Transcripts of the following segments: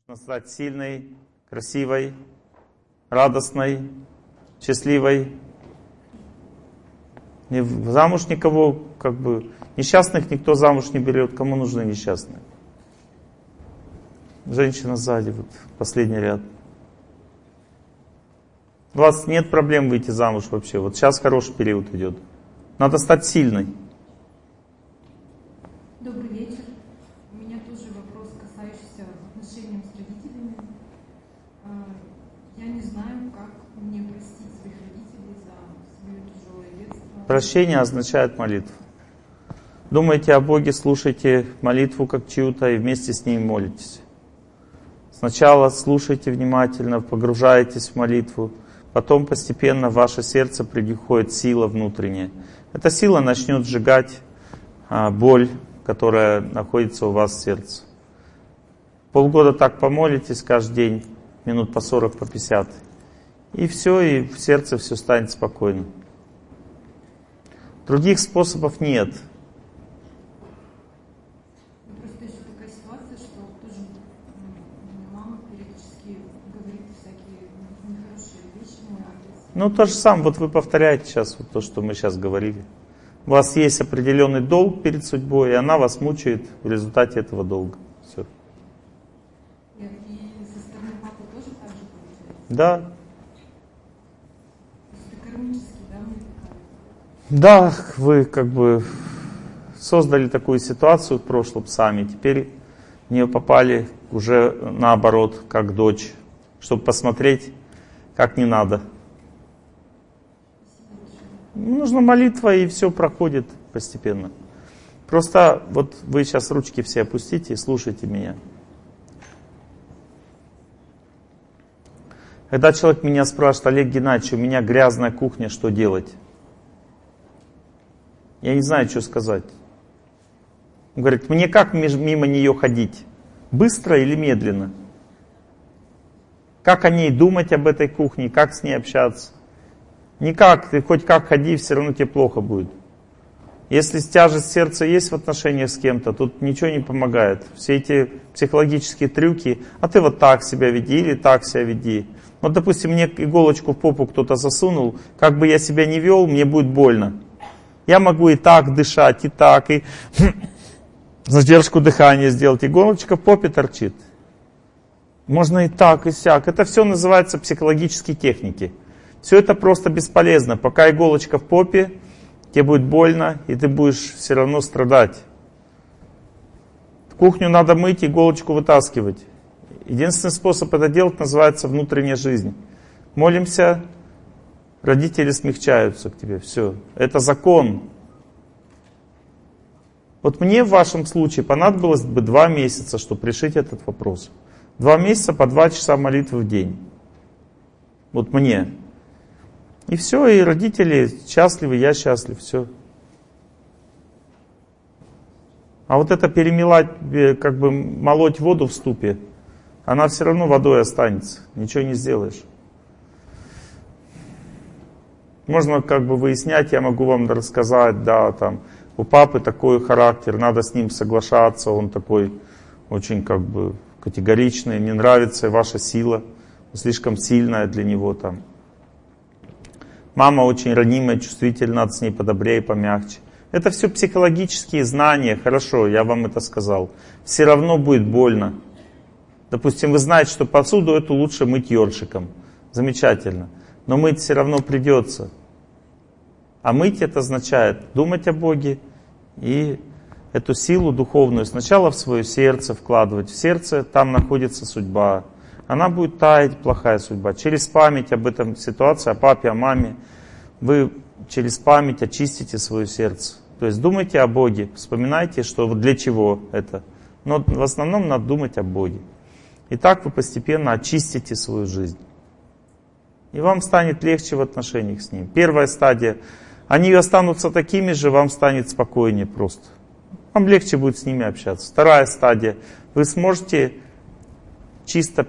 Стать сильной, красивой, радостной, счастливой. И замуж никого, несчастных никто замуж не берет. Кому нужны несчастные? Женщина сзади, последний ряд. У вас нет проблем выйти замуж вообще. Вот сейчас хороший период идет. Надо стать сильной. Добрый вечер. У меня тоже вопрос, касающийся отношений с родителями. Я не знаю, как мне простить своих родителей за свое тяжелое детство. Прощение означает молитву. Думайте о Боге, слушайте молитву как чью-то и вместе с ней молитесь. Сначала слушайте внимательно, погружаетесь в молитву. Потом постепенно в ваше сердце приходит сила внутренняя. Эта сила начнет сжигать боль, которая находится у вас в сердце. Полгода так помолитесь каждый день, минут по 40, по 50. И все, и в сердце все станет спокойно. Других способов нет. Просто еще такая ситуация, что тоже мама периодически говорит всякие нехорошие вещи, мой адрес. То же самое, вы повторяете сейчас то, что мы сейчас говорили. У вас есть определенный долг перед судьбой, и она вас мучает в результате этого долга. Все. И со стороны папы тоже так же получается? Да. То есть это кармически, да, мне Да, вы создали такую ситуацию в прошлом сами, теперь в нее попали уже наоборот, как дочь, чтобы посмотреть, как не надо. Нужна молитва, и все проходит постепенно. Просто вы сейчас ручки все опустите и слушайте меня. Когда человек меня спрашивает: Олег Геннадьевич, у меня грязная кухня, что делать? Я не знаю, что сказать. Он говорит: мне как мимо нее ходить? Быстро или медленно? Как о ней думать, об этой кухне, как с ней общаться? Никак, ты хоть как ходи, все равно тебе плохо будет. Если тяжесть сердца есть в отношениях с кем-то, тут ничего не помогает. Все эти психологические трюки: а ты вот так себя веди или так себя веди. Допустим, мне иголочку в попу кто-то засунул, как бы я себя не вел, мне будет больно. Я могу и так дышать, и так, и задержку дыхания сделать. Иголочка в попе торчит. Можно и так, и сяк. Это все называется психологические техники. Все это просто бесполезно. Пока иголочка в попе, тебе будет больно, и ты будешь все равно страдать. Кухню надо мыть, иголочку вытаскивать. Единственный способ это делать называется внутренняя жизнь. Молимся, родители смягчаются к тебе. Все. Это закон. Мне в вашем случае понадобилось бы 2 месяца, чтобы решить этот вопрос. 2 месяца по 2 часа молитвы в день. Мне. И все, и родители счастливы, я счастлив, все. А это перемелать, молоть воду в ступе, она все равно водой останется, ничего не сделаешь. Можно выяснять, я могу вам рассказать, да, у папы такой характер, надо с ним соглашаться, он такой очень категоричный, не нравится ваша сила, слишком сильная для него . Мама очень ранимая, чувствительная, надо с ней подобрее, помягче. Это все психологические знания, хорошо, я вам это сказал. Все равно будет больно. Допустим, вы знаете, что посуду эту лучше мыть ёршиком. Замечательно. Но мыть все равно придется. А мыть это означает думать о Боге и эту силу духовную сначала в свое сердце вкладывать. В сердце там находится судьба. Она будет таять, плохая судьба. Через память об этом ситуации, о папе, о маме, вы через память очистите свое сердце. То есть думайте о Боге, вспоминайте, что для чего это. Но в основном надо думать о Боге. И так вы постепенно очистите свою жизнь. И вам станет легче в отношениях с Ним. Первая стадия. Они останутся такими же, вам станет спокойнее просто. Вам легче будет с ними общаться. Вторая стадия. Вы сможете чисто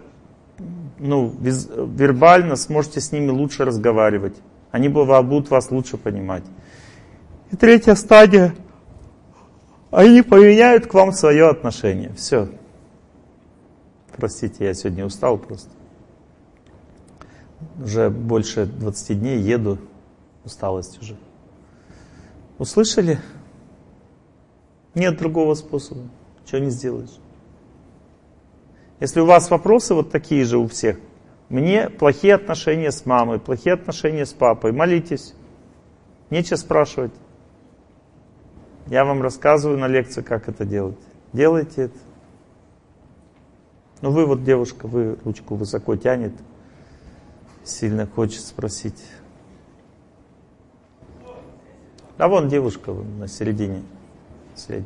вербально сможете с ними лучше разговаривать. Они будут вас лучше понимать. И третья стадия. Они поменяют к вам свое отношение. Все. Простите, я сегодня устал просто. Уже больше 20 дней еду. Усталость уже. Услышали? Нет другого способа. Чего не сделаешь. Если у вас вопросы вот такие же у всех. Мне плохие отношения с мамой, плохие отношения с папой. Молитесь. Нечего спрашивать. Я вам рассказываю на лекции, как это делать. Делайте это. Ну вы вот, девушка, вы ручку высоко тянет. Сильно хочет спросить. А вон девушка на середине. Средняя.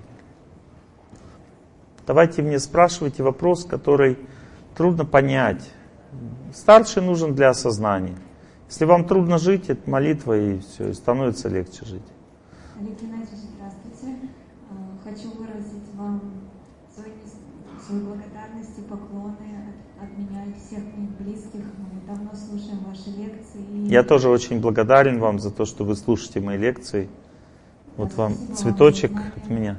Давайте мне спрашивайте вопрос, который трудно понять. Старший нужен для осознания. Если вам трудно жить, это молитва, и все, и становится легче жить. Олег Геннадьевич, здравствуйте. Хочу выразить вам свою благодарность и поклоны от меня и всех моих близких. Мы давно слушаем ваши лекции. Я тоже очень благодарен вам за то, что вы слушаете мои лекции. Вот вам цветочек от меня.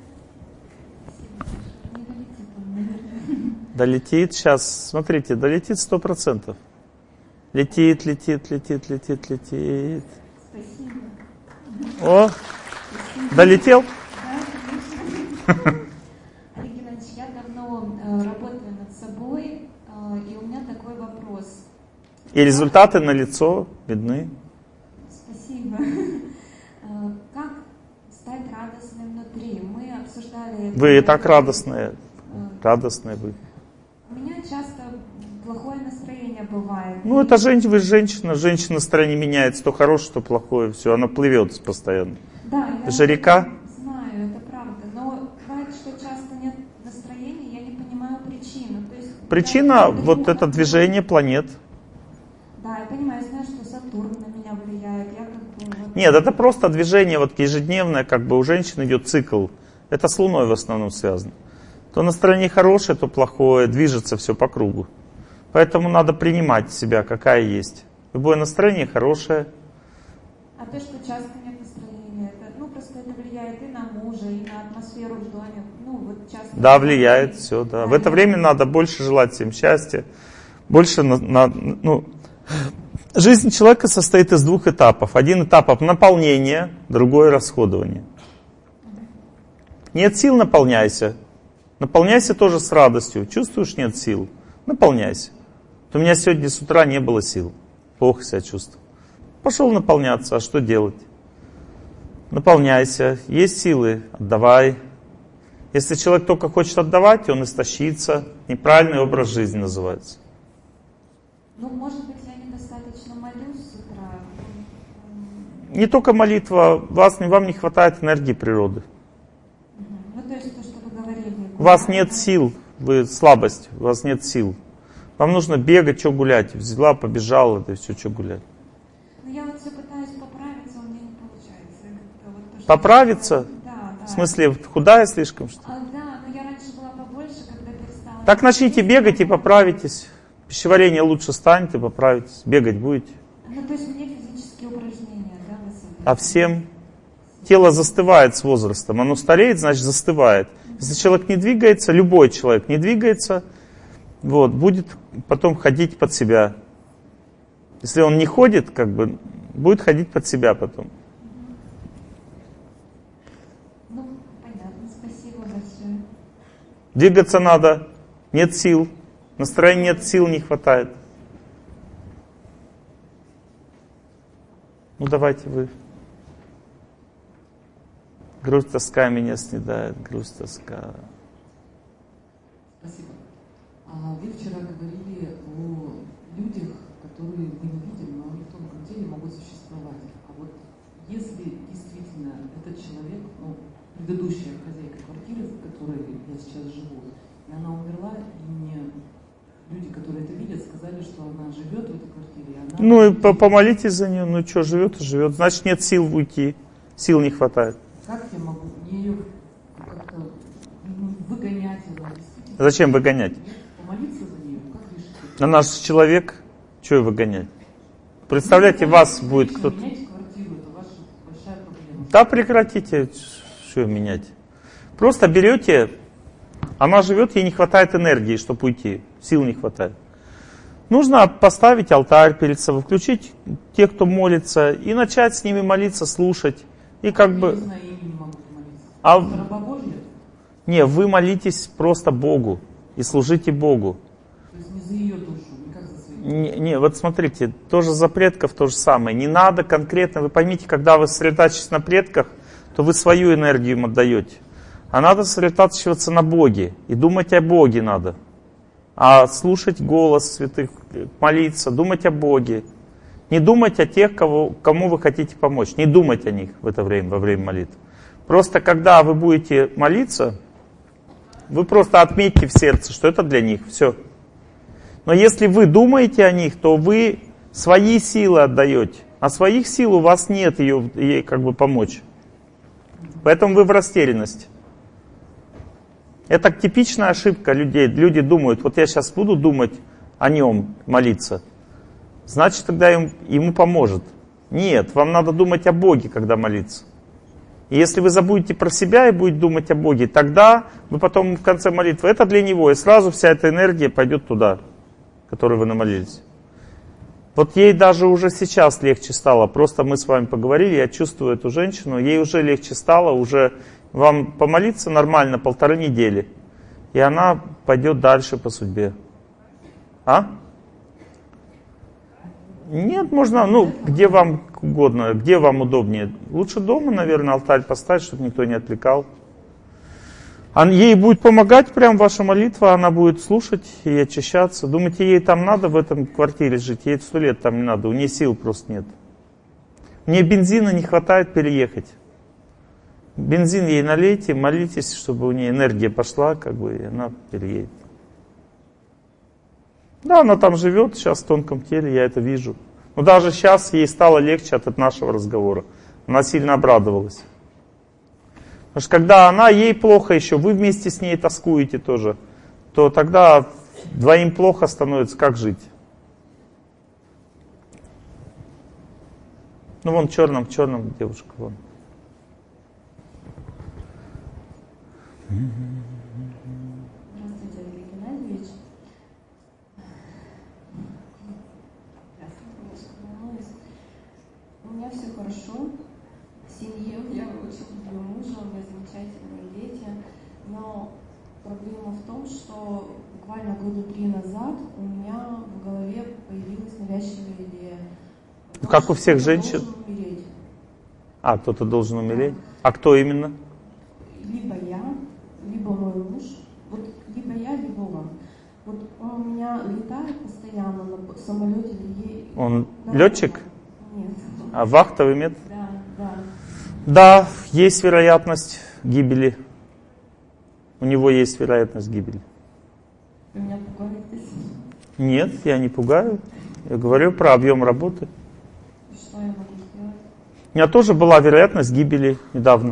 Долетит сейчас, смотрите, долетит 100%. Летит, летит, летит, летит, летит. Спасибо. О, долетел? Да, Олег Геннадьевич, я давно работаю над собой, и у меня такой вопрос. И результаты налицо видны. Спасибо. Как стать радостным внутри? Мы обсуждали... Вы и так радостные. Радостные вы. У меня часто плохое настроение бывает. Ну, это вы женщина. Женщина настроение меняется, то хорошее, то плохое. Все, она плывет постоянно. Да, это же река. Знаю, это правда. Но бывает, что часто нет настроения, я не понимаю причину. То есть, Причина вот это движение планет. Да, я понимаю, я знаю, что Сатурн на меня влияет. Я Нет, это просто движение вот ежедневное, как бы у женщин идет цикл. Это с Луной в основном связано. То настроение хорошее, то плохое, движется все по кругу. Поэтому надо принимать себя, какая есть. Любое настроение хорошее. А то, что часто нет настроения, это, просто это влияет и на мужа, и на атмосферу в доме. Часто... Да, влияет, все, да. В это время надо больше желать всем счастья, больше Жизнь человека состоит из двух этапов. Один этап наполнения, другой расходование. Нет сил — наполняйся. Наполняйся тоже с радостью. Чувствуешь, нет сил? Наполняйся. У меня сегодня с утра не было сил. Плохо себя чувствую. Пошел наполняться, а что делать? Наполняйся. Есть силы — отдавай. Если человек только хочет отдавать, он истощится. Неправильный образ жизни называется. Может быть, я недостаточно молюсь с утра. Не только молитва. Вам не хватает энергии природы. То есть то, что вы говорили. У вас нет сил, вы слабость, у вас нет сил. Вам нужно бегать, что гулять. Взяла, побежала, да все, что гулять. Я все пытаюсь поправиться, у меня не получается. Поправиться? Да. В смысле, худая слишком, что ли? Да, но я раньше была побольше, когда перестала. Так начните бегать и поправитесь. Пищеварение лучше станет и поправитесь. Бегать будете. То есть мне физические упражнения, да, вы советуете? А всем? Тело застывает с возрастом. Оно стареет, значит застывает. Если человек не двигается, любой человек не двигается, будет потом ходить под себя. Если он не ходит, будет ходить под себя потом. Понятно, спасибо большое. Двигаться надо, нет сил. Настроения нет, сил не хватает. Давайте вы. Грусть, тоска меня снедает, грусть, тоска. Спасибо. Вы вчера говорили о людях, которые мы не видим, но они в тонком теле могут существовать. А вот если действительно этот человек, предыдущая хозяйка квартиры, в которой я сейчас живу, и она умерла, и мне люди, которые это видят, сказали, что она живет в этой квартире. И она... и помолитесь за нее. Что, живет и живет. Значит, нет сил уйти. Сил не хватает. Как я могу ее как-то выгонять? Зачем выгонять? Помолиться за нее? Как решить? Она же человек. Что ее выгонять? Представляете, вас будет кто-то... Менять квартиру, это ваша большая проблема. Да прекратите, что ее менять. Просто берете Она живет, ей не хватает энергии, чтобы уйти. Сил не хватает. Нужно поставить алтарь перед собой, включить тех, кто молится, и начать с ними молиться, слушать. И как бы... Не, вы молитесь просто Богу и служите Богу. То есть не за ее душу, не как за свою. Не, вот смотрите, тоже за предков то же самое. Не надо конкретно, вы поймите, когда вы сосредотачиваетесь на предках, то вы свою энергию им отдаете. А надо сосредотачиваться на Боге. И думать о Боге надо. А слушать голос святых, молиться, думать о Боге. Не думать о тех, кому вы хотите помочь. Не думать о них в это время, во время молитвы. Просто когда вы будете молиться, вы просто отметьте в сердце, что это для них. Все. Но если вы думаете о них, то вы свои силы отдаете. А своих сил у вас нет ей как бы помочь. Поэтому вы в растерянности. Это типичная ошибка людей. Люди думают, вот я сейчас буду думать о нем, молиться. Значит, тогда ему поможет. Нет, вам надо думать о Боге, когда молиться. И если вы забудете про себя и будете думать о Боге, тогда вы потом в конце молитвы, это для Него, и сразу вся эта энергия пойдет туда, которой вы намолились. Вот ей даже уже сейчас легче стало. Просто мы с вами поговорили, я чувствую эту женщину, ей уже легче стало, уже вам помолиться нормально 1,5 недели, и она пойдет дальше по судьбе. А? Нет, можно, где вам угодно, где вам удобнее. Лучше дома, наверное, алтарь поставить, чтобы никто не отвлекал. Ей будет помогать прям ваша молитва, она будет слушать и очищаться. Думаете, ей там надо в этом квартире жить? Ей 100 лет там не надо, у нее сил просто нет. Мне бензина не хватает переехать. Бензин ей налейте, молитесь, чтобы у нее энергия пошла, как бы, и она переедет. Да, она там живет, сейчас в тонком теле, я это вижу. Но даже сейчас ей стало легче от нашего разговора. Она сильно обрадовалась. Потому что когда ей плохо еще, вы вместе с ней тоскуете тоже, то тогда двоим плохо становится, как жить? Вон черным девушка, вон. Здравствуйте, Олег Геннадьевич. У меня все хорошо. В семье я очень люблю мужа, у меня замечательные дети. Но проблема в том, что буквально 3 года назад у меня в голове появилась навязчивая идея. Как у всех женщин? Умереть. Кто-то должен умереть? А кто именно? Либо я, либо мой муж, либо я, либо он. Он у меня летает постоянно на самолете. Он летчик? Нет. Вахтовый метод? Да. Да, есть вероятность гибели. У него есть вероятность гибели. Вы меня пугаете? Нет, я не пугаю. Я говорю про объем работы. Что я могу сделать? У меня тоже была вероятность гибели недавно.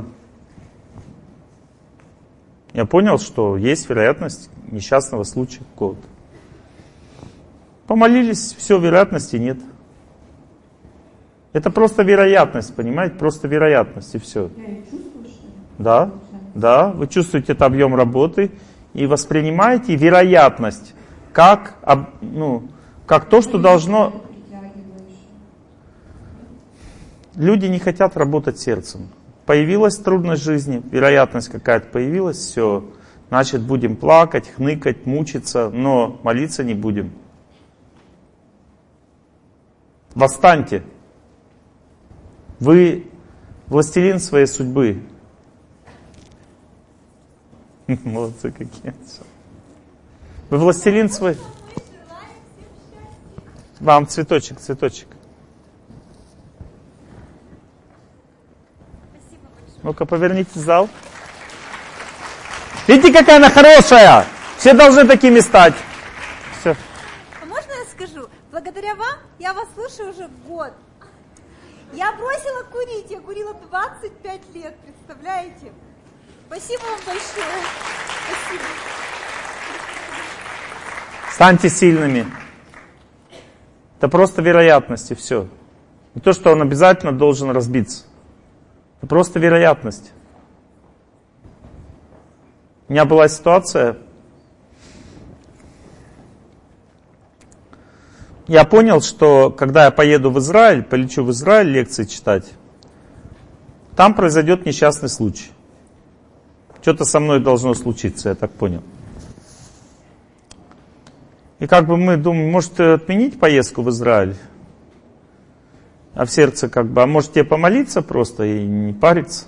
Я понял, что есть вероятность несчастного случая какого-то. Помолились, все, вероятности нет. Это просто вероятность, понимаете? Просто вероятность, и все. Я ее чувствую, что ли? Да, вы чувствуете этот объем работы и воспринимаете вероятность как то, что должно... Люди не хотят работать сердцем. Появилась трудность жизни, вероятность какая-то появилась, все. Значит, будем плакать, хныкать, мучиться, но молиться не будем. Восстаньте. Вы властелин своей судьбы. Молодцы какие. Вы властелин свой. Вам цветочек. Ну-ка, поверните в зал. Видите, какая она хорошая? Все должны такими стать. Все. А можно я скажу? Благодаря вам я вас слушаю уже год. Я бросила курить, я курила 25 лет, представляете? Спасибо вам большое. Спасибо. Станьте сильными. Это просто вероятность, и все. Не то, что он обязательно должен разбиться. Это просто вероятность. У меня была ситуация, я понял, что когда я поеду в Израиль, полечу в Израиль лекции читать, там произойдет несчастный случай. Что-то со мной должно случиться, я так понял. И как бы мы думаем, может отменить поездку в Израиль? А в сердце как бы, а может тебе помолиться просто и не париться?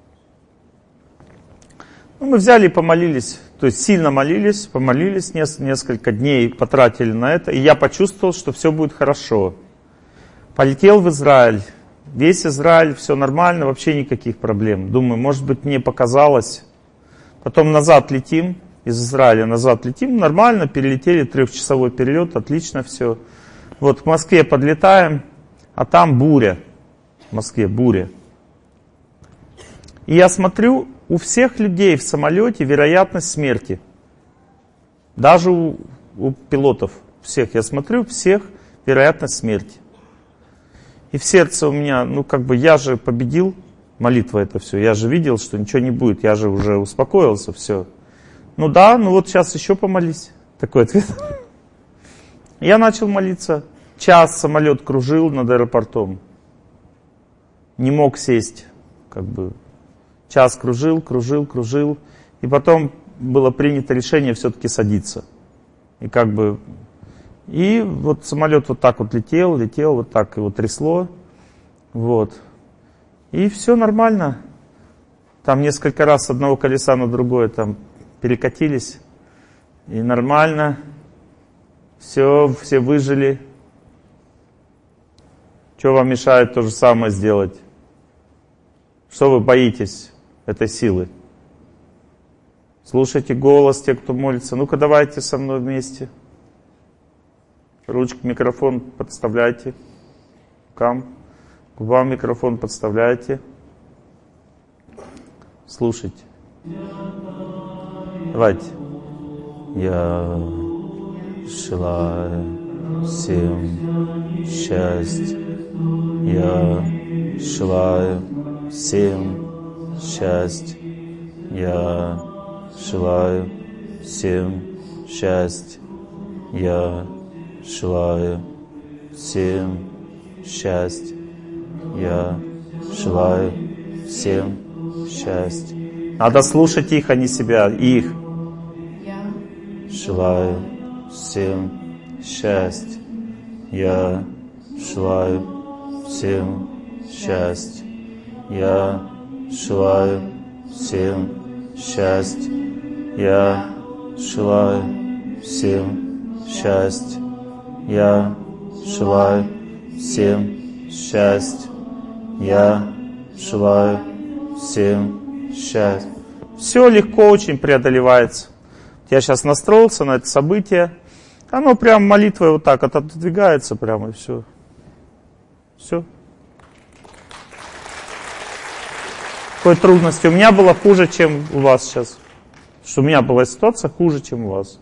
Ну, мы взяли и помолились, то есть сильно молились, помолились, несколько дней потратили на это, и я почувствовал, что все будет хорошо. Полетел в Израиль, весь Израиль, все нормально, вообще никаких проблем. Думаю, может быть, мне показалось. Потом назад летим, из Израиля назад летим, нормально, перелетели, 3-часовой перелет, отлично все. Вот к Москве подлетаем, а там буря, в Москве буря. И я смотрю, у всех людей в самолете вероятность смерти. Даже у пилотов всех. Я смотрю, всех вероятность смерти. И в сердце у меня, ну как бы я же победил, молитва это все. Я же видел, что ничего не будет. Я же уже успокоился, все. Ну да, ну вот сейчас еще помолись. Такой ответ. Я начал молиться. Час самолет кружил над аэропортом. Не мог сесть, как бы. Час кружил. И потом было принято решение все-таки садиться. И как бы... И вот самолет вот так вот летел, вот так его трясло. Вот. И все нормально. Там несколько раз с одного колеса на другое там перекатились. И нормально. Все выжили. Что вам мешает то же самое сделать? Что вы боитесь этой силы? Слушайте голос, те, кто молится. Ну-ка, давайте со мной вместе. Ручку, микрофон подставляйте. К вам микрофон подставляйте. Слушайте. Давайте. Я желаю всем счастья. Я желаю всем счастья. Я желаю всем счастья. Я желаю всем счастья. Я желаю всем счастья. Надо слушать их, а не себя. Их. Я желаю всем счастья. Я желаю всем счастья. Я желаю всем счастья. Я желаю всем счастья. Я желаю всем счастья. Я желаю всем счастья. Все легко очень преодолевается. Я сейчас настроился на это событие. Оно прям молитвой вот так отодвигается прямо и все. Все. Какой трудности? У меня было хуже, чем у вас сейчас. Что у меня была ситуация хуже, чем у вас.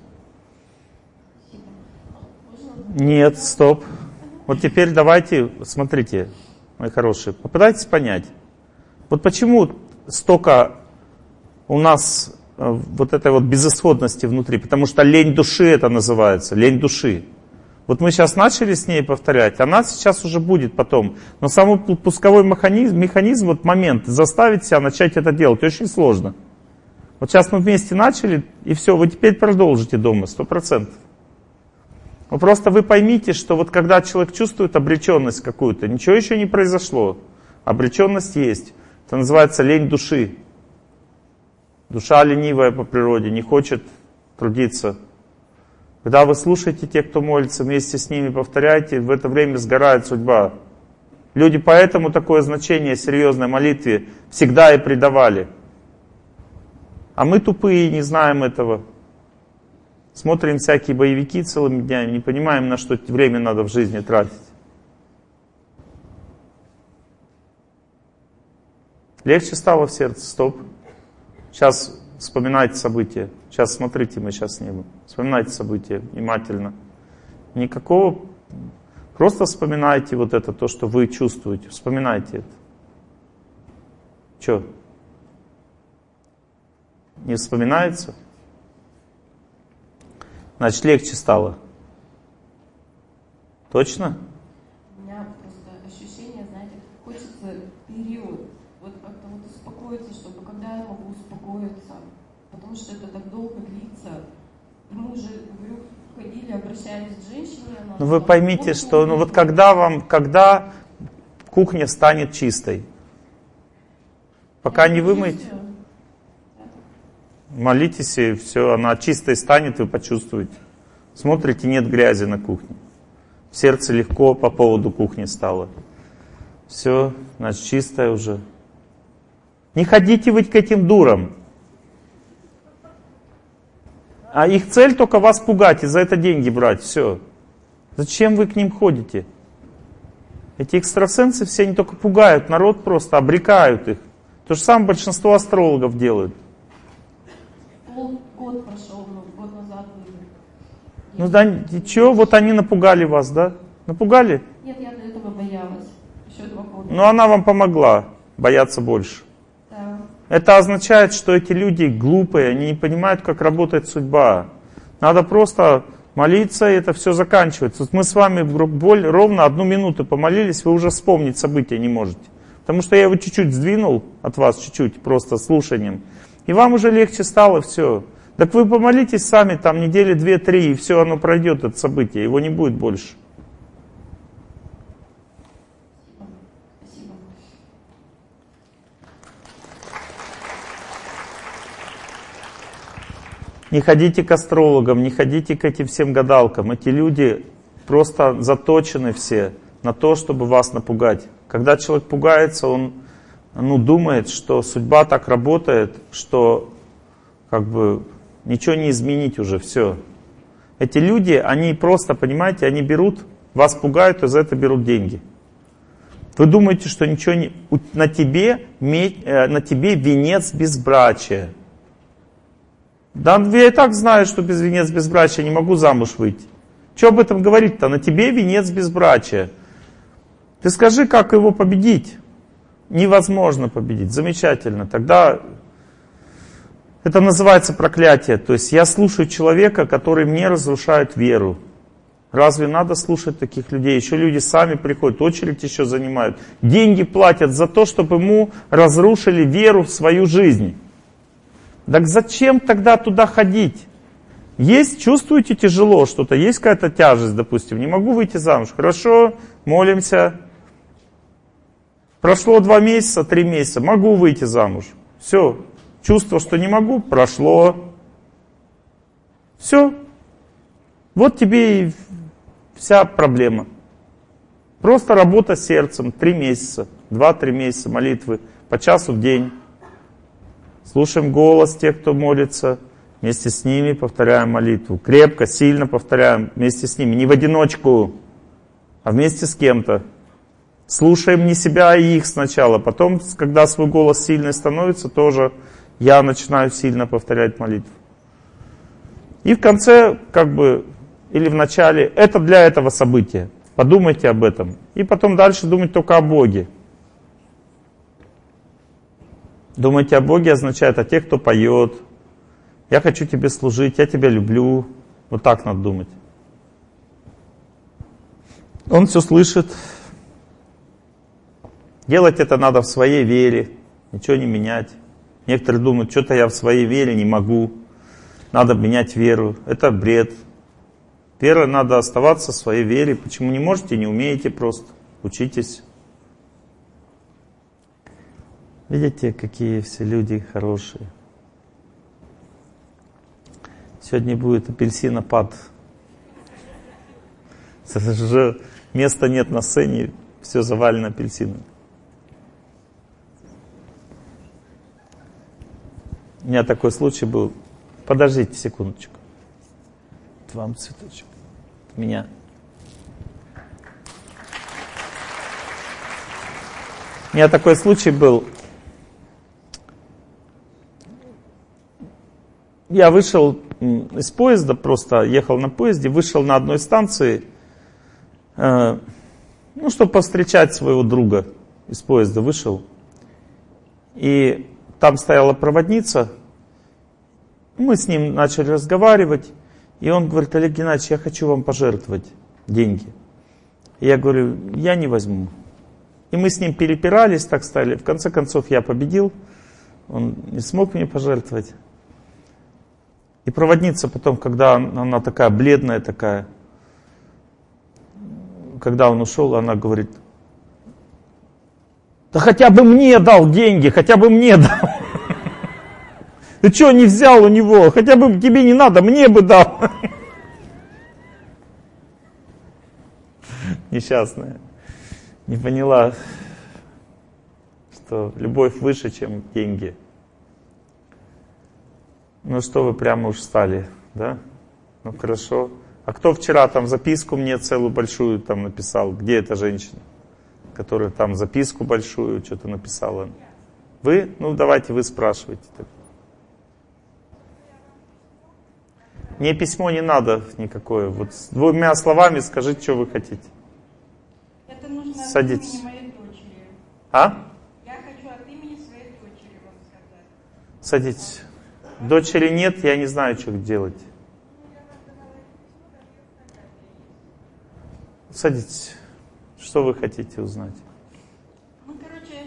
Нет, стоп. Вот теперь давайте, смотрите, мои хорошие, попытайтесь понять. Вот почему столько у нас вот этой вот безысходности внутри? Потому что лень души это называется, лень души. Вот мы сейчас начали с ней повторять, она сейчас уже будет потом. Но самый пусковой механизм, вот момент, заставить себя начать это делать очень сложно. Вот сейчас мы вместе начали, и все, вы теперь продолжите дома, 100%. Но просто вы поймите, что вот когда человек чувствует обреченность какую-то, ничего еще не произошло. Обреченность есть. Это называется лень души. Душа ленивая по природе, не хочет трудиться. Когда вы слушаете тех, кто молится, вместе с ними повторяйте, в это время сгорает судьба. Люди поэтому такое значение серьезной молитве всегда и придавали. А мы тупые, не знаем этого. Смотрим всякие боевики целыми днями, не понимаем, на что время надо в жизни тратить. Легче стало в сердце, стоп. Сейчас вспоминайте события. Сейчас смотрите, мы сейчас с ним. Вспоминайте события внимательно. Никакого, просто вспоминайте вот это, то, что вы чувствуете. Вспоминайте это. Че? Не вспоминается? Значит, легче стало. Точно? У меня просто ощущение, знаете, хочется период, вот как-то вот успокоиться, чтобы когда я могу успокоиться, потому что это так долго длится. И мы уже, говорю, ходили, обращались к женщине. Ну вы поймите, что ну вот когда кухня станет чистой? Пока не вымоете? Молитесь, и все, она чистой станет, вы почувствуете. Смотрите, нет грязи на кухне. В сердце легко по поводу кухни стало. Все, значит, чистая уже. Не ходите вы к этим дурам. А их цель только вас пугать и за это деньги брать. Все. Зачем вы к ним ходите? Эти экстрасенсы все они только пугают народ, просто обрекают их. То же самое большинство астрологов делают. Год прошел, год назад. Ну да, ничего, вот они напугали вас, да? Напугали? Нет, я до этого боялась. Еще 2 года. Но она вам помогла бояться больше. Да. Это означает, что эти люди глупые, они не понимают, как работает судьба. Надо просто молиться, и это все заканчивается. Мы с вами ровно 1 минуту помолились, вы уже вспомнить события не можете. Потому что я его чуть-чуть сдвинул от вас, чуть-чуть, просто слушанием. И вам уже легче стало все. Так вы помолитесь сами, там недели 2-3, и все, оно пройдет, это событие, его не будет больше. Спасибо. Не ходите к астрологам, не ходите к этим всем гадалкам. Эти люди просто заточены все на то, чтобы вас напугать. Когда человек пугается, он думает, что судьба так работает, что как бы ничего не изменить уже, все. Эти люди, они просто, понимаете, они берут, вас пугают и за это берут деньги. Вы думаете, что ничего не... На тебе венец безбрачия. Да, я и так знаю, что без венец безбрачия не могу замуж выйти. Что об этом говорить-то? На тебе венец безбрачия. Ты скажи, как его победить? Невозможно победить. Замечательно. Тогда это называется проклятие. То есть я слушаю человека, который мне разрушает веру. Разве надо слушать таких людей? Еще люди сами приходят, очередь еще занимают. Деньги платят за то, чтобы ему разрушили веру в свою жизнь. Так зачем тогда туда ходить? Есть, чувствуете тяжело что-то, есть какая-то тяжесть, допустим, не могу выйти замуж. Хорошо, молимся. Прошло 2 месяца, 3 месяца, могу выйти замуж. Все, чувство, что не могу, прошло. Все. Вот тебе и вся проблема. Просто работа с сердцем, 3 месяца, 2-3 месяца молитвы, по часу в день. Слушаем голос тех, кто молится, вместе с ними повторяем молитву. Крепко, сильно повторяем вместе с ними. Не в одиночку, а вместе с кем-то. Слушаем не себя, а их сначала. Потом, когда свой голос сильный становится, тоже я начинаю сильно повторять молитву. И в конце, или в начале, это для этого события. Подумайте об этом. И потом дальше думать только о Боге. Думайте о Боге означает о тех, кто поет. Я хочу тебе служить, я тебя люблю. Вот так надо думать. Он все слышит. Делать это надо в своей вере. Ничего не менять. Некоторые думают, что-то я в своей вере не могу. Надо менять веру. Это бред. Вера, надо оставаться в своей вере. Почему не можете, не умеете просто. Учитесь. Видите, какие все люди хорошие. Сегодня будет апельсинопад. Уже места нет на сцене, все завалено апельсинами. У меня такой случай был. Подождите секундочку. Вам цветочек. От меня. У меня такой случай был. Я вышел из поезда, просто ехал на поезде, вышел на одной станции, чтобы повстречать своего друга. Из поезда вышел. И там стояла проводница, Мы с ним начали разговаривать, и он говорит: Олег Геннадьевич, я хочу вам пожертвовать деньги. И я говорю: я не возьму. И мы с ним перепирались, так стали. В конце концов я победил, он не смог мне пожертвовать. И проводница потом, когда она такая бледная, такая, когда он ушел, она говорит: да хотя бы мне дал деньги, хотя бы мне дал. Ты что не взял у него? Хотя бы тебе не надо, мне бы дал. Несчастная. Не поняла, что любовь выше, чем деньги. Ну что вы прямо уж стали, да? Ну хорошо. А кто вчера там записку мне целую большую там написал? Где эта женщина, которая там записку большую что-то написала? Вы? Ну давайте вы спрашивайте. Мне письмо не надо никакое. Вот с 2 словами скажите, что вы хотите. Это нужно Садитесь. от имени моей дочери. А? Я хочу от имени своей дочери вам сказать. Садитесь. Дочери нет, я не знаю, что делать. Садитесь. Что вы хотите узнать? Ну, короче,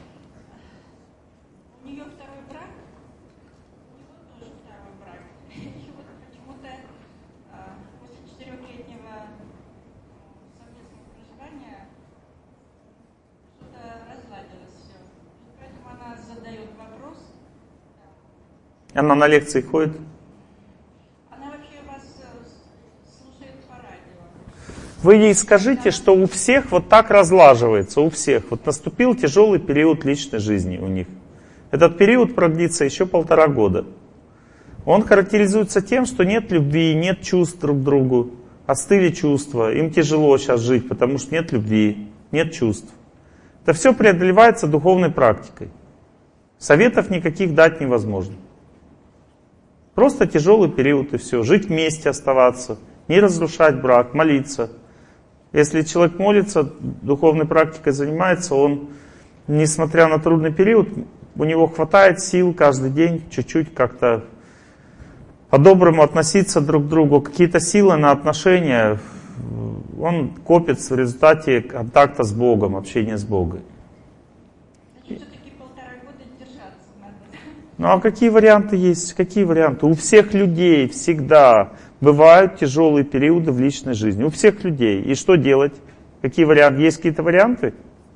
у нее второй брак, у него тоже второй брак. И вот почему-то после 4-летнего совместного проживания что-то разладилось все. Поэтому она задает вопрос. Она на лекции ходит? Она вообще вас слушает по радио. Вы ей скажите, что у всех вот так разлаживается, у всех. Вот наступил тяжелый период личной жизни у них. Этот период продлится еще 1,5 года. Он характеризуется тем, что нет любви, нет чувств друг к другу, остыли чувства, им тяжело сейчас жить, потому что нет любви, нет чувств. Это все преодолевается духовной практикой. Советов никаких дать невозможно. Просто тяжелый период и все. Жить вместе, оставаться, не разрушать брак, молиться. Если человек молится, духовной практикой занимается, он, несмотря на трудный период, у него хватает сил каждый день чуть-чуть как-то по-доброму относиться друг к другу. Какие-то силы на отношения он копит в результате контакта с Богом, общения с Богом. Все-таки 1,5 года держаться надо. Ну а какие варианты есть? Какие варианты? У всех людей всегда бывают тяжелые периоды в личной жизни. У всех людей. И что делать? Какие варианты? Есть какие-то варианты?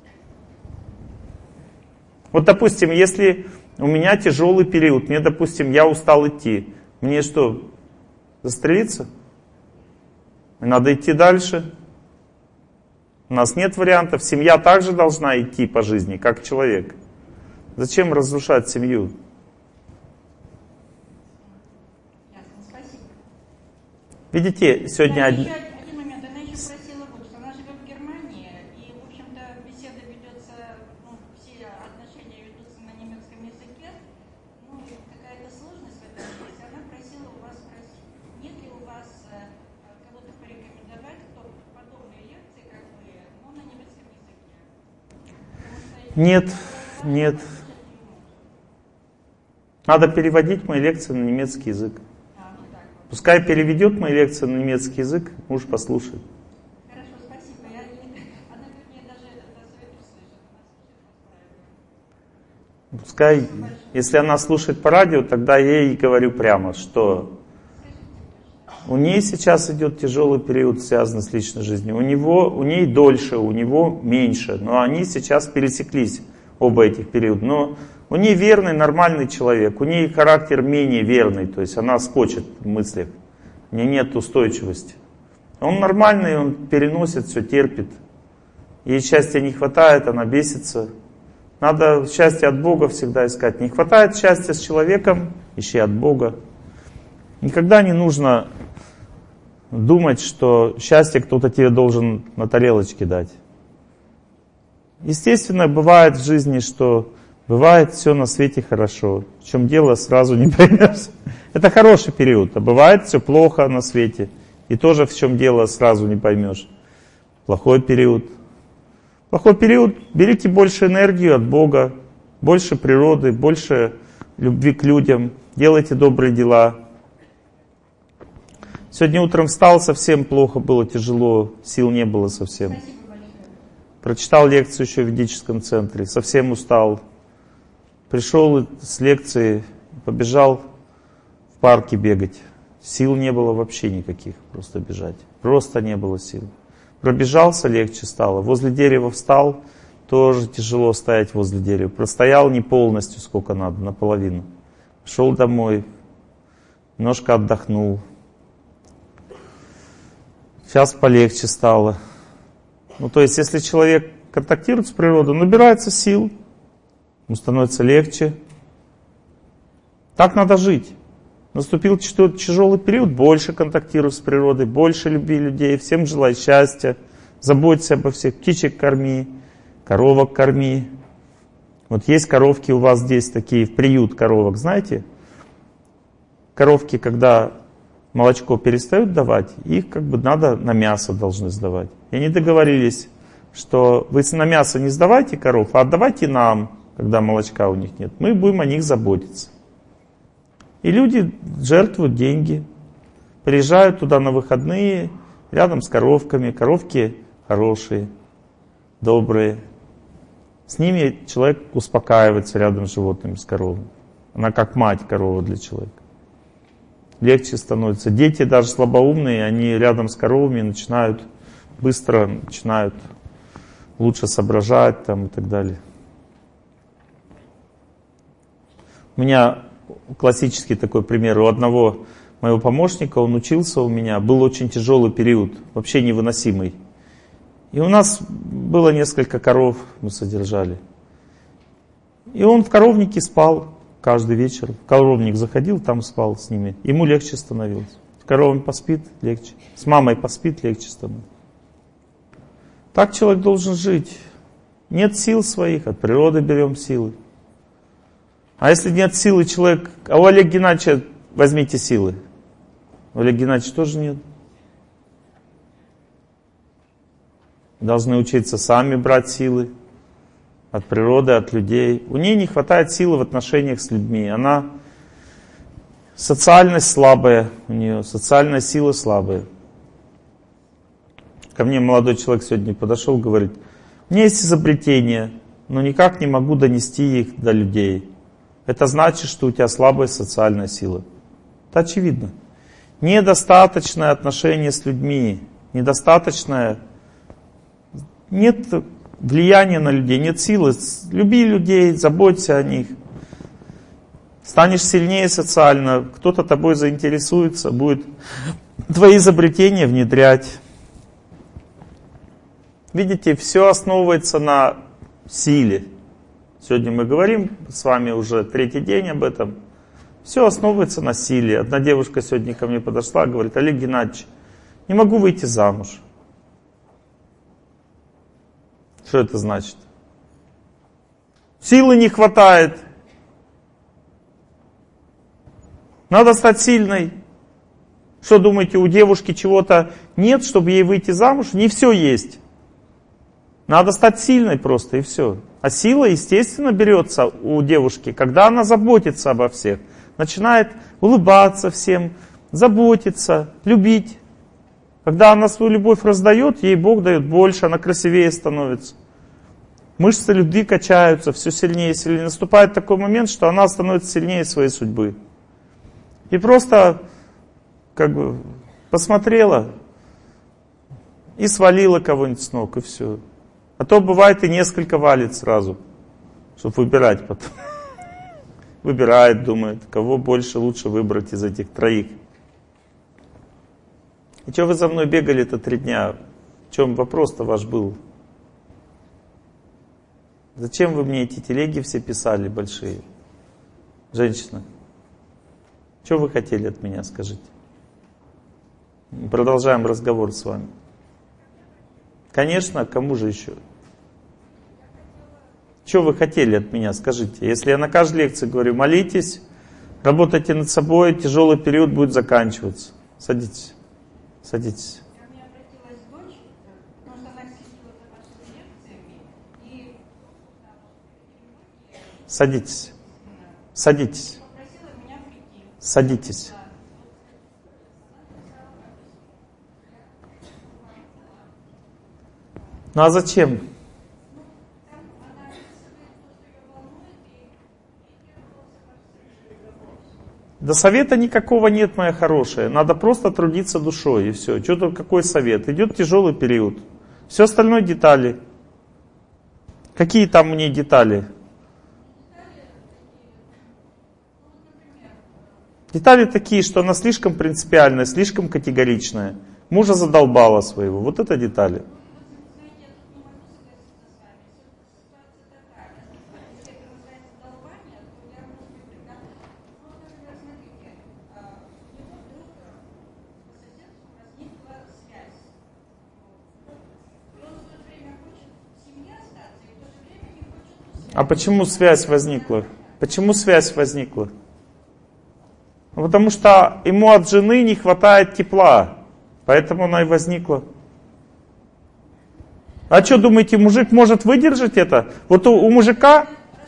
Вот, допустим, если у меня тяжелый период, мне, допустим, я устал идти, мне что, застрелиться? Надо идти дальше. У нас нет вариантов. Семья также должна идти по жизни, как человек. Зачем разрушать семью? Ясно, спасибо. Видите, сегодня... Еще один момент. Она еще спросила, вот, что она живет в Германии, и, в общем-то, беседа ведется, ну, все отношения ведутся на немецком языке. Ну, какая-то сложность в этом есть. Она просила у вас спросить, нет ли у вас кого-то порекомендовать, кто подобные лекции, как вы, но на немецком языке. Нет, нет. Надо переводить мои лекции на немецкий язык. Пускай переведет мои лекции на немецкий язык, муж послушает. Хорошо, спасибо. Она говорит, мне даже этот совет услышит. Она слушает вас по радио. Пускай, если она слушает по радио, тогда я ей говорю прямо, что у ней сейчас идет тяжелый период, связанный с личной жизнью. У ней дольше, у него меньше, но они сейчас пересеклись, оба этих периода. Но у ней верный, нормальный человек, у ней характер менее верный, то есть она скочит в мыслях, у нее нет устойчивости. Он нормальный, он переносит, все терпит. Ей счастья не хватает, она бесится. Надо счастье от Бога всегда искать. Не хватает счастья с человеком, ищи от Бога. Никогда не нужно думать, что счастье кто-то тебе должен на тарелочке дать. Естественно, бывает в жизни, что бывает все на свете хорошо. В чем дело, сразу не поймешь. Это хороший период. А бывает все плохо на свете. И тоже в чем дело, сразу не поймешь. Плохой период. Плохой период, берите больше энергию от Бога, больше природы, больше любви к людям, делайте добрые дела. Сегодня утром встал, совсем плохо было, тяжело, сил не было совсем. Прочитал лекцию еще в ведическом центре, совсем устал. Пришел с лекции, побежал в парке бегать. Сил не было вообще никаких, просто бежать. Просто не было сил. Пробежался, легче стало. Возле дерева встал, тоже тяжело стоять возле дерева. Простоял не полностью, сколько надо, наполовину. Шел домой, немножко отдохнул. Сейчас полегче стало. Ну, то есть, если человек контактирует с природой, набирается сил, ему становится легче. Так надо жить. Наступил тяжелый период, больше контактируй с природой, больше люби людей, всем желай счастья, заботься обо всех, птичек корми, коровок корми. Вот есть коровки у вас здесь такие, в приют коровок, знаете? Коровки, когда молочко перестают давать, их как бы надо на мясо должны сдавать. И они договорились, что вы на мясо не сдавайте коров, а отдавайте нам, когда молочка у них нет. Мы будем о них заботиться. И люди жертвуют деньги, приезжают туда на выходные, рядом с коровками. Коровки хорошие, добрые. С ними человек успокаивается рядом с животными, с коровами. Она как мать корова для человека. Легче становится. Дети даже слабоумные, они рядом с коровами начинают лучше соображать там, и так далее. У меня классический такой пример. У одного моего помощника, он учился у меня, был очень тяжелый период, вообще невыносимый. И у нас было несколько коров, мы содержали. И он в коровнике спал каждый вечер. В коровник заходил, там спал с ними. Ему легче становилось. С коровами поспит, легче. С мамой поспит, легче становится. Так человек должен жить. Нет сил своих, от природы берем силы. А если нет силы, человек... А у Олега Геннадьевича возьмите силы. У Олега Геннадьевича тоже нет. Должны учиться сами брать силы. От природы, от людей. У нее не хватает силы в отношениях с людьми. Она... Социальность слабая у нее. Социальная сила слабая. Ко мне молодой человек сегодня подошел, говорит: у меня есть изобретения, но никак не могу донести их до людей. Это значит, что у тебя слабая социальная сила. Это очевидно. Недостаточное отношение с людьми, недостаточное, нет влияния на людей, нет силы. Люби людей, заботься о них. Станешь сильнее социально, кто-то тобой заинтересуется, будет твои изобретения внедрять. Видите, все основывается на силе. Сегодня мы говорим с вами уже третий день об этом. Все основывается на силе. Одна девушка сегодня ко мне подошла, говорит: Олег Геннадьевич, не могу выйти замуж. Что это значит? Силы не хватает. Надо стать сильной. Что думаете, у девушки чего-то нет, чтобы ей выйти замуж? Не все есть. Надо стать сильной просто, и все. А сила, естественно, берется у девушки, когда она заботится обо всех. Начинает улыбаться всем, заботиться, любить. Когда она свою любовь раздает, ей Бог дает больше, она красивее становится. Мышцы любви качаются все сильнее и сильнее. Наступает такой момент, что она становится сильнее своей судьбы. И просто как бы посмотрела и свалила кого-нибудь с ног, и все. А то бывает и несколько валит сразу, чтобы выбирать потом. Выбирает, думает, кого больше лучше выбрать из этих троих. И что вы за мной бегали-то 3 дня? В чем вопрос-то ваш был? Зачем вы мне эти телеги все писали большие? Женщина, что вы хотели от меня, скажите? Продолжаем разговор с вами. Конечно, кому же еще? Что вы хотели от меня, скажите? Если я на каждой лекции говорю: молитесь, работайте над собой, тяжелый период будет заканчиваться. Садитесь. Садитесь. Ко мне обратилась дочь, потому что она следила за вашими лекциями, и Садитесь. Садитесь. Садитесь. Ну а зачем? Да совета никакого нет, моя хорошая. Надо просто трудиться душой, и все. Что тут, какой совет? Идет тяжелый период. Все остальное детали. Какие там у нее детали? Детали такие, что она слишком принципиальная, слишком категоричная. Мужа задолбала своего. Вот это детали. А почему связь возникла? Почему связь возникла? Потому что ему от жены не хватает тепла. Поэтому она и возникла. А что, думаете, мужик может выдержать это? Вот у мужика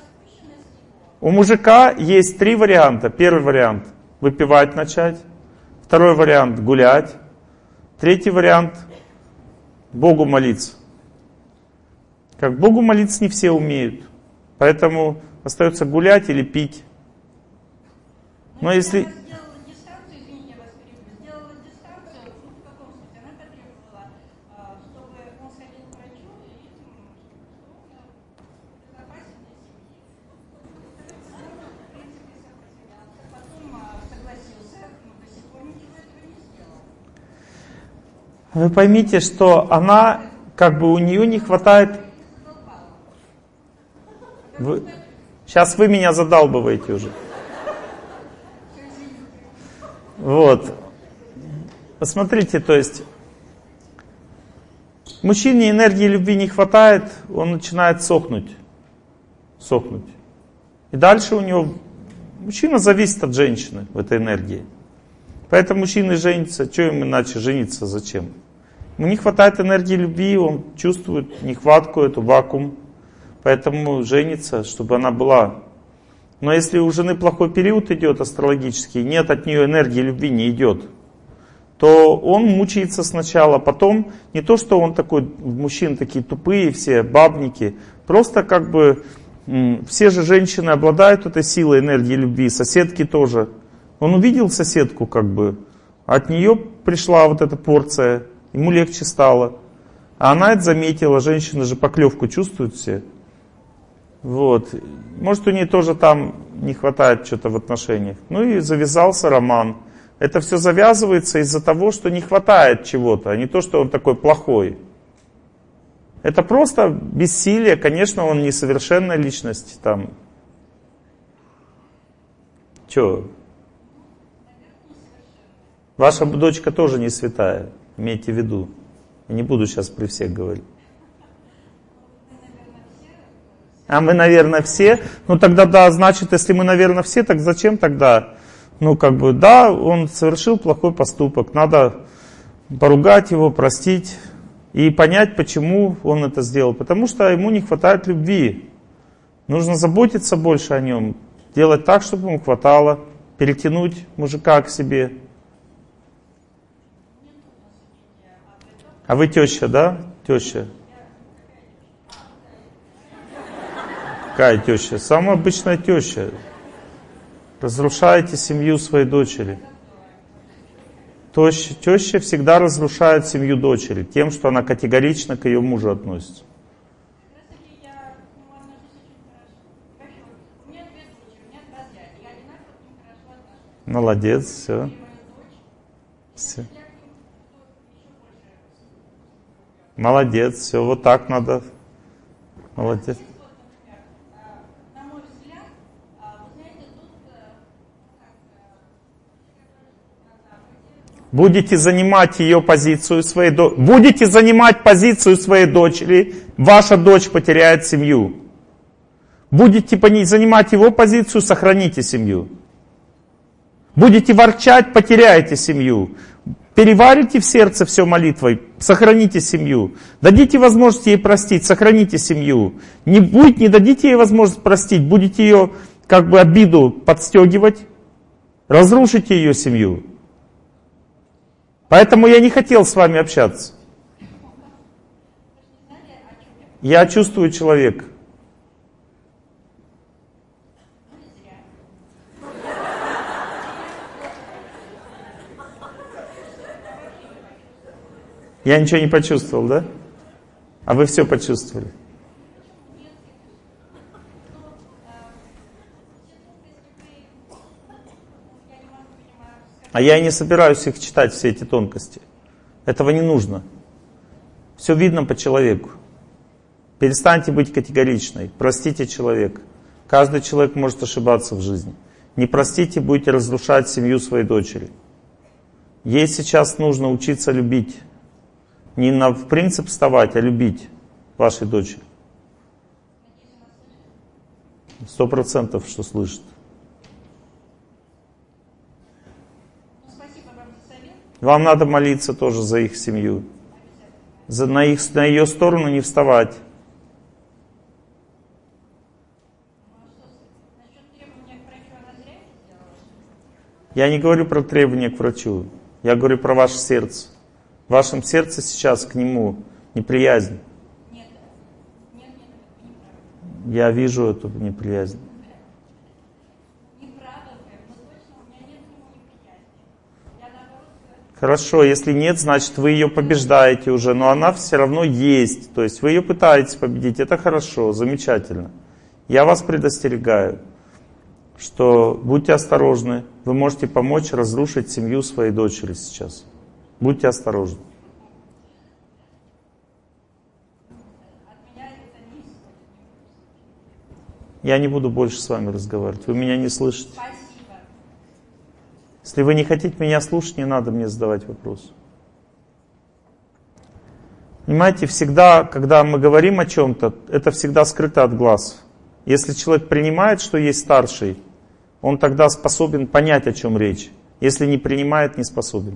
есть 3 варианта. Первый вариант — выпивать начать. Второй вариант — гулять. Третий вариант — Богу молиться. Как Богу молиться не все умеют. Поэтому остается гулять или пить. Но если... Сделала дистанцию, извините, я вас перебью. Сделала дистанцию, в каком смысле? Она потребовала, чтобы он сходил к врачу и безопасен для семьи. В принципе, сопротивлялся. Потом согласился, но до сих пор ничего этого не сделал. Вы поймите, что она, как бы у нее не хватает... Сейчас вы меня задалбываете уже. Вот. Посмотрите, то есть мужчине энергии любви не хватает, он начинает сохнуть. Сохнуть. И дальше у него... Мужчина зависит от женщины в этой энергии. Поэтому мужчины женятся. Что им иначе жениться? Зачем? Ему не хватает энергии любви, он чувствует нехватку, эту вакуум. Поэтому женится, чтобы она была. Но если у жены плохой период идет астрологический, нет от нее энергии любви, не идет, то он мучается сначала. Потом не то, что он такой, мужчины такие тупые все, бабники. Просто как бы все же женщины обладают этой силой энергии любви, соседки тоже. Он увидел соседку как бы, от нее пришла вот эта порция, ему легче стало. А она это заметила, женщины же поклевку чувствуют все. Вот. Может, у нее тоже там не хватает что-то в отношениях. Ну и завязался роман. Это все завязывается из-за того, что не хватает чего-то, а не то, что он такой плохой. Это просто бессилие. Конечно, он несовершенная личность. Там. Че? Ваша дочка тоже не святая. Имейте в виду. Я не буду сейчас при всех говорить. А мы, наверное, все. Ну тогда да, значит, если мы, наверное, все, так зачем тогда? Ну как бы, да, он совершил плохой поступок. Надо поругать его, простить и понять, почему он это сделал. Потому что ему не хватает любви. Нужно заботиться больше о нем. Делать так, чтобы ему хватало. Перетянуть мужика к себе. А вы теща, да? Теща. Какая теща? Самая обычная теща. Разрушаете семью своей дочери. Теща всегда разрушает семью дочери тем, что она категорично к ее мужу относится. Молодец, все. Все. Молодец, все, вот так надо. Молодец. Будете занимать ее позицию своей дочери. Будете занимать позицию своей дочери, ваша дочь потеряет семью. Будете занимать его позицию, сохраните семью. Будете ворчать, потеряете семью. Переварите в сердце все молитвой, сохраните семью. Дадите возможность ей простить, сохраните семью. Не дадите ей возможность простить, будете ее как бы обиду подстегивать, разрушите ее семью. Поэтому я не хотел с вами общаться. Я чувствую человека. Я ничего не почувствовал, да? А вы все почувствовали? А я и не собираюсь их читать, все эти тонкости. Этого не нужно. Все видно по человеку. Перестаньте быть категоричной. Простите человека. Каждый человек может ошибаться в жизни. Не простите, будете разрушать семью своей дочери. Ей сейчас нужно учиться любить. Не в принцип вставать, а любить вашей дочери. 100%, что слышит. Вам надо молиться тоже за их семью. На ее сторону не вставать. Я не говорю про требования к врачу. Я говорю про ваше сердце. В вашем сердце сейчас к нему неприязнь. Я вижу эту неприязнь. Хорошо, если нет, значит вы ее побеждаете уже, но она все равно есть. То есть вы ее пытаетесь победить, это хорошо, замечательно. Я вас предостерегаю, что будьте осторожны, вы можете помочь разрушить семью своей дочери сейчас. Будьте осторожны. Я не буду больше с вами разговаривать, вы меня не слышите. Если вы не хотите меня слушать, не надо мне задавать вопрос. Понимаете, всегда, когда мы говорим о чем-то, это всегда скрыто от глаз. Если человек принимает, что есть старший, он тогда способен понять, о чем речь. Если не принимает, не способен.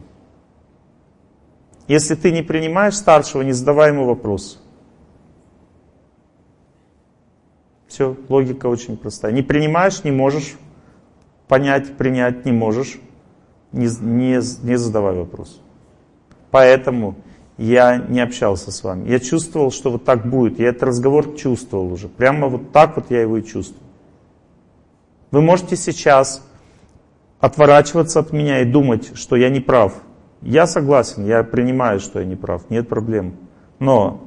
Если ты не принимаешь старшего, не задавай ему вопрос. Все, логика очень простая. Не принимаешь, не можешь понять, принять не можешь. Не задавай вопрос. Поэтому я не общался с вами. Я чувствовал, что вот так будет. Я этот разговор чувствовал уже. Прямо вот так вот я его и чувствую. Вы можете сейчас отворачиваться от меня и думать, что я не прав. Я согласен, я принимаю, что я не прав. Нет проблем. Но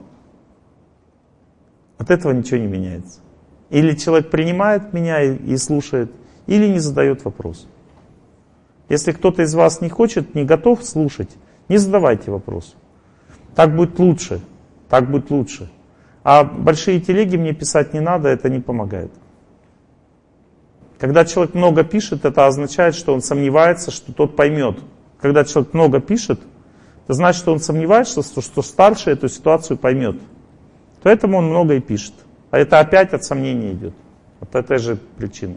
от этого ничего не меняется. Или человек принимает меня и слушает, или не задает вопрос. Если кто-то из вас не хочет, не готов слушать, не задавайте вопрос. Так будет лучше. Так будет лучше. А большие телеги мне писать не надо, это не помогает. Когда человек много пишет, это означает, что он сомневается, что тот поймет. Когда человек много пишет, это значит, что он сомневается, что старший эту ситуацию поймет. Поэтому он много и пишет. А это опять от сомнений идет. От этой же причины.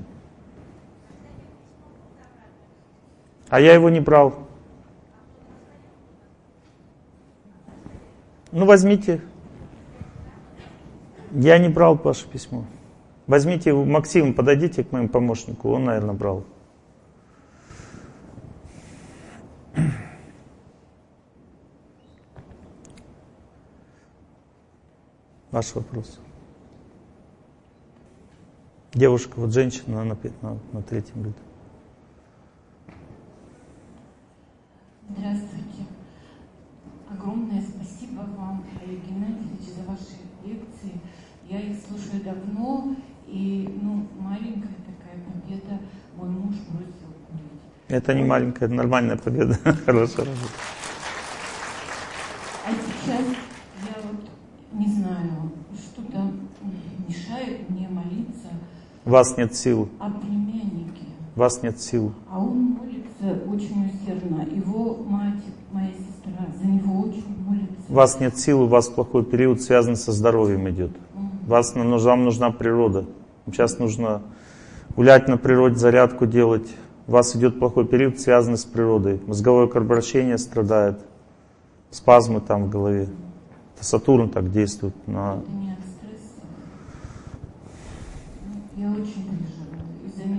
А я его не брал. Ну, возьмите. Я не брал ваше письмо. Возьмите, Максим, подойдите к моему помощнику. Он, наверное, брал. Ваш вопрос. Девушка, вот женщина на третьем ряду. Здравствуйте. Огромное спасибо вам, Олег Геннадьевич, за ваши лекции. Я их слушаю давно, и маленькая такая победа. Мой муж бросил курить. Это не маленькая, это нормальная победа. Хорошая работа. А сейчас я вот не знаю, что-то мешает мне молиться. У вас нет сил. О племяннике. У вас нет сил. А он молится очень усердно. Его мать, моя сестра, за него очень молится. У вас нет сил, у вас плохой период, связан со здоровьем идет. Вам нужна природа. Сейчас нужно гулять на природе, зарядку делать. У вас идет плохой период, связанный с природой. Мозговое кровообращение страдает. Спазмы там в голове. Это Сатурн так действует на... Это не от стресса. Я очень переживаю. Из-за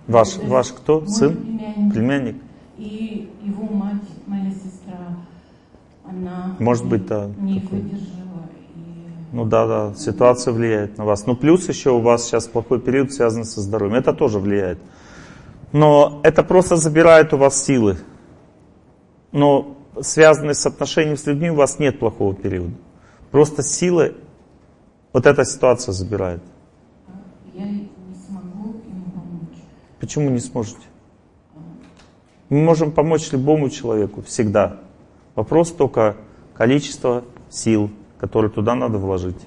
Ваш кто? Мой Сын? Племянник. И его мать, моя сестра, она может быть, да, не такой. выдержала. Ну да, ситуация влияет на вас. Ну плюс еще у вас сейчас плохой период, связанный со здоровьем. Это тоже влияет. Но это просто забирает у вас силы. Но связанные с отношением с людьми у вас нет плохого периода. Просто силы вот эта ситуация забирает. Я не смогу ему помочь. Почему не сможете? Мы можем помочь любому человеку всегда. Вопрос только количества сил, которые туда надо вложить.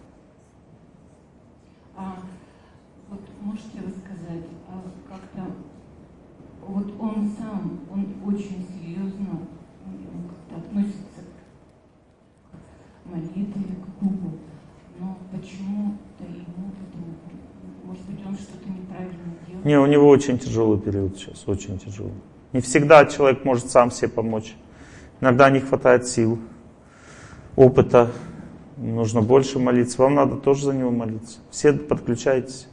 Вот можете рассказать, как-то вот он сам, он очень серьезно как-то относится к молитве, к Богу, но почему-то ему вдруг, может быть, он что-то неправильно делает? Не, у него очень тяжелый период сейчас, очень тяжелый. Не всегда человек может сам себе помочь. Иногда не хватает сил, опыта. Нужно больше молиться. Вам надо тоже за него молиться. Все подключайтесь.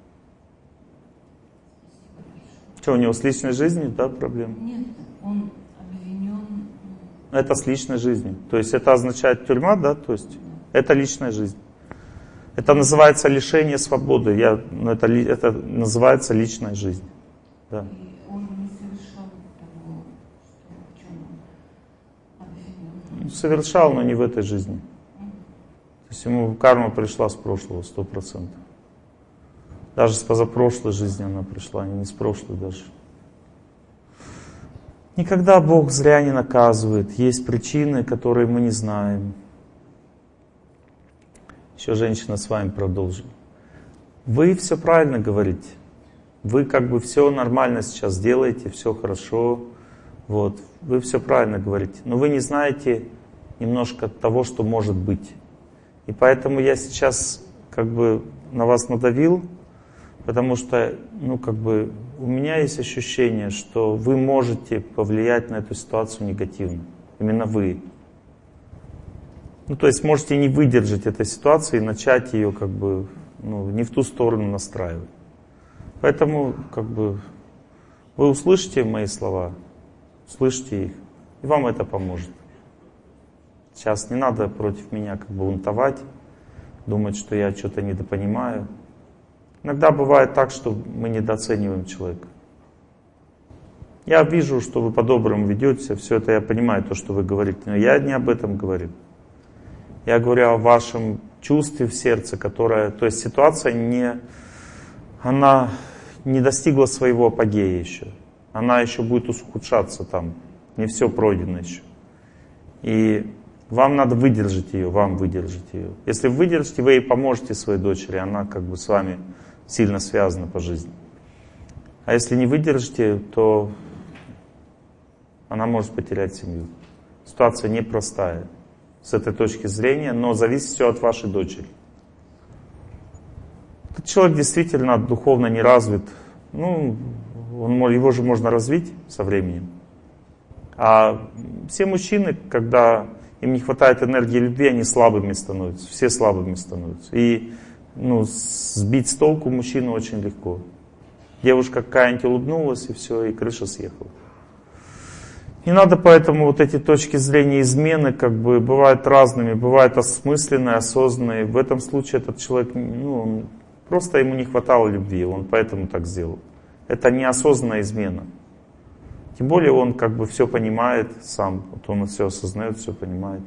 Что, у него с личной жизнью, да, проблемы? Нет, он обвинен. Это с личной жизнью. То есть это означает тюрьма, да? То есть это личная жизнь. Это называется лишение свободы. Это называется личная жизнь. Да. И он не совершал того, в чем он обвинен. Совершал, но не в этой жизни. То есть ему карма пришла с прошлого 100%. Даже с позапрошлой жизни она пришла, не с прошлой даже. Никогда Бог зря не наказывает. Есть причины, которые мы не знаем. Еще женщина с вами продолжим. Вы все правильно говорите. Вы как бы все нормально сейчас делаете, все хорошо. Вот. Вы все правильно говорите. Но вы не знаете немножко того, что может быть. И поэтому я сейчас как бы на вас надавил, потому что, у меня есть ощущение, что вы можете повлиять на эту ситуацию негативно. Именно вы. То есть можете не выдержать этой ситуации и начать ее не в ту сторону настраивать. Поэтому вы услышите мои слова, услышите их, и вам это поможет. Сейчас не надо против меня бунтовать, думать, что я что-то недопонимаю. Иногда бывает так, что мы недооцениваем человека. Я вижу, что вы по-доброму ведете, все это я понимаю, то, что вы говорите, но я не об этом говорю. Я говорю о вашем чувстве в сердце, которое... То есть ситуация она не достигла своего апогея еще. Она еще будет ухудшаться там. Не все пройдено еще. И вам надо выдержать ее, вам выдержать ее. Если вы выдержите, вы ей поможете своей дочери, она с вами сильно связана по жизни. А если не выдержите, то она может потерять семью. Ситуация непростая с этой точки зрения, но зависит все от вашей дочери. Этот человек действительно духовно не развит. Его же можно развить со временем. А все мужчины, когда им не хватает энергии любви, они слабыми становятся. Все слабыми становятся. И сбить с толку мужчину очень легко. Девушка какая-нибудь улыбнулась, и все, и крыша съехала. Не надо поэтому вот эти точки зрения измены бывают разными, бывают осмысленные, осознанные. В этом случае этот человек, просто ему не хватало любви, он поэтому так сделал. Это неосознанная измена. Тем более он все понимает сам, он все осознает, все понимает.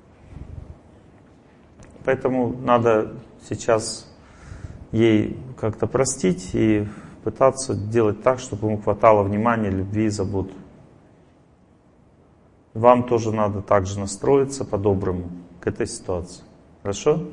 Поэтому надо сейчас ей как-то простить и пытаться делать так, чтобы ему хватало внимания, любви и заботы. Вам тоже надо также настроиться по-доброму к этой ситуации. Хорошо?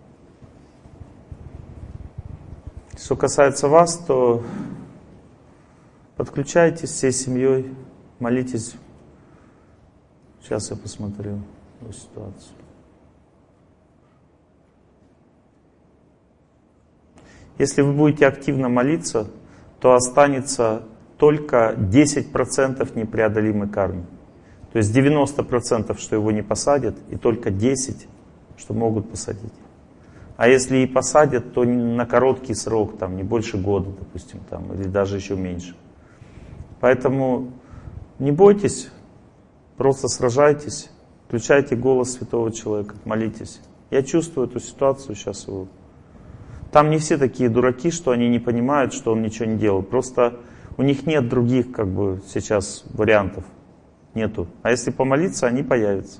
Что касается вас, то подключайтесь всей семьей, молитесь. Сейчас я посмотрю эту ситуацию. Если вы будете активно молиться, то останется только 10% непреодолимой кармы. То есть 90%, что его не посадят, и только 10%, что могут посадить. А если и посадят, то на короткий срок, там, не больше года, допустим, там, или даже еще меньше. Поэтому не бойтесь, просто сражайтесь, включайте голос святого человека, молитесь. Я чувствую эту ситуацию сейчас его. Там не все такие дураки, что они не понимают, что он ничего не делал. Просто у них нет других, как бы, сейчас вариантов. Нету. А если помолиться, они появятся.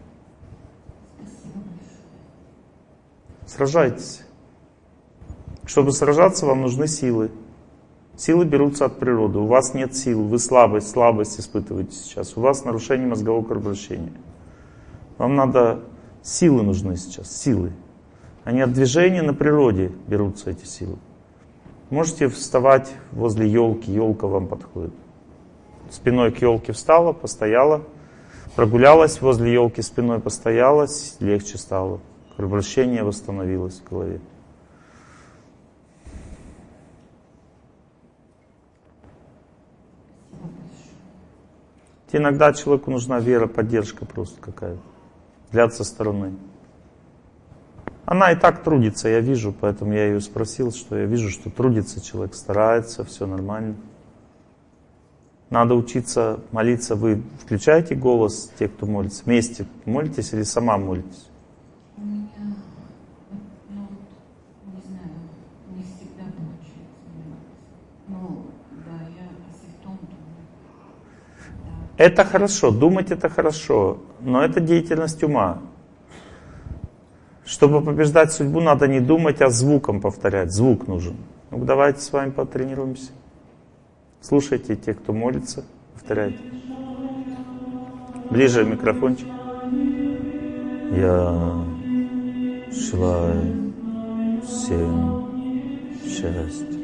Сражайтесь. Чтобы сражаться, вам нужны силы. Силы берутся от природы. У вас нет сил, вы слабость испытываете сейчас. У вас нарушение мозгового кровообращения. Вам надо, силы нужны сейчас, силы. Они от движения на природе берутся, эти силы. Можете вставать возле елки, елка вам подходит. Спиной к елке встала, постояла, прогулялась возле елки, спиной постоялась, легче стало. Кровообращение восстановилось в голове. Иногда человеку нужна вера, поддержка просто какая-то. Взгляд со стороны. Она и так трудится, я вижу, поэтому я ее спросил, что я вижу, что трудится человек, старается, все нормально. Надо учиться молиться. Вы включаете голос, те, кто молится? Вместе молитесь или сама молитесь? У меня, не знаю, не всегда получается молиться. Ну, да, я о святом думаю. Да. Это хорошо, думать это хорошо, но это деятельность ума. Чтобы побеждать судьбу, надо не думать, а звуком повторять. Звук нужен. Ну, давайте с вами потренируемся. Слушайте те, кто молится, повторяйте. Ближе микрофончик. Я желаю всем счастья.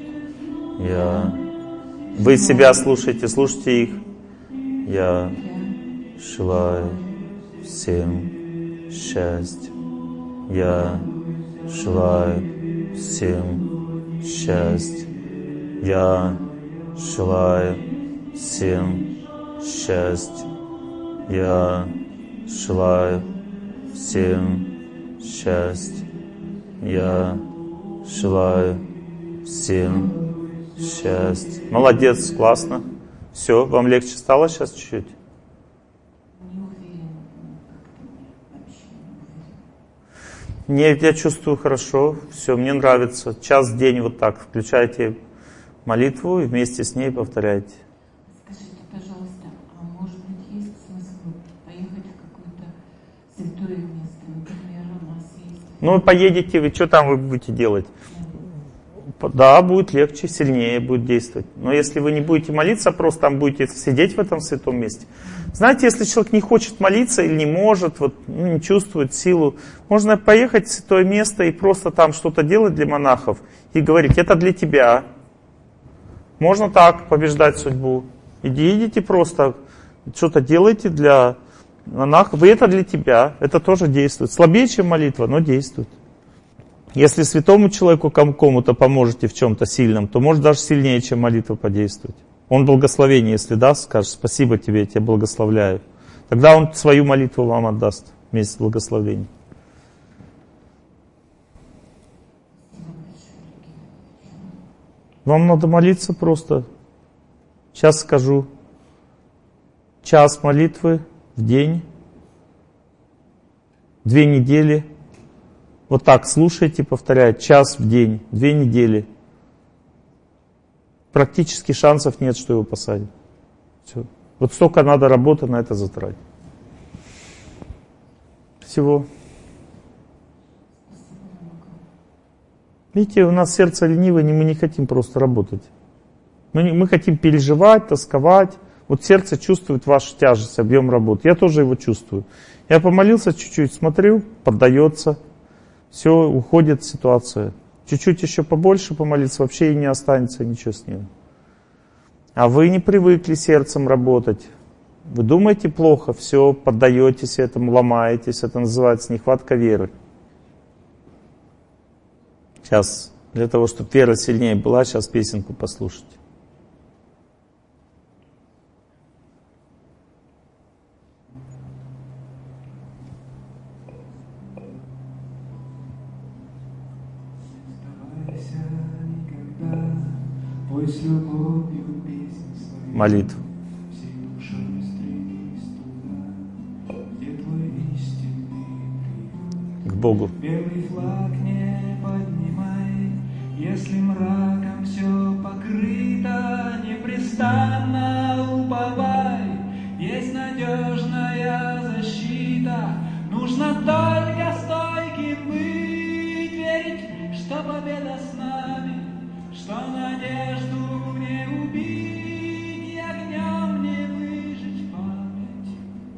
Вы себя слушайте, слушайте их. Я желаю всем счастья. Я желаю всем счастья. Я желаю всем счастья. Я желаю всем счастья. Я желаю всем счастья. Молодец, классно. Все, вам легче стало сейчас чуть-чуть? Не уверен, как-то вообще не уверен. Нет, я чувствую хорошо, все, мне нравится. Час в день вот так включайте молитву и вместе с ней повторяйте. Скажите, пожалуйста, а может быть есть смысл поехать в какое-то святое место? Например, у нас есть... Ну, поедете, вы что там вы будете делать? Да, будет легче, сильнее будет действовать. Но если вы не будете молиться, просто там будете сидеть в этом святом месте. Знаете, если человек не хочет молиться или не может, не чувствует силу, можно поехать в святое место и просто там что-то делать для монахов и говорить, это для тебя. Можно так побеждать судьбу. Идите просто, что-то делайте для монахов, и это для тебя. Это тоже действует. Слабее, чем молитва, но действует. Если святому человеку кому-то поможете в чем-то сильном, то может даже сильнее, чем молитва подействовать. Он благословение, если даст, скажет, спасибо тебе, я тебя благословляю. Тогда он свою молитву вам отдаст вместе с благословением. Вам надо молиться просто. Сейчас скажу. Час молитвы в день. 2 недели. Вот так слушайте, повторяйте. Час в день. 2 недели. Практически шансов нет, что его посадят. Все. Вот столько надо работы на это затратить. Всего. Видите, у нас сердце ленивое, мы не хотим просто работать. Мы хотим переживать, тосковать. Вот сердце чувствует вашу тяжесть, объем работы. Я тоже его чувствую. Я помолился чуть-чуть, смотрю, поддается. Все, уходит ситуация. Чуть-чуть еще побольше помолиться, вообще и не останется ничего с ним. А вы не привыкли сердцем работать. Вы думаете плохо, все, поддаетесь этому, ломаетесь. Это называется нехватка веры. Сейчас, для того, чтобы вера сильнее была, сейчас песенку послушайте. молитву. К Богу. Белый флаг не поднимай, если мраком все покрыто, непрестанно уповай, есть надежная защита, нужно только стойким быть, верить, что победа с нами, что надежду не убить и огнем не выжечь память.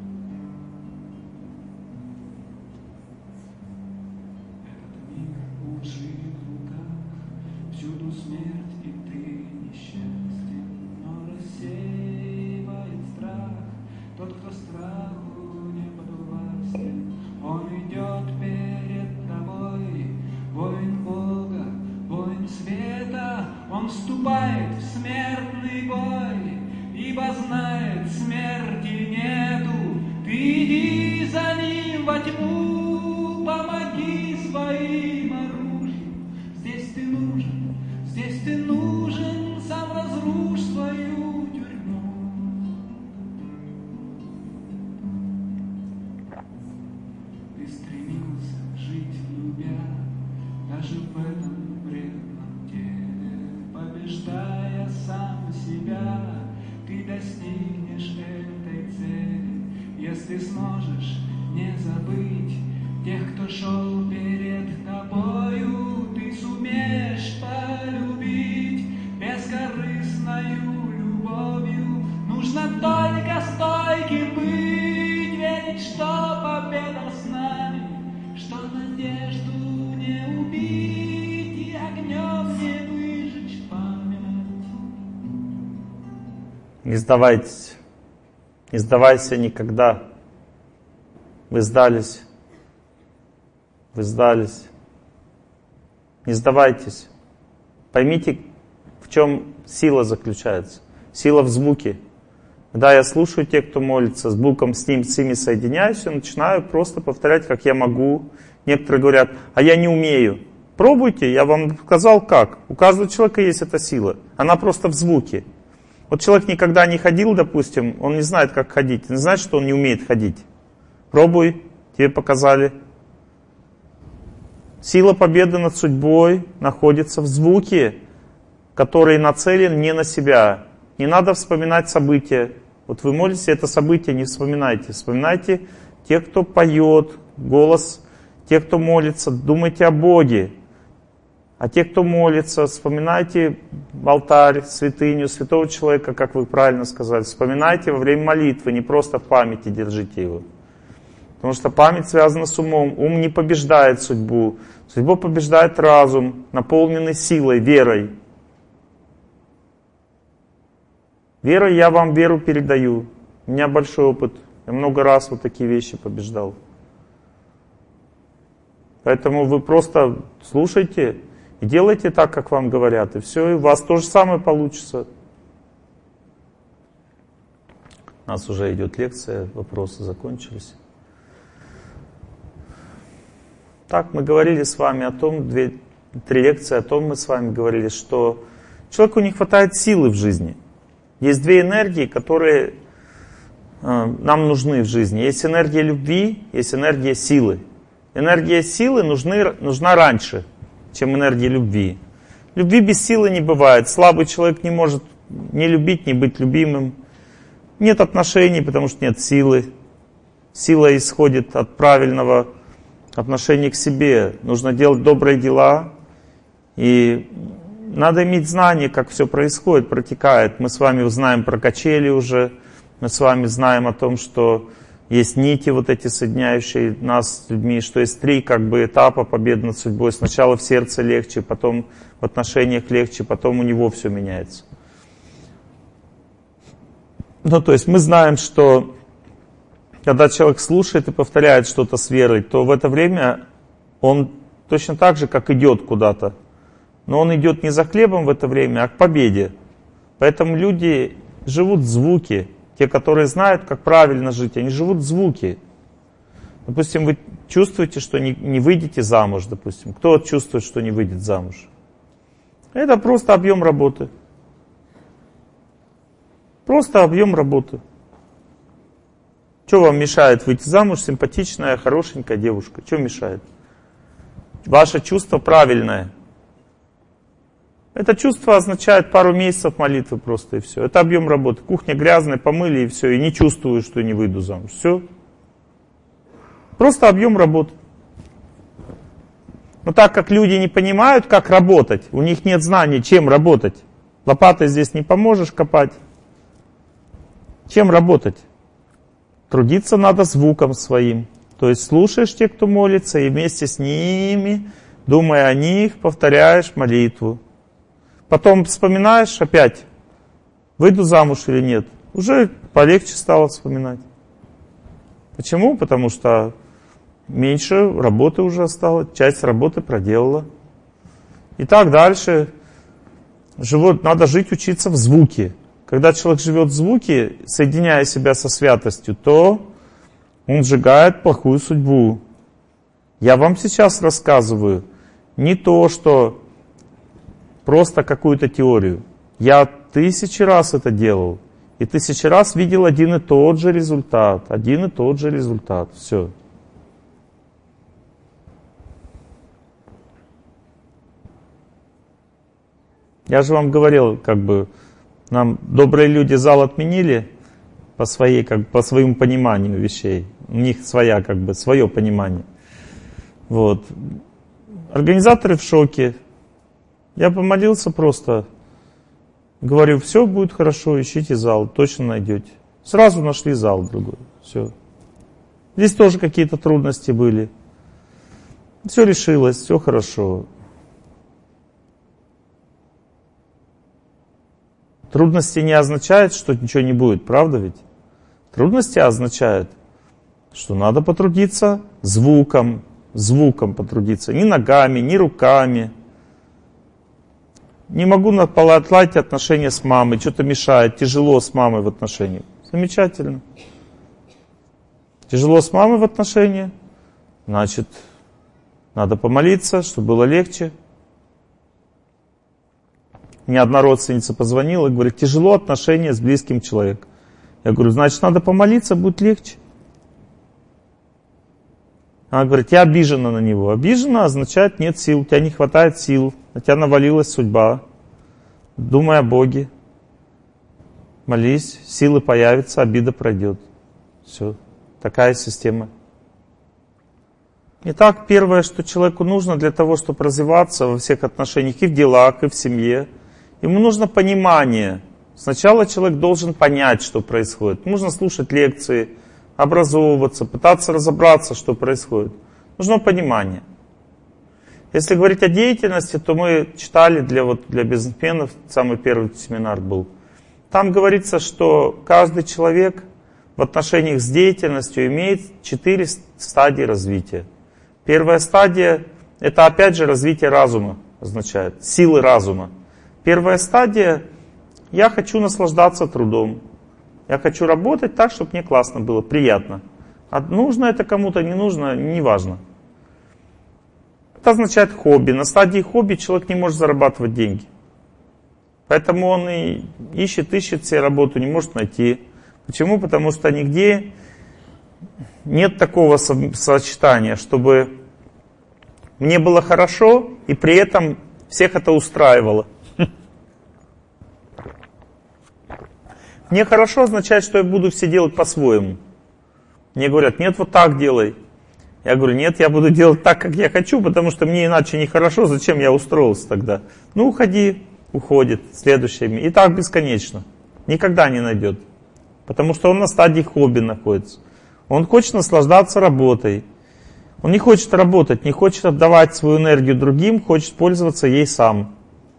Этот мир в лживых руках, всюду смерть и ты несчастен, но рассеивает страх тот, кто страху не подвластен. Он идет перед тобой, воин Бога, воин света, он вступает в смертный бой, ибо знает, смерти нету. Ты иди за ним во тьму, помоги своим оружием. Здесь ты нужен, сам разрушь свою тюрьму. Ты стремился жить, любя, даже в этом вредном теле, побеждая сам себя, ты достигнешь этой цели, если сможешь не забыть тех, кто шел перед тобою, ты сумеешь полюбить бескорыстною любовью. Нужно только стойким быть, верить, что победа с нами, что надежду не убить и огнем не выжечь память. Не сдавайтесь. Не сдавайся никогда. Вы сдались. Вы сдались. Не сдавайтесь. Поймите, в чем сила заключается. Сила в звуке. Когда я слушаю тех, кто молится, с звуком с ними соединяюсь и начинаю просто повторять, как я могу. Некоторые говорят, а я не умею. Пробуйте, я вам сказал как. У каждого человека есть эта сила. Она просто в звуке. Вот человек никогда не ходил, допустим, он не знает, как ходить. Не знает, что он не умеет ходить. Пробуй, тебе показали. Сила победы над судьбой находится в звуке, который нацелен не на себя. Не надо вспоминать события. Вот вы молитесь, это событие не вспоминайте. Вспоминайте тех, кто поет, голос, тех, кто молится. Думайте о Боге. А те, кто молится, вспоминайте алтарь, святыню, святого человека, как вы правильно сказали. Вспоминайте во время молитвы, не просто в памяти держите его. Потому что память связана с умом. Ум не побеждает судьбу. Судьбу побеждает разум, наполненный силой, верой. Верой я вам веру передаю. У меня большой опыт. Я много раз вот такие вещи побеждал. Поэтому вы просто слушайте и делайте так, как вам говорят. И все, и у вас то же самое получится. У нас уже идет лекция, вопросы закончились. Так, мы говорили с вами о том, 2-3 лекции о том мы с вами говорили, что человеку не хватает силы в жизни. Есть 2 энергии, которые нам нужны в жизни. Есть энергия любви, есть энергия силы. Энергия силы нужна раньше, чем энергия любви. Любви без силы не бывает. Слабый человек не может не любить, не быть любимым. Нет отношений, потому что нет силы. Сила исходит от правильного отношения к себе. Нужно делать добрые дела. И надо иметь знание, как все происходит, протекает. Мы с вами знаем про качели уже. Мы с вами знаем о том, что есть нити вот эти, соединяющие нас с людьми, что есть 3 как бы этапа победы над судьбой. Сначала в сердце легче, потом в отношениях легче, потом у него все меняется. Ну, то есть мы знаем, что когда человек слушает и повторяет что-то с верой, то в это время он точно так же, как идет куда-то. Но он идет не за хлебом в это время, а к победе. Поэтому люди живут в звуке. Те, которые знают, как правильно жить, они живут в звуке. Допустим, вы чувствуете, что не выйдете замуж, допустим. Кто чувствует, что не выйдет замуж? Это просто объем работы. Просто объем работы. Что вам мешает выйти замуж? Симпатичная, хорошенькая девушка. Что мешает? Ваше чувство правильное. Это чувство означает пару месяцев молитвы просто и все. Это объем работы. Кухня грязная, помыли и все. И не чувствую, что не выйду замуж. Все. Просто объем работы. Но так как люди не понимают, как работать, у них нет знаний, чем работать. Лопатой здесь не поможешь копать. Чем работать? Трудиться надо звуком своим. То есть слушаешь тех, кто молится, и вместе с ними, думая о них, повторяешь молитву. Потом вспоминаешь опять, выйду замуж или нет. Уже полегче стало вспоминать. Почему? Потому что меньше работы уже осталось, часть работы проделала. И так дальше. Надо жить, учиться в звуке. Когда человек живет в звуке, соединяя себя со святостью, то он сжигает плохую судьбу. Я вам сейчас рассказываю не то, что просто какую-то теорию. Я 1000 раз это делал. И 1000 раз видел один и тот же результат. Один и тот же результат. Все. Я же вам говорил, нам добрые люди зал отменили по своему пониманию вещей. У них свое понимание. Вот. Организаторы в шоке. Я помолился просто. Говорю, все будет хорошо, ищите зал, точно найдете. Сразу нашли зал другой. Все. Здесь тоже какие-то трудности были. Все решилось, все хорошо. Трудности не означают, что ничего не будет, правда ведь? Трудности означают, что надо потрудиться звуком потрудиться. Ни ногами, ни руками. Не могу наладить отношения с мамой, что-то мешает, тяжело с мамой в отношениях. Замечательно. Тяжело с мамой в отношениях, значит, надо помолиться, чтобы было легче. Мне одна родственница позвонила и говорит, тяжело отношения с близким человеком. Я говорю, значит, надо помолиться, будет легче. Она говорит, я обижена на него. Обижена означает нет сил, у тебя не хватает сил, на тебя навалилась судьба. Думай о Боге. Молись, силы появятся, обида пройдет. Все, такая система. Итак, первое, что человеку нужно для того, чтобы развиваться во всех отношениях, и в делах, и в семье, ему нужно понимание. Сначала человек должен понять, что происходит. Нужно слушать лекции, образовываться, пытаться разобраться, что происходит. Нужно понимание. Если говорить о деятельности, то мы читали для бизнесменов, самый первый семинар был. Там говорится, что каждый человек в отношениях с деятельностью имеет 4 стадии развития. Первая стадия — это опять же развитие разума, означает, силы разума. Первая стадия — я хочу наслаждаться трудом. Я хочу работать так, чтобы мне классно было, приятно. А нужно это кому-то, не нужно, неважно. Это означает хобби. На стадии хобби человек не может зарабатывать деньги. Поэтому он и ищет себе работу, не может найти. Почему? Потому что нигде нет такого сочетания, чтобы мне было хорошо, и при этом всех это устраивало. Мне хорошо означает, что я буду все делать по-своему. Мне говорят, нет, вот так делай. Я говорю, нет, я буду делать так, как я хочу, потому что мне иначе нехорошо, зачем я устроился тогда? Ну, уходи, уходит, следующее. И так бесконечно. Никогда не найдет. Потому что он на стадии хобби находится. Он хочет наслаждаться работой. Он не хочет работать, не хочет отдавать свою энергию другим, хочет пользоваться ей сам.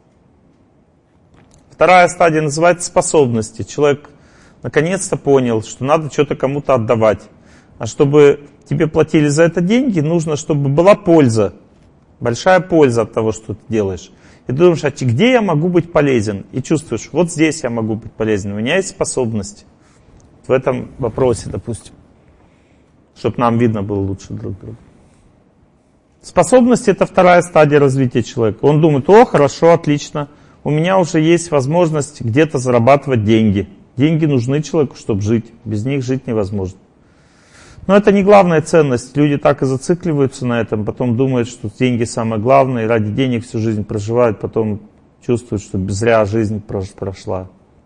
Вторая стадия называется способности. Человек наконец-то понял, что надо что-то кому-то отдавать. А чтобы тебе платили за это деньги, нужно, чтобы была польза. Большая польза от того, что ты делаешь. И ты думаешь, а где я могу быть полезен? И чувствуешь, вот здесь я могу быть полезен. У меня есть способности. В этом вопросе, допустим. Чтобы нам видно было лучше друг друга. Способности — это вторая стадия развития человека. Он думает, о, хорошо, отлично. У меня уже есть возможность где-то зарабатывать деньги. Деньги нужны человеку, чтобы жить. Без них жить невозможно. Но это не главная ценность. Люди так и зацикливаются на этом, потом думают, что деньги самое главное, и ради денег всю жизнь проживают, потом чувствуют, что зря жизнь прошла.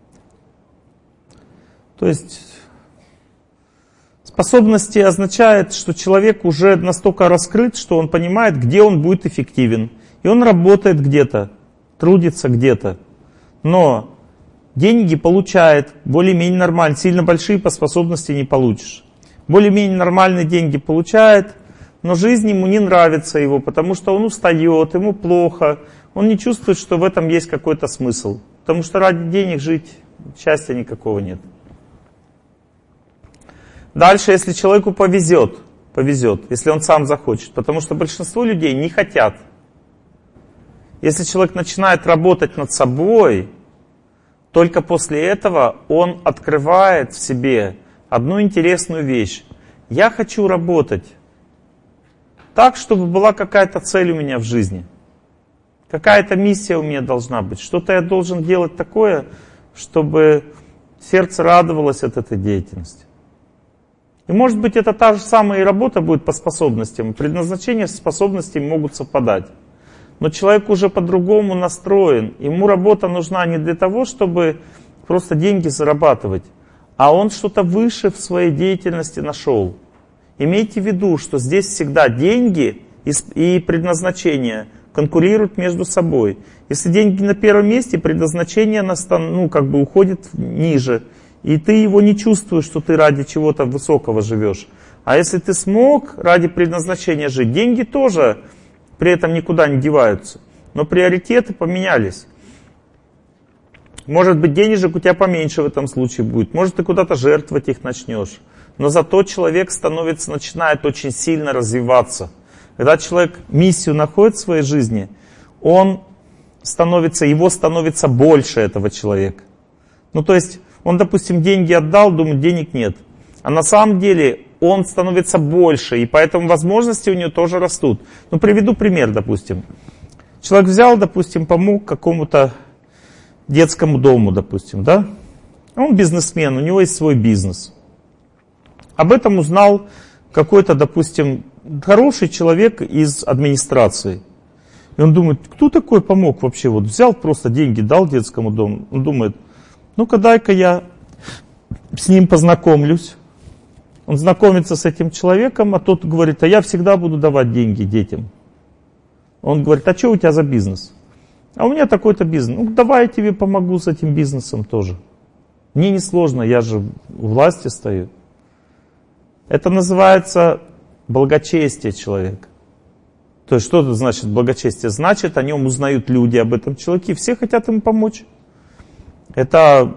То есть способности означает, что человек уже настолько раскрыт, что он понимает, где он будет эффективен. И он работает где-то, трудится где-то. Но деньги получает более-менее нормально. Сильно большие по способности не получишь. Более-менее нормальные деньги получает, но жизнь ему не нравится его, потому что он устает, ему плохо. Он не чувствует, что в этом есть какой-то смысл. Потому что ради денег жить счастья никакого нет. Дальше, если человеку повезет, если он сам захочет. Потому что большинство людей не хотят. Если человек начинает работать над собой, только после этого он открывает в себе одну интересную вещь. Я хочу работать так, чтобы была какая-то цель у меня в жизни. Какая-то миссия у меня должна быть. Что-то я должен делать такое, чтобы сердце радовалось от этой деятельности. И может быть это та же самая и работа будет по способностям. Предназначение с способностями могут совпадать. Но человек уже по-другому настроен. Ему работа нужна не для того, чтобы просто деньги зарабатывать, а он что-то выше в своей деятельности нашел. Имейте в виду, что здесь всегда деньги и предназначение конкурируют между собой. Если деньги на первом месте, предназначение уходит ниже. И ты его не чувствуешь, что ты ради чего-то высокого живешь. А если ты смог ради предназначения жить, деньги тоже при этом никуда не деваются. Но приоритеты поменялись. Может быть, денежек у тебя поменьше в этом случае будет. Может, ты куда-то жертвовать их начнешь. Но зато человек начинает очень сильно развиваться. Когда человек миссию находит в своей жизни, его становится больше этого человека. То есть, он, допустим, деньги отдал, думает, денег нет. А на самом деле он становится больше, и поэтому возможности у него тоже растут. Приведу пример, допустим. Человек взял, допустим, помог какому-то детскому дому, допустим, да? Он бизнесмен, у него есть свой бизнес. Об этом узнал какой-то, допустим, хороший человек из администрации. И он думает, кто такой помог вообще? Вот взял просто деньги, дал детскому дому. Он думает, ну-ка дай-ка я с ним познакомлюсь. Он знакомится с этим человеком, а тот говорит, а я всегда буду давать деньги детям. Он говорит, а что у тебя за бизнес? А у меня такой-то бизнес. Ну, давай я тебе помогу с этим бизнесом тоже. Мне не сложно, я же у власти стою. Это называется благочестие человека. То есть, что это значит благочестие? Значит, о нем узнают люди, об этом человеке, и все хотят ему помочь. Это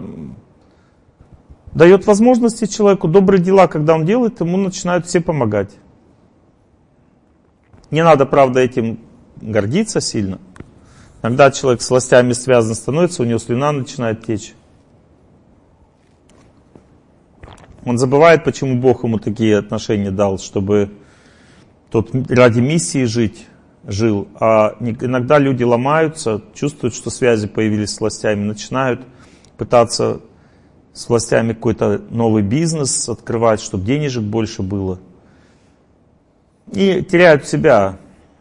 дает возможности человеку, добрые дела, когда он делает, ему начинают все помогать. Не надо, правда, этим гордиться сильно. Иногда человек с властями связан становится, у него слюна начинает течь. Он забывает, почему Бог ему такие отношения дал, чтобы тот ради миссии жил. А иногда люди ломаются, чувствуют, что связи появились с властями, начинают пытаться с властями какой-то новый бизнес открывать, чтобы денежек больше было. И теряют себя.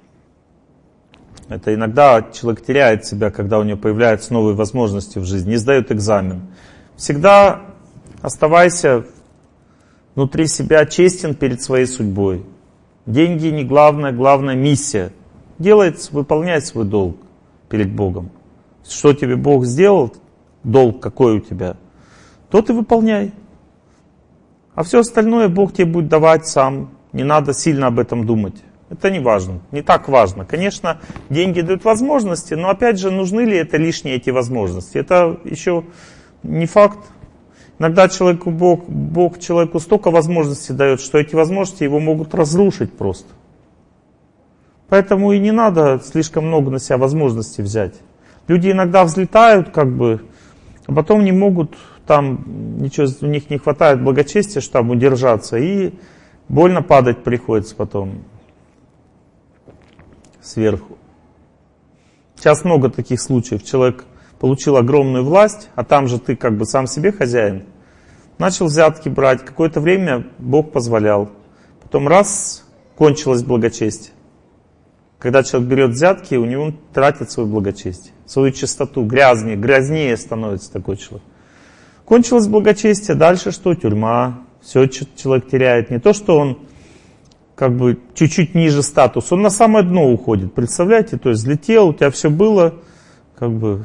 Это иногда человек теряет себя, когда у него появляются новые возможности в жизни, не сдает экзамен. Всегда оставайся внутри себя честен перед своей судьбой. Деньги не главное, главная миссия. Выполняй свой долг перед Богом. Что тебе Бог сделал, долг какой у тебя, то ты выполняй. А все остальное Бог тебе будет давать сам. Не надо сильно об этом думать. Это не важно, не так важно. Конечно, деньги дают возможности, но опять же, нужны ли это лишние эти возможности? Это еще не факт. Иногда Бог человеку столько возможностей дает, что эти возможности его могут разрушить просто. Поэтому и не надо слишком много на себя возможностей взять. Люди иногда взлетают, а потом не могут, ничего у них не хватает благочестия, чтобы удержаться, и больно падать приходится потом сверху. Сейчас много таких случаев. Человек получил огромную власть, а там же ты как бы сам себе хозяин, начал взятки брать. Какое-то время Бог позволял. Потом раз, кончилось благочестие. Когда человек берет взятки, у него тратит свое благочестие, свою чистоту, грязнее становится такой человек. Кончилось благочестие, дальше что? Тюрьма. Все, человек теряет. Не то, что он как бы чуть-чуть ниже статус, он на самое дно уходит. Представляете? То есть взлетел, у тебя все было, как бы,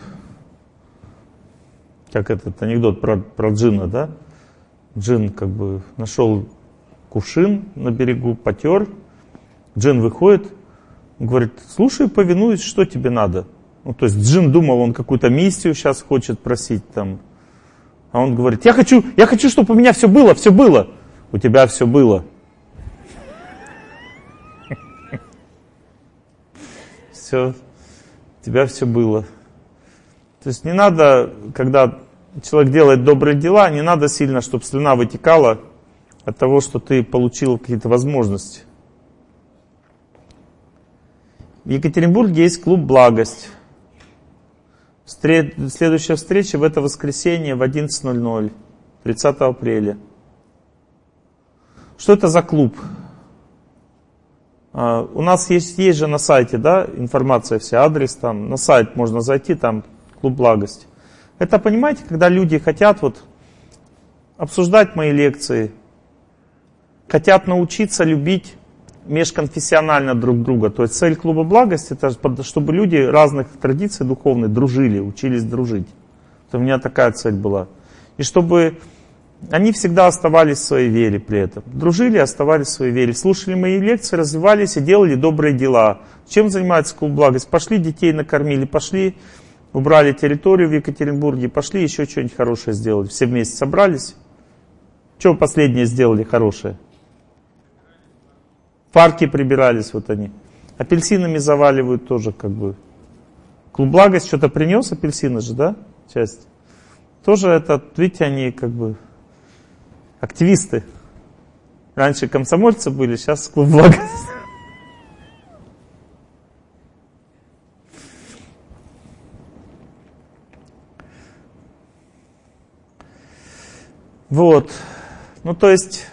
как этот анекдот про джинна, да? Джин как бы нашел кувшин на берегу, потер. Джин выходит, говорит: слушай, повинуюсь, что тебе надо? Ну, то есть джин думал, он какую-то миссию сейчас хочет просить там. А он говорит: я хочу, чтобы у меня все было, все было. У тебя все было. Все, у тебя все было. То есть не надо, когда человек делает добрые дела, не надо сильно, чтобы слюна вытекала от того, что ты получил какие-то возможности. В Екатеринбурге есть клуб «Благость». Следующая встреча в это воскресенье в 11:00, 30 апреля. Что это за клуб? У нас есть же на сайте, да, информация вся, адрес там, на сайт можно зайти, там клуб «Благость». Это, понимаете, когда люди хотят вот обсуждать мои лекции, хотят научиться любить межконфессионально друг друга. То есть цель клуба «Благость» — это чтобы люди разных традиций духовных дружили, учились дружить. Это у меня такая цель была. И чтобы они всегда оставались в своей вере при этом. Дружили, оставались в своей вере. Слушали мои лекции, развивались и делали добрые дела. Чем занимается клуб «Благость»? Пошли детей накормили, пошли убрали территорию в Екатеринбурге, пошли еще что-нибудь хорошее сделать. Все вместе собрались. Что последнее сделали хорошее? Парки прибирались вот они. Апельсинами заваливают тоже как бы. Клуб «Благость» что-то принес, апельсины же, да? Часть. Тоже это, видите, они как бы активисты. Раньше комсомольцы были, сейчас клуб «Благость». Вот. Ну, то есть,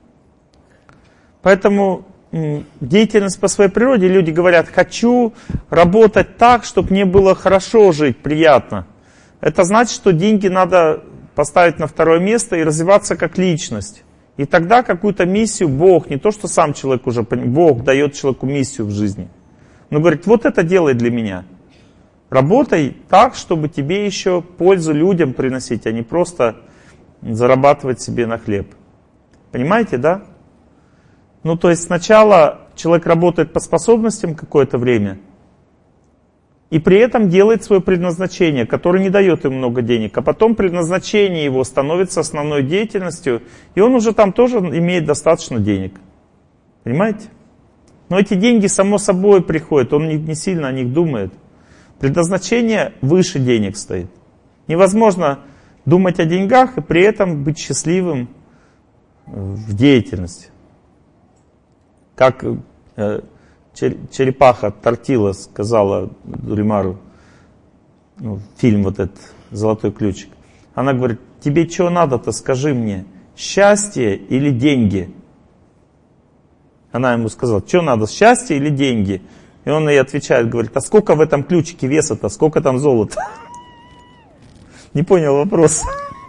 поэтому деятельность по своей природе, люди говорят: хочу работать так, чтобы мне было хорошо жить, приятно. Это значит, что деньги надо поставить на второе место и развиваться как личность. И тогда какую-то миссию Бог, не то, что сам человек уже, Бог дает человеку миссию в жизни. Но говорит: вот это делай для меня. Работай так, чтобы тебе еще пользу людям приносить, а не просто зарабатывать себе на хлеб. Понимаете, да? Ну, то есть сначала человек работает по способностям какое-то время, и при этом делает свое предназначение, которое не дает ему много денег, а потом предназначение его становится основной деятельностью, и он уже там тоже имеет достаточно денег. Понимаете? Но эти деньги само собой приходят, он не сильно о них думает. Предназначение выше денег стоит. Невозможно думать о деньгах и при этом быть счастливым в деятельности. Как черепаха Тортила сказала Дуримару, фильм вот этот «Золотой ключик». Она говорит: тебе что надо-то, скажи мне, счастье или деньги? Она ему сказала: что надо, счастье или деньги? И он ей отвечает, говорит: а сколько в этом ключике веса-то, сколько там золота? Не понял вопрос.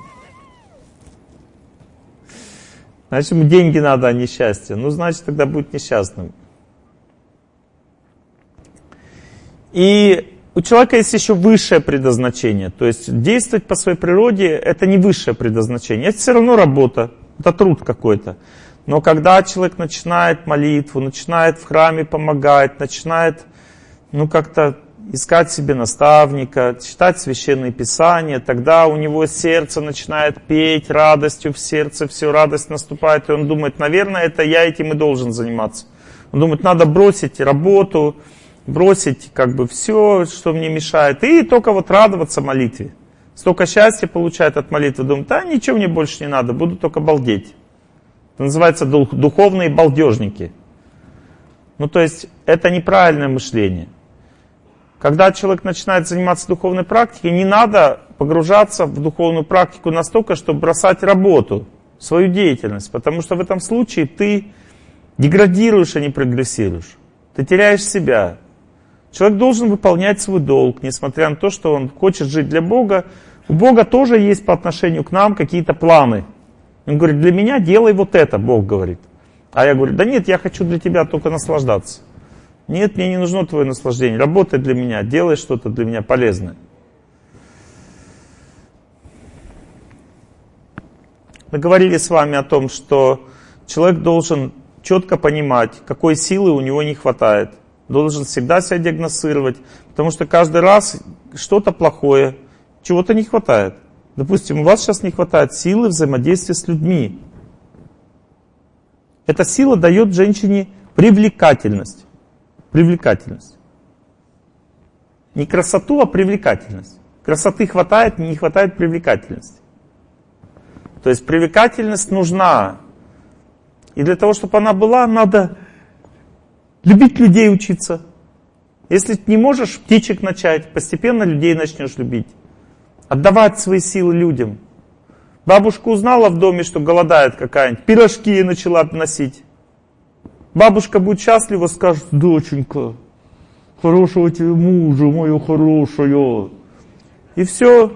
Значит, ему деньги надо, а не счастье. Ну, значит, тогда будет несчастным. И у человека есть еще высшее предназначение. То есть действовать по своей природе — это не высшее предназначение. Это все равно работа, это труд какой-то. Но когда человек начинает молитву, начинает в храме помогать, начинает, как-то искать себе наставника, читать священные писания, тогда у него сердце начинает петь радостью, в сердце все, радость наступает, и он думает: наверное, это я этим и должен заниматься. Он думает: надо бросить работу, бросить все, что мне мешает, и только вот радоваться молитве. Столько счастья получает от молитвы, думает: да, ничего мне больше не надо, буду только балдеть. Это называется духовные балдежники. То есть это неправильное мышление. Когда человек начинает заниматься духовной практикой, не надо погружаться в духовную практику настолько, чтобы бросать работу, свою деятельность. Потому что в этом случае ты деградируешь, а не прогрессируешь. Ты теряешь себя. Человек должен выполнять свой долг, несмотря на то, что он хочет жить для Бога. У Бога тоже есть по отношению к нам какие-то планы. Он говорит, для меня делай вот это, Бог говорит. А я говорю, да нет, я хочу для тебя только наслаждаться. Нет, мне не нужно твое наслаждение. Работай для меня, делай что-то для меня полезное. Мы говорили с вами о том, что человек должен четко понимать, какой силы у него не хватает. Должен всегда себя диагностировать, потому что каждый раз что-то плохое, чего-то не хватает. Допустим, у вас сейчас не хватает силы взаимодействия с людьми. Эта сила дает женщине привлекательность. Привлекательность. Не красоту, а привлекательность. Красоты хватает, не хватает привлекательности. То есть привлекательность нужна. И для того, чтобы она была, надо любить людей, учиться. Если не можешь птичек начать, постепенно людей начнешь любить. Отдавать свои силы людям. Бабушка узнала в доме, что голодает какая-нибудь, пирожки ей начала носить. Бабушка будет счастлива, скажет, доченька, хорошего тебе мужа, моя хорошая. И все.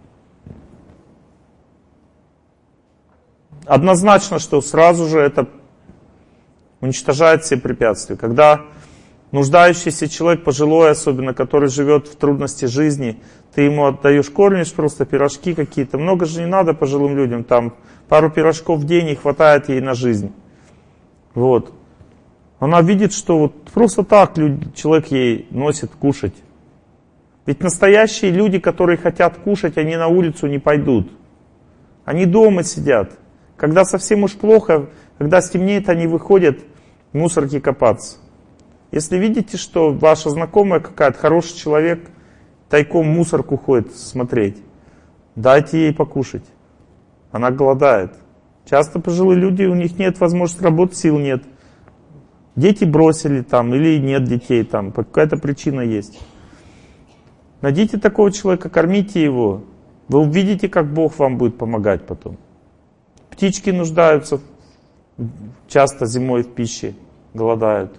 Однозначно, что сразу же это уничтожает все препятствия. Когда нуждающийся человек, пожилой особенно, который живет в трудности жизни, ты ему отдаешь, кормишь просто пирожки какие-то. Много же не надо пожилым людям, там пару пирожков в день и хватает ей на жизнь. Вот. Она видит, что вот просто так человек ей носит кушать. Ведь настоящие люди, которые хотят кушать, они на улицу не пойдут. Они дома сидят. Когда совсем уж плохо, когда стемнеет, они выходят в мусорке копаться. Если видите, что ваша знакомая какая-то, хороший человек, тайком в мусорку ходит смотреть, дайте ей покушать. Она голодает. Часто пожилые люди, у них нет возможности работать, сил нет. Дети бросили там, или нет детей там, какая-то причина есть. Найдите такого человека, кормите его. Вы увидите, как Бог вам будет помогать потом. Птички нуждаются часто зимой в пище, голодают.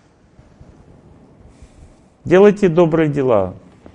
Делайте добрые дела.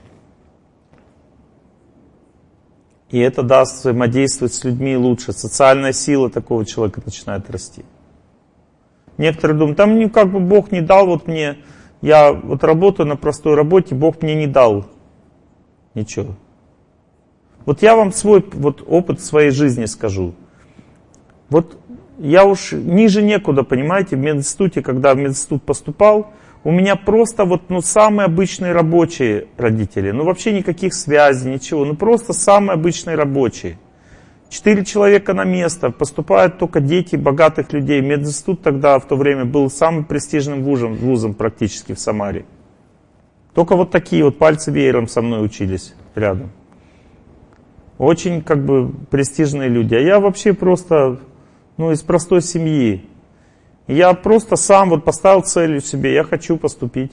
И это даст взаимодействовать с людьми лучше. Социальная сила такого человека начинает расти. Некоторые думают, там как бы Бог не дал вот мне, я вот работаю на простой работе, Бог мне не дал ничего. Вот я вам свой вот опыт своей жизни скажу. Вот я уж ниже некуда, понимаете, в мединституте, когда в мединститут поступал, у меня просто вот, самые обычные рабочие родители. Вообще никаких связей, ничего. Просто самые обычные рабочие. 4 человека на место. Поступают только дети богатых людей. Мединститут тогда, в то время, был самым престижным вузом практически в Самаре. Только вот такие вот пальцы веером со мной учились рядом. Очень престижные люди. А я вообще просто, из простой семьи. Я просто сам поставил целью себе, я хочу поступить.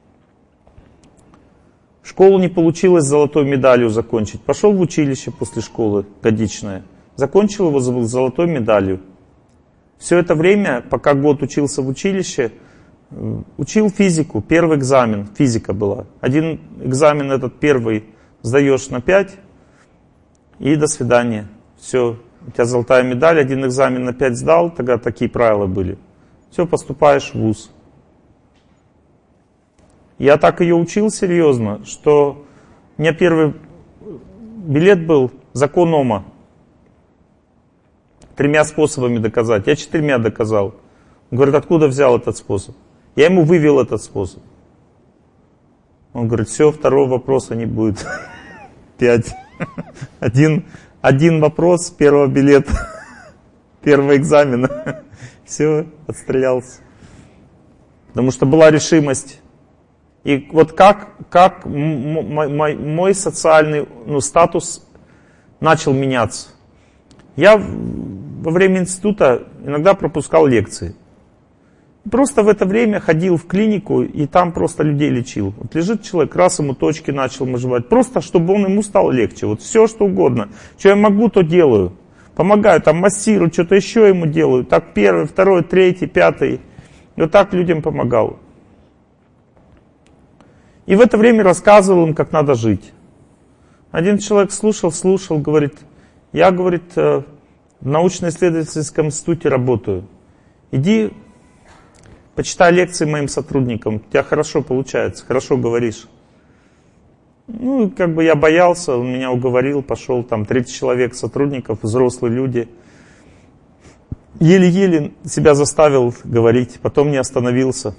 Школу не получилось с золотой медалью закончить. Пошел в училище после школы, годичное. Закончил его с золотой медалью. Все это время, пока год учился в училище, учил физику. Первый экзамен, физика была. Один экзамен этот первый сдаешь на 5 и до свидания. Все, у тебя золотая медаль, один экзамен на 5 сдал, тогда такие правила были. Все, поступаешь в вуз. Я так ее учил серьезно, что у меня первый билет был закон Ома. 3 способами доказать. Я 4 доказал. Он говорит, откуда взял этот способ? Я ему вывел этот способ. Он говорит, все, второго вопроса не будет. 5. Один вопрос, первого билета, первого экзамена. Все, отстрелялся. Потому что была решимость. И вот как мой социальный статус начал меняться. Я во время института иногда пропускал лекции. Просто в это время ходил в клинику и там просто людей лечил. Вот лежит человек, раз ему точки начал нажимать, просто чтобы ему стало легче. Вот все, что угодно. Что я могу, то делаю. Помогаю, там массирую, что-то еще ему делаю. Так первый, второй, третий, пятый. И вот так людям помогал. И в это время рассказывал им, как надо жить. Один человек слушал, говорит, я, говорит, в научно-исследовательском институте работаю. Иди, почитай лекции моим сотрудникам, у тебя хорошо получается, хорошо говоришь. Ну, как бы я боялся, он меня уговорил, пошел, там 30 человек сотрудников, взрослые люди. Еле-еле себя заставил говорить, потом не остановился.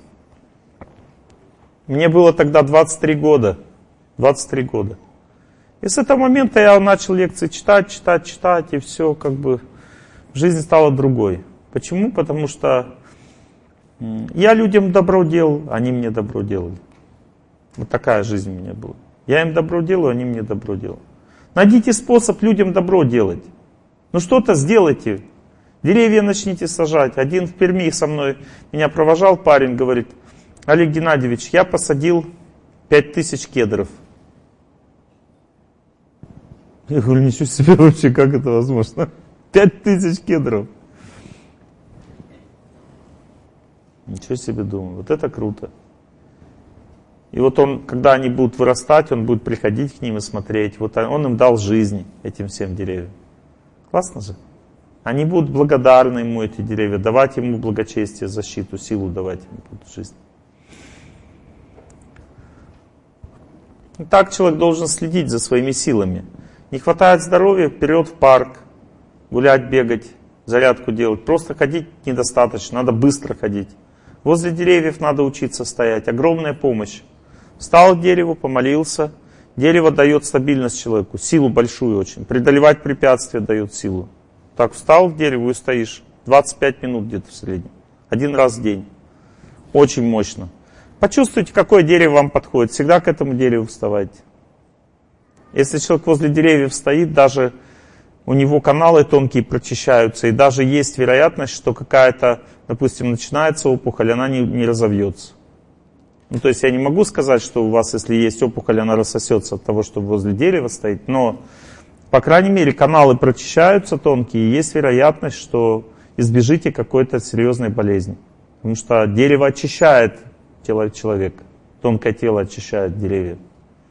Мне было тогда 23 года. 23 года. И с этого момента я начал лекции читать, и все, как бы, жизнь стала другой. Почему? Потому что я людям добро делал, они мне добро делали. Вот такая жизнь у меня была. Я им добро делаю, они мне добро делают. Найдите способ людям добро делать. Ну что-то сделайте. Деревья начните сажать. Один в Перми со мной меня провожал парень, говорит, Олег Геннадьевич, я посадил 5000 кедров. Я говорю, ничего себе вообще, как это возможно? 5000 кедров. Ничего себе, думаю, вот это круто. И вот он, когда они будут вырастать, он будет приходить к ним и смотреть. Вот он им дал жизнь, этим всем деревьям. Классно же. Они будут благодарны ему, эти деревья, давать ему благочестие, защиту, силу давать ему будут жизнь. И так человек должен следить за своими силами. Не хватает здоровья, вперед в парк, гулять, бегать, зарядку делать. Просто ходить недостаточно, надо быстро ходить. Возле деревьев надо учиться стоять, огромная помощь. Встал к дереву, помолился. Дерево дает стабильность человеку, силу большую очень. Преодолевать препятствия дает силу. Так встал к дереву и стоишь. 25 минут где-то в среднем. 1 раз в день. Очень мощно. Почувствуйте, какое дерево вам подходит. Всегда к этому дереву вставайте. Если человек возле деревьев стоит, даже у него каналы тонкие прочищаются. И даже есть вероятность, что какая-то, допустим, начинается опухоль, она не разовьется. Ну, то есть я не могу сказать, что у вас, если есть опухоль, она рассосется от того, что возле дерева стоит. Но, по крайней мере, каналы прочищаются тонкие, и есть вероятность, что избежите какой-то серьезной болезни. Потому что дерево очищает тело человека. Тонкое тело очищает деревья.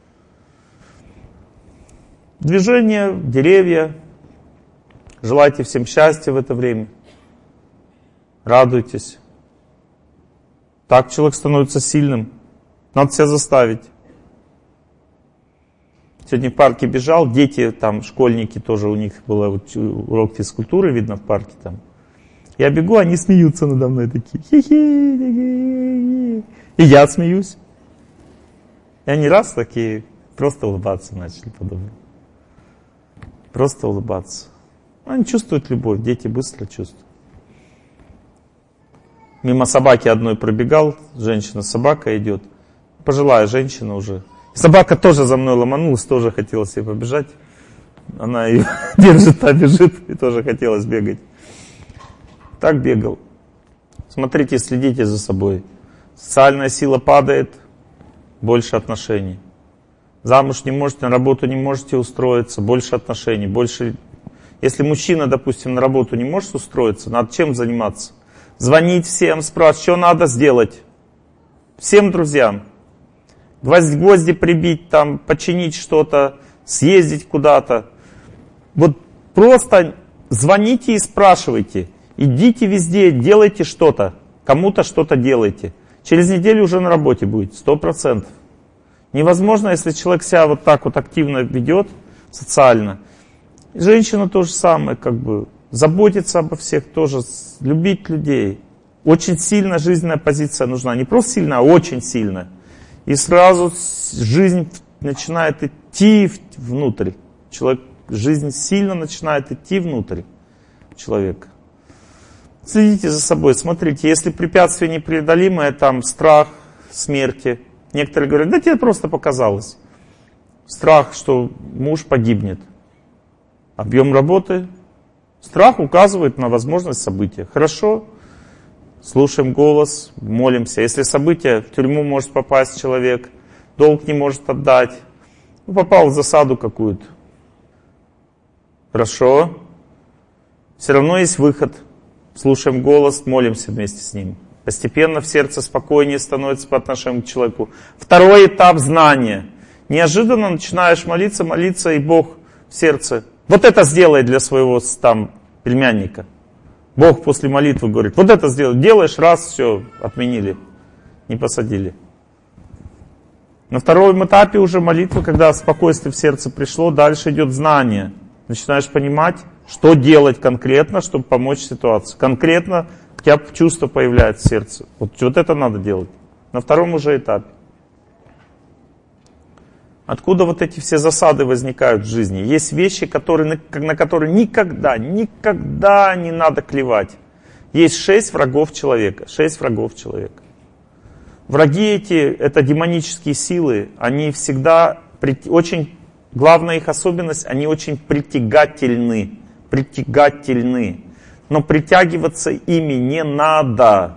Движение, деревья. Желайте всем счастья в это время. Радуйтесь. Так человек становится сильным. Надо себя заставить. Сегодня в парке бежал, дети, там, школьники тоже, у них был урок физкультуры, видно, в парке там. Я бегу, они смеются надо мной такие. Хи-хи. И я смеюсь. И они раз такие просто улыбаться начали подобно. Просто улыбаться. Они чувствуют любовь, дети быстро чувствуют. Мимо собаки одной пробегал, женщина-собака идет. Пожилая женщина уже. Собака тоже за мной ломанулась, тоже хотела себе побежать. Она ее держит, та бежит, и тоже хотелось бегать. Так бегал. Смотрите, следите за собой. Социальная сила падает, больше отношений. Замуж не можете, на работу не можете устроиться, больше отношений, больше... Если мужчина, допустим, на работу не может устроиться, надо чем заниматься? Звонить всем, спрашивать, что надо сделать. Всем друзьям. Гвозди прибить, там, починить что-то, съездить куда-то. Вот просто звоните и спрашивайте. Идите везде, делайте что-то. Кому-то что-то делайте. Через неделю уже на работе будет, 100%. Невозможно, если человек себя вот так вот активно ведет, социально. Женщина то же самое, как бы. Заботиться обо всех тоже, любить людей. Очень сильная жизненная позиция нужна. Не просто сильная, а очень сильная. И сразу жизнь начинает идти внутрь. Жизнь сильно начинает идти внутрь человека. Следите за собой, смотрите. Если препятствие непреодолимое, там страх смерти. Некоторые говорят, да тебе просто показалось. Страх, что муж погибнет. Объем работы. Страх указывает на возможность события. Хорошо. слушаем голос, молимся. Если событие, в тюрьму может попасть человек, долг не может отдать, попал в засаду какую-то. Хорошо. Все равно есть выход. Слушаем голос, молимся вместе с ним. Постепенно в сердце спокойнее становится по отношению к человеку. Второй этап знания. Неожиданно начинаешь молиться, и Бог в сердце вот это сделай для своего там племянника. Бог после молитвы говорит, вот это сделай. Делаешь, раз, все, отменили, не посадили. На втором этапе уже молитвы, когда спокойствие в сердце пришло, дальше идет знание. Начинаешь понимать, что делать конкретно, чтобы помочь ситуации. Конкретно у тебя чувство появляется в сердце. Вот это надо делать. На втором уже этапе. Откуда вот эти все засады возникают в жизни? Есть вещи, на которые никогда не надо клевать. Есть 6 врагов человека. 6 врагов человека. Враги эти, это демонические силы, они всегда, главная их особенность, они очень притягательны. Но притягиваться ими не надо.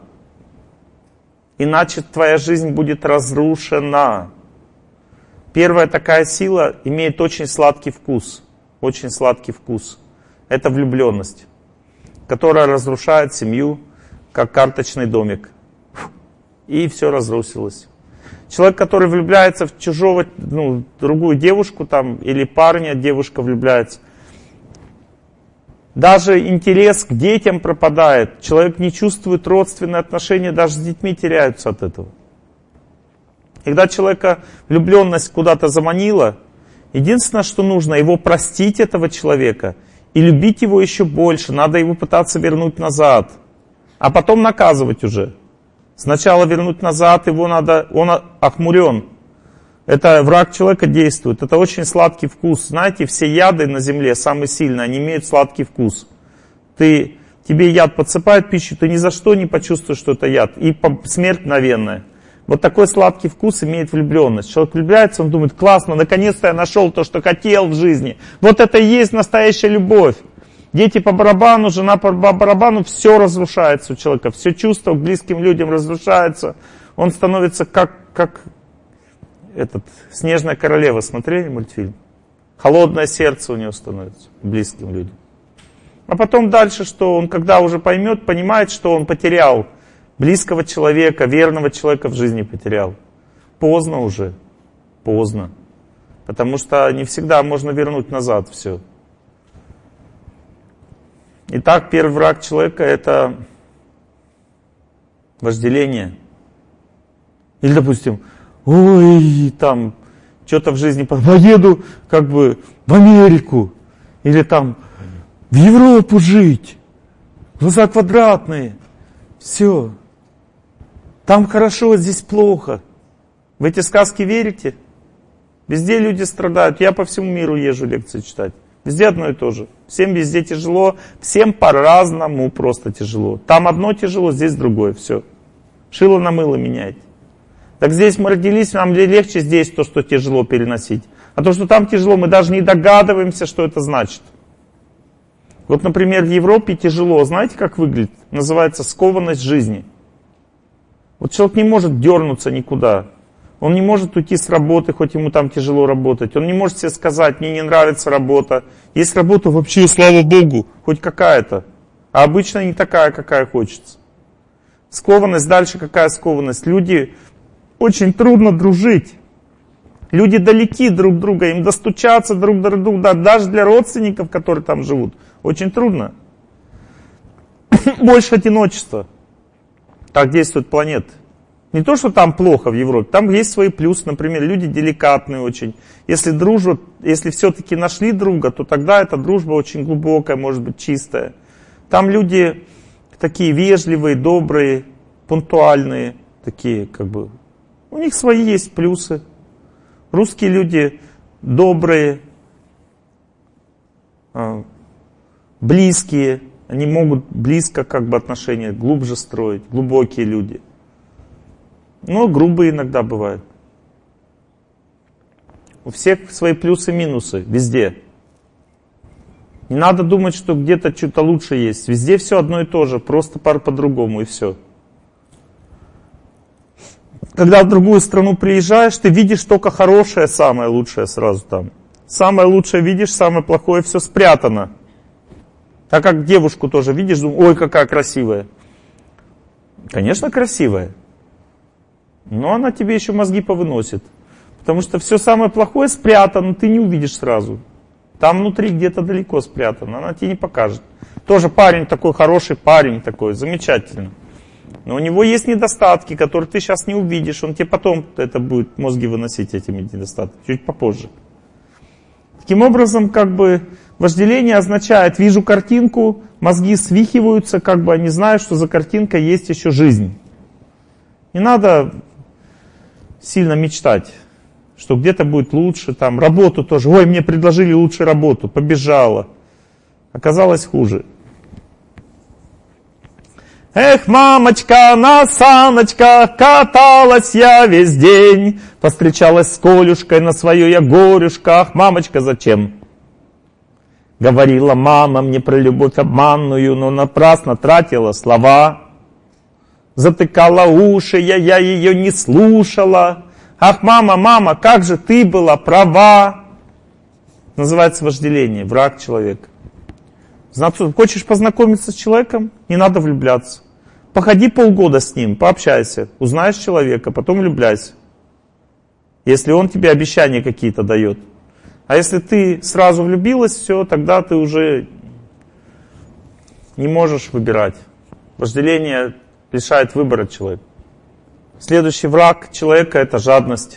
Иначе твоя жизнь будет разрушена. Первая такая сила имеет очень сладкий вкус. Очень сладкий вкус. Это влюбленность, которая разрушает семью, как карточный домик. И все разрушилось. Человек, который влюбляется в другую девушку там, или парня, девушка влюбляется, даже интерес к детям пропадает. Человек не чувствует родственные отношения, даже с детьми теряются от этого. Когда человека влюбленность куда-то заманила, единственное, что нужно, его простить, этого человека, и любить его еще больше. Надо его пытаться вернуть назад, а потом наказывать уже. Сначала вернуть назад, он охмурен. Это враг человека действует. Это очень сладкий вкус. Знаете, все яды на земле, самые сильные, они имеют сладкий вкус. Тебе яд подсыпают пищу, ты ни за что не почувствуешь, что это яд. И смерть мгновенная. Вот такой сладкий вкус имеет влюбленность. Человек влюбляется, он думает, классно, наконец-то я нашел то, что хотел в жизни. Вот это и есть настоящая любовь. Дети по барабану, жена по барабану, все разрушается у человека. Все чувство к близким людям разрушается. Он становится как «Снежная королева». Смотрели мультфильм? Холодное сердце у него становится близким людям. А потом дальше, что он, когда уже понимает, что он потерял близкого человека, верного человека в жизни потерял. Поздно уже. Поздно. Потому что не всегда можно вернуть назад все. Итак, первый враг человека — это вожделение. Или, допустим, там, что-то в жизни, поеду в Америку, или там в Европу жить, глаза квадратные, все. Там хорошо, здесь плохо. В эти сказки верите? Везде люди страдают. Я по всему миру езжу лекции читать. Везде одно и то же. Всем везде тяжело, всем по-разному просто тяжело. Там одно тяжело, здесь другое, все. Шило на мыло меняйте. Так здесь мы родились, нам легче здесь то, что тяжело переносить. А то, что там тяжело, мы даже не догадываемся, что это значит. Вот, например, в Европе тяжело, знаете, как выглядит? Называется скованность жизни. Вот человек не может дернуться никуда. Он не может уйти с работы, хоть ему там тяжело работать. Он не может себе сказать, мне не нравится работа. Есть работа вообще, слава Богу, хоть какая-то. А обычно не такая, какая хочется. Скованность, дальше какая скованность? Люди, очень трудно дружить. Люди далеки друг от друга, им достучаться друг до друга, даже для родственников, которые там живут, очень трудно. Больше одиночества. Так действует планета. Не то, что там плохо в Европе, там есть свои плюсы. Например, люди деликатные очень. Если дружат, если все-таки нашли друга, то тогда эта дружба очень глубокая, может быть, чистая. Там люди такие вежливые, добрые, пунктуальные, такие у них свои есть плюсы. Русские люди добрые, близкие, они могут близко отношения глубже строить, глубокие люди. Но грубые иногда бывают. У всех свои плюсы и минусы, везде. Не надо думать, что где-то что-то лучше есть. Везде все одно и то же, просто по-другому и все. Когда в другую страну приезжаешь, ты видишь только хорошее, самое лучшее сразу там. Самое лучшее видишь, самое плохое все спрятано. Так как девушку тоже видишь, думаешь, ой, какая красивая. Конечно, красивая. Но она тебе еще мозги повыносит. Потому что все самое плохое спрятано, ты не увидишь сразу. Там внутри где-то далеко спрятано, она тебе не покажет. Тоже парень такой, хороший парень такой, замечательно. Но у него есть недостатки, которые ты сейчас не увидишь. Он тебе потом это будет мозги выносить, этими недостатками, чуть попозже. Таким образом, как бы вожделение означает, вижу картинку, мозги свихиваются, как бы они знают, что за картинкой есть еще жизнь. Не надо сильно мечтать, что где-то будет лучше, там, работу тоже. Ой, мне предложили лучше работу, побежала. Оказалось хуже. Эх, мамочка, на саночках каталась я весь день. Повстречалась с Колюшкой, на свое я горюшка. Ах, мамочка, зачем? Говорила мама мне про любовь обманную, но напрасно тратила слова. Затыкала уши, я ее не слушала. Ах, мама, мама, как же ты была права. Называется вожделение, враг человека. Значит, хочешь познакомиться с человеком? Не надо влюбляться. Походи полгода с ним, пообщайся, узнаешь человека, потом влюбляйся. Если он тебе обещания какие-то дает. А если ты сразу влюбилась, все, тогда ты уже не можешь выбирать. Вожделение лишает выбора человека. Следующий враг человека — это жадность.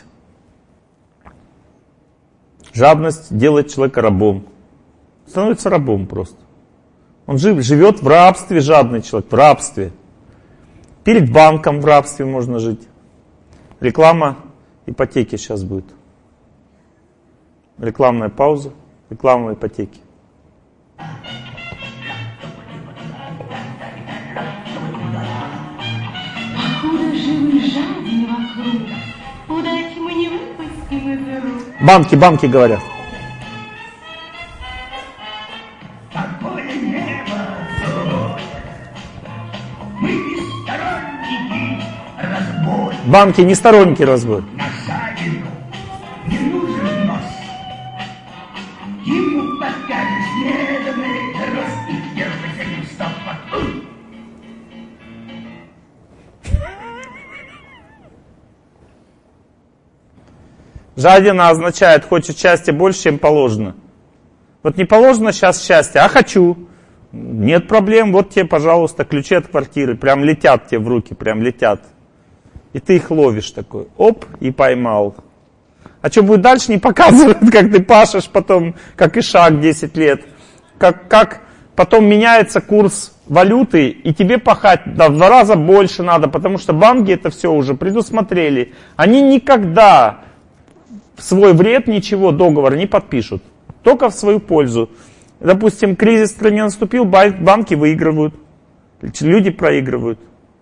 Жадность делает человека рабом. Становится рабом просто. Он живет в рабстве, жадный человек, в рабстве. Перед банком в рабстве можно жить. Реклама ипотеки сейчас будет. Рекламная пауза, реклама ипотеки. Покуда живы жадные вокруг, удачи мы не выпустим из рук. Банки говорят. Банки не сторонники разбой. Жадина означает, хочет счастья больше, чем положено. Вот не положено сейчас счастье, а хочу. Нет проблем, вот тебе, пожалуйста, ключи от квартиры. Прям летят тебе в руки, прям летят. И ты их ловишь такой, оп, и поймал. А что будет дальше, не показывают, как ты пашешь потом, как ишак 10 лет. Как потом меняется курс валюты, и тебе пахать в 2 раза больше надо, потому что банки это все уже предусмотрели. Они никогда в свой вред ничего, договор не подпишут. Только в свою пользу. Допустим, кризис в стране наступил, банки выигрывают, люди проигрывают.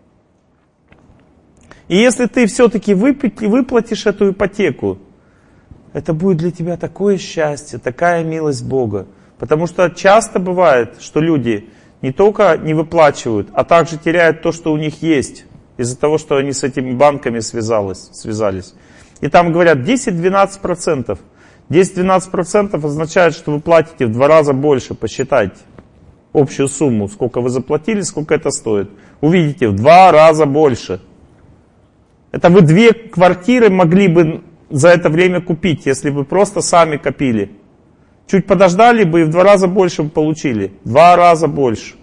И если ты все-таки выплатишь эту ипотеку, это будет для тебя такое счастье, такая милость Бога. Потому что часто бывает, что люди не только не выплачивают, а также теряют то, что у них есть, из-за того, что они с этими банками связались. И там говорят 10-12%. 10-12% означает, что вы платите в 2 раза больше, посчитайте общую сумму, сколько вы заплатили, сколько это стоит. Увидите, в 2 раза больше. Это вы 2 квартиры могли бы за это время купить, если бы просто сами копили. Чуть подождали бы и в 2 раза больше бы получили. 2 раза больше.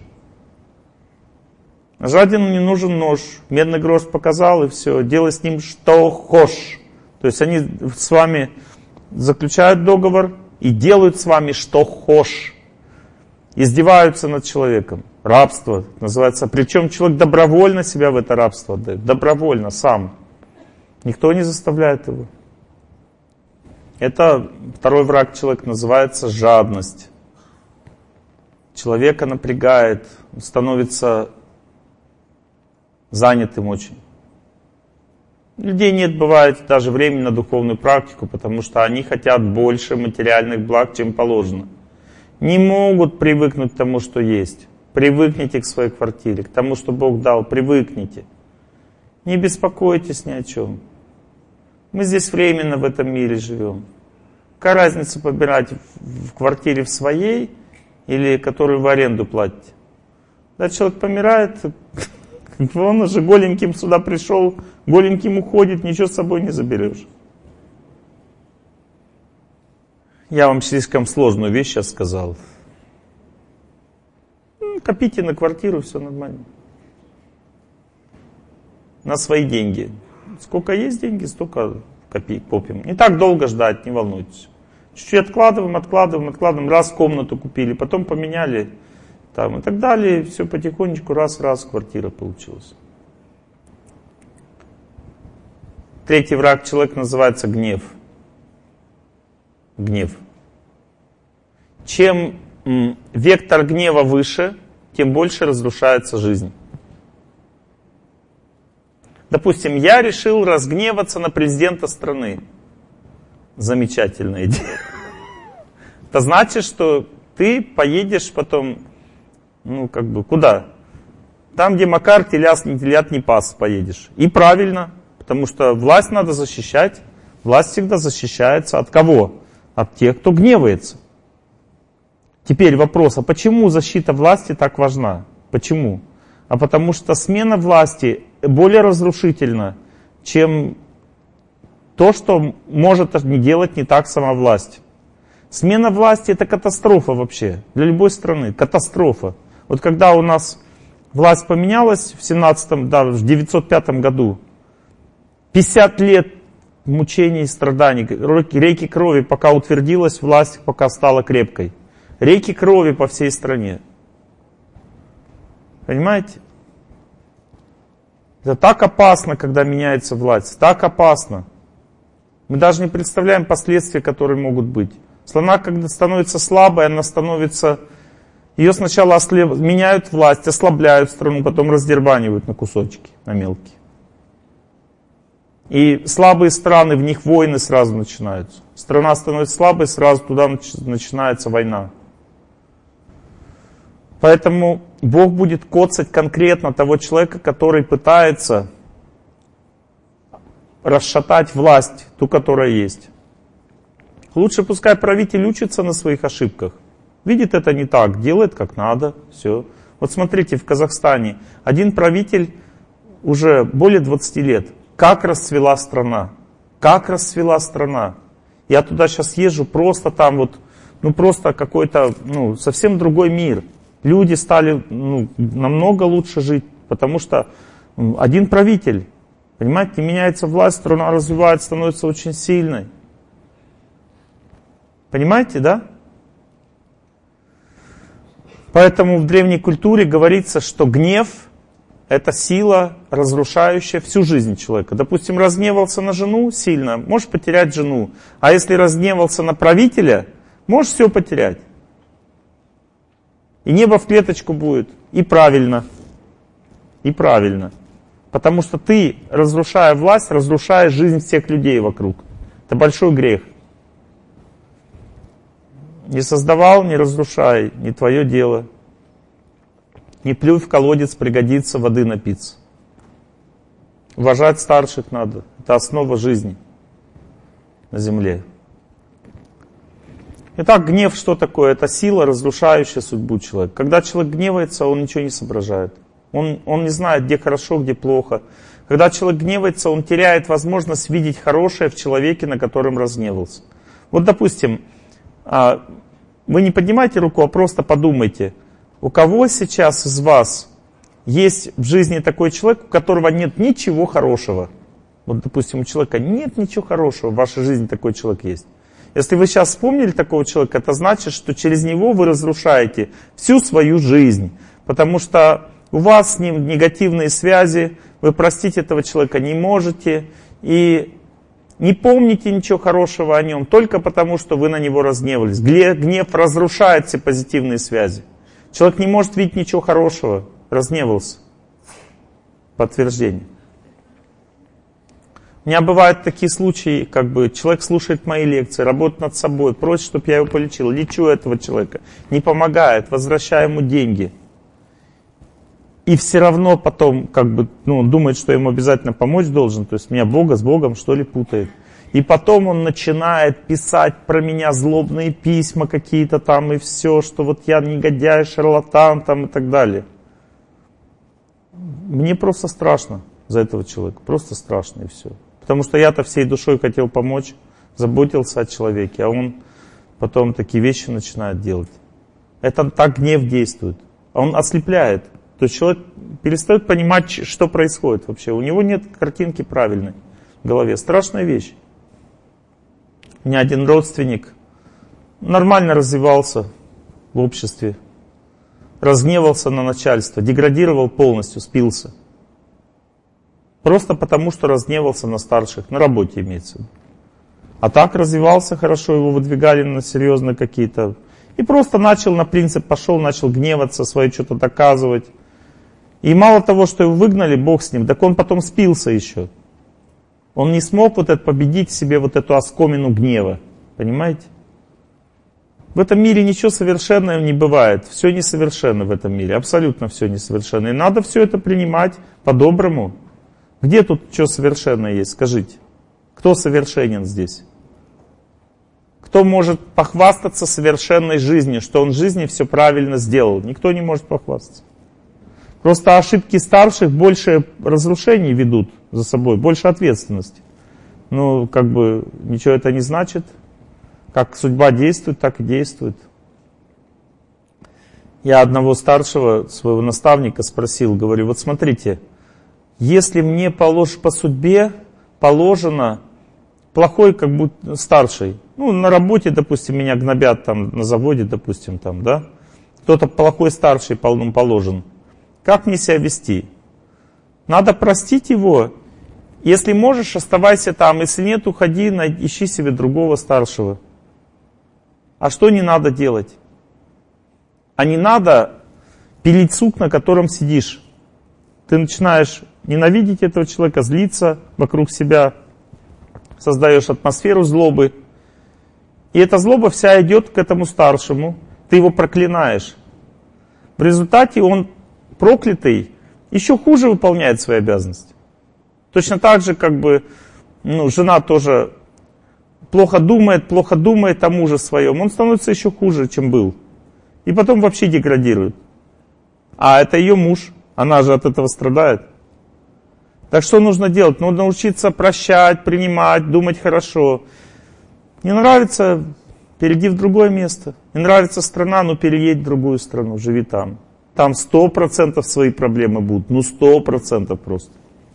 Жадину не нужен нож. Медный грош показал, и все. Делай с ним что хочешь. То есть они с вами заключают договор и делают с вами что хочешь. Издеваются над человеком. Рабство называется. Причем человек добровольно себя в это рабство отдает. Добровольно, сам. Никто не заставляет его. Это второй враг человека, называется жадность. Человека напрягает, становится занятым очень. Людей нет, бывает, даже времени на духовную практику, потому что они хотят больше материальных благ, чем положено. Не могут привыкнуть к тому, что есть. Привыкните к своей квартире, к тому, что Бог дал, привыкните. Не беспокойтесь ни о чем. Мы здесь временно в этом мире живем. Какая разница побирать в квартире в своей или которую в аренду платите? Когда человек помирает, он уже голеньким сюда пришел, голеньким уходит, ничего с собой не заберешь. Я вам слишком сложную вещь сейчас сказал. Копите на квартиру, все нормально. На свои деньги. Сколько есть деньги, столько копим. Не так долго ждать, не волнуйтесь. Чуть-чуть откладываем. Раз комнату купили, потом поменяли там, и так далее. Все потихонечку, раз, квартира получилась. Третий враг человека называется гнев. Гнев. Чем вектор гнева выше, тем больше разрушается жизнь. Допустим, я решил разгневаться на президента страны. Замечательная идея. Это значит, что ты поедешь потом, куда? Там, где Макар телят не пас, поедешь. И правильно, потому что власть надо защищать. Власть всегда защищается от кого? От тех, кто гневается. Теперь вопрос, а почему защита власти так важна? Почему? А потому что смена власти более разрушительна, чем то, что может не делать не так сама власть. Смена власти — это катастрофа вообще. Для любой страны. Катастрофа. Вот когда у нас власть поменялась в 905 году, 50 лет мучений и страданий, реки крови, пока утвердилась власть, пока стала крепкой. Реки крови по всей стране. Понимаете? Это так опасно, когда меняется власть. Так опасно. Мы даже не представляем последствия, которые могут быть. Страна, когда становится слабой, она становится... Ее сначала меняют власть, ослабляют страну, потом раздербанивают на кусочки, на мелкие. И слабые страны, в них войны сразу начинаются. Страна становится слабой, сразу туда начинается война. Поэтому Бог будет коцать конкретно того человека, который пытается расшатать власть, ту, которая есть. Лучше пускай правитель учится на своих ошибках. Видит это не так, делает как надо, все. Вот смотрите, в Казахстане один правитель уже более 20 лет. Как расцвела страна. Как расцвела страна. Я туда сейчас езжу, просто там вот, просто какой-то, совсем другой мир. Люди стали намного лучше жить, потому что один правитель, понимаете, меняется власть, страна развивается, становится очень сильной. Понимаете, да? Поэтому в древней культуре говорится, что гнев — это сила, разрушающая всю жизнь человека. Допустим, разгневался на жену сильно, можешь потерять жену. А если разгневался на правителя, можешь все потерять. И небо в клеточку будет. И правильно. И правильно. Потому что ты, разрушая власть, разрушаешь жизнь всех людей вокруг. Это большой грех. Не создавал, не разрушай, не твое дело. Не плюй в колодец, пригодится воды напиться. Уважать старших надо. Это основа жизни на земле. Итак, гнев что такое? Это сила, разрушающая судьбу человека. Когда человек гневается, он ничего не соображает. Он не знает, где хорошо, где плохо. Когда человек гневается, он теряет возможность видеть хорошее в человеке, на котором разгневался. Вот, допустим, вы не поднимайте руку, а просто подумайте, у кого сейчас из вас есть в жизни такой человек, у которого нет ничего хорошего? Вот, допустим, у человека нет ничего хорошего, в вашей жизни такой человек есть. Если вы сейчас вспомнили такого человека, это значит, что через него вы разрушаете всю свою жизнь. Потому что у вас с ним негативные связи, вы простить этого человека не можете. И не помните ничего хорошего о нем, только потому, что вы на него разгневались. Гнев разрушает все позитивные связи. Человек не может видеть ничего хорошего, разгневался. Подтверждение. У меня бывают такие случаи, человек слушает мои лекции, работает над собой, просит, чтобы я его полечил. Лечу этого человека, не помогает, возвращаю ему деньги. и все равно потом он думает, что ему обязательно помочь должен, то есть меня Бога с Богом что ли путает. И потом он начинает писать про меня злобные письма какие-то там и все, что вот я негодяй, шарлатан там и так далее. Мне просто страшно за этого человека, просто страшно и все. Потому что я-то всей душой хотел помочь, заботился о человеке, а он потом такие вещи начинает делать. Это так гнев действует. Он ослепляет. То есть человек перестает понимать, что происходит вообще. У него нет картинки правильной в голове. Страшная вещь. У меня один родственник нормально развивался в обществе, разгневался на начальство, деградировал полностью, спился. Просто потому, что разгневался на старших, на работе имеется в виду. А так развивался хорошо, его выдвигали на серьезные какие-то. И просто начал на принцип, пошел, начал гневаться, свое что-то доказывать. И мало того, что его выгнали, Бог с ним, так он потом спился еще. Он не смог победить в себе эту оскомину гнева. Понимаете? В этом мире ничего совершенного не бывает. Все несовершенно в этом мире. Абсолютно все несовершенно. И надо все это принимать по-доброму. Где тут что совершенное есть? Скажите. Кто совершенен здесь? Кто может похвастаться совершенной жизнью, что он в жизни все правильно сделал? Никто не может похвастаться. Просто ошибки старших больше разрушений ведут за собой, больше ответственности. Ничего это не значит. Как судьба действует, так и действует. Я одного старшего, своего наставника спросил, говорю, вот смотрите, если мне по судьбе положено плохой, как будто старший, на работе, допустим, меня гнобят там, на заводе, допустим, там, да, кто-то плохой старший положен, как мне себя вести? Надо простить его. Если можешь, оставайся там. Если нет, уходи, ищи себе другого старшего. А что не надо делать? А не надо пилить сук, на котором сидишь. Ты начинаешь ненавидеть этого человека, злиться вокруг себя, создаешь атмосферу злобы. И эта злоба вся идет к этому старшему. Ты его проклинаешь. В результате он проклятый еще хуже выполняет свои обязанности. Точно так же, жена тоже плохо думает о муже своем. Он становится еще хуже, чем был. И потом вообще деградирует. А это ее муж. Она же от этого страдает. Так что нужно делать? Нужно учиться прощать, принимать, думать хорошо. Не нравится, перейди в другое место. Не нравится страна, переедь в другую страну, живи там. Там 100% свои проблемы будут. 100% просто.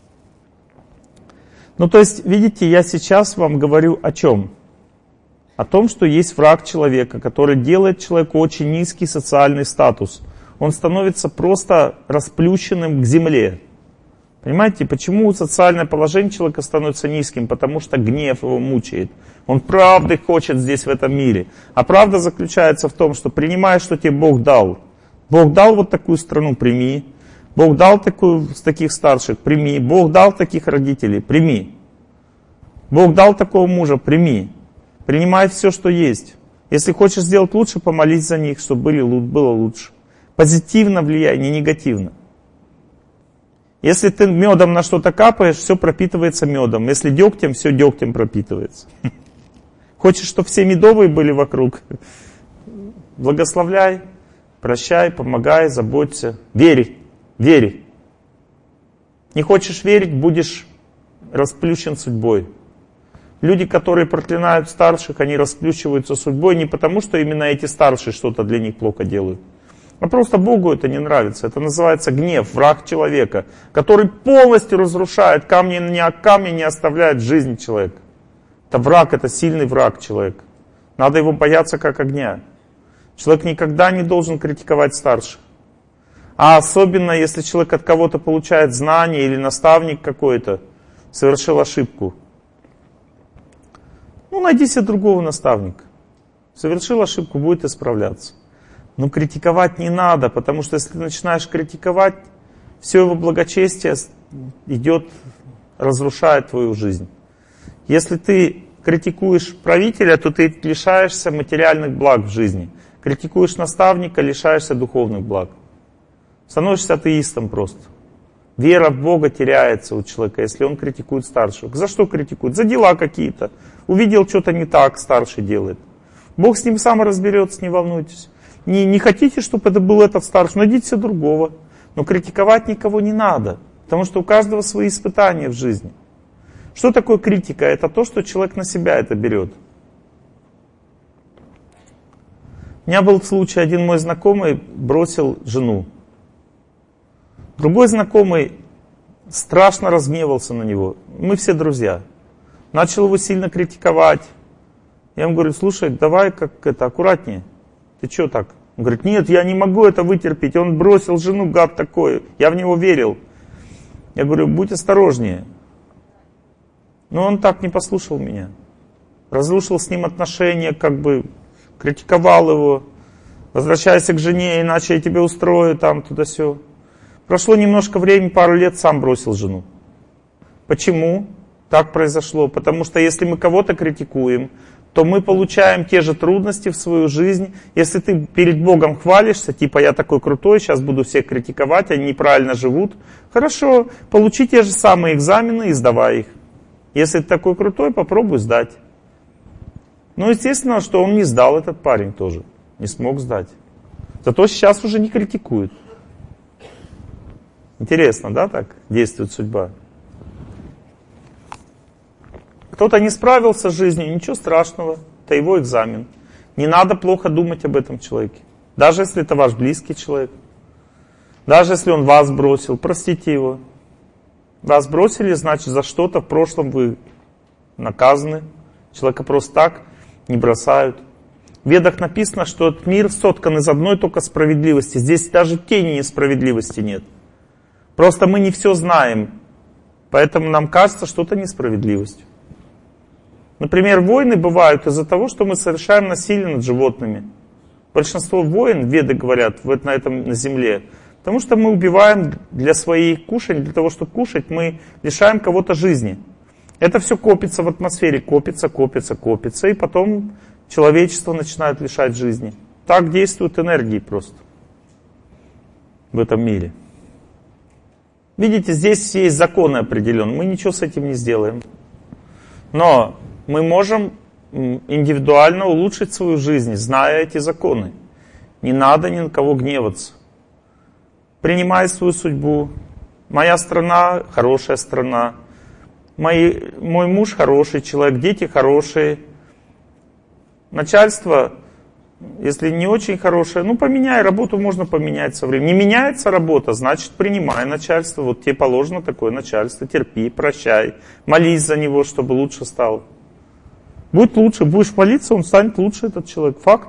То есть, видите, я сейчас вам говорю о чем? О том, что есть враг человека, который делает человеку очень низкий социальный статус. Он становится просто расплющенным к земле. Понимаете, почему социальное положение человека становится низким? Потому что гнев его мучает. Он правды хочет здесь, в этом мире. А правда заключается в том, что принимай, что тебе Бог дал. Бог дал вот такую страну, прими. Бог дал таких старших, прими. Бог дал таких родителей, прими. Бог дал такого мужа, прими. Принимай все, что есть. Если хочешь сделать лучше, помолись за них, чтобы было лучше. Позитивно влияй, не негативно. Если ты медом на что-то капаешь, все пропитывается медом. Если дегтем, все дегтем пропитывается. Хочешь, чтобы все медовые были вокруг? Благословляй, прощай, помогай, заботься. Верь. Верь. Не хочешь верить, будешь расплющен судьбой. Люди, которые проклинают старших, они расплющиваются судьбой не потому, что именно эти старшие что-то для них плохо делают. А просто Богу это не нравится. Это называется гнев, враг человека, который полностью разрушает камни не оставляет жизнь человека. Это враг, это сильный враг человека. Надо его бояться как огня. Человек никогда не должен критиковать старших. А особенно, если человек от кого-то получает знания или наставник какой-то совершил ошибку. Найди себе другого наставника. Совершил ошибку, будет исправляться. Но критиковать не надо, потому что если ты начинаешь критиковать, все его благочестие идет, разрушает твою жизнь. Если ты критикуешь правителя, то ты лишаешься материальных благ в жизни. Критикуешь наставника, лишаешься духовных благ. Становишься атеистом просто. Вера в Бога теряется у человека, если он критикует старших. За что критикует? За дела какие-то. Увидел, что-то не так старший делает. Бог с ним сам разберется, не волнуйтесь. Не хотите, чтобы это был этот старший, найдите другого. Но критиковать никого не надо, потому что у каждого свои испытания в жизни. Что такое критика? Это то, что человек на себя это берет. У меня был случай, один мой знакомый бросил жену. Другой знакомый страшно разгневался на него. Мы все друзья. Начал его сильно критиковать. Я ему говорю, слушай, давай как это аккуратнее. Ты что так? Он говорит, нет, я не могу это вытерпеть. Он бросил жену, гад такой. Я в него верил. Я говорю, будь осторожнее. Но он так не послушал меня. Разрушил с ним отношения, как бы критиковал его. Возвращайся к жене, иначе я тебя устрою, там, туда-сё. Прошло немножко времени, пару лет, сам бросил жену. Почему так произошло? Потому что если мы кого-то критикуем, то мы получаем те же трудности в свою жизнь. Если ты перед Богом хвалишься, типа я такой крутой, сейчас буду всех критиковать, они неправильно живут. Хорошо, получи те же самые экзамены и сдавай их. Если ты такой крутой, попробуй сдать. Ну, естественно, что он не сдал, этот парень тоже. Не смог сдать. Зато сейчас уже не критикует. Интересно, да, так действует судьба? Кто-то не справился с жизнью, ничего страшного, это его экзамен. Не надо плохо думать об этом человеке. Даже если это ваш близкий человек. Даже если он вас бросил, простите его. Вас бросили, значит, за что-то в прошлом вы наказаны. Человека просто так не бросают. В Ведах написано, что этот мир соткан из одной только справедливости. Здесь даже тени несправедливости нет. Просто мы не все знаем, поэтому нам кажется, что это несправедливость. Например, войны бывают из-за того, что мы совершаем насилие над животными. Большинство войн, Веды говорят, на земле, потому что мы убиваем для своих кушаний, для того, чтобы кушать, мы лишаем кого-то жизни. Это все копится в атмосфере, копится, и потом человечество начинает лишать жизни. Так действуют энергии просто в этом мире. Видите, здесь есть законы определенные, мы ничего с этим не сделаем. Но мы можем индивидуально улучшить свою жизнь, зная эти законы. Не надо ни на кого гневаться. Принимай свою судьбу. Моя страна – хорошая страна. Мой муж хороший человек, дети хорошие. Начальство, если не очень хорошее, поменяй, работу можно поменять со временем. Не меняется работа, значит принимай начальство. Вот тебе положено такое начальство, терпи, прощай. Молись за него, чтобы лучше стал. Будет лучше, будешь молиться, он станет лучше, этот человек. Факт.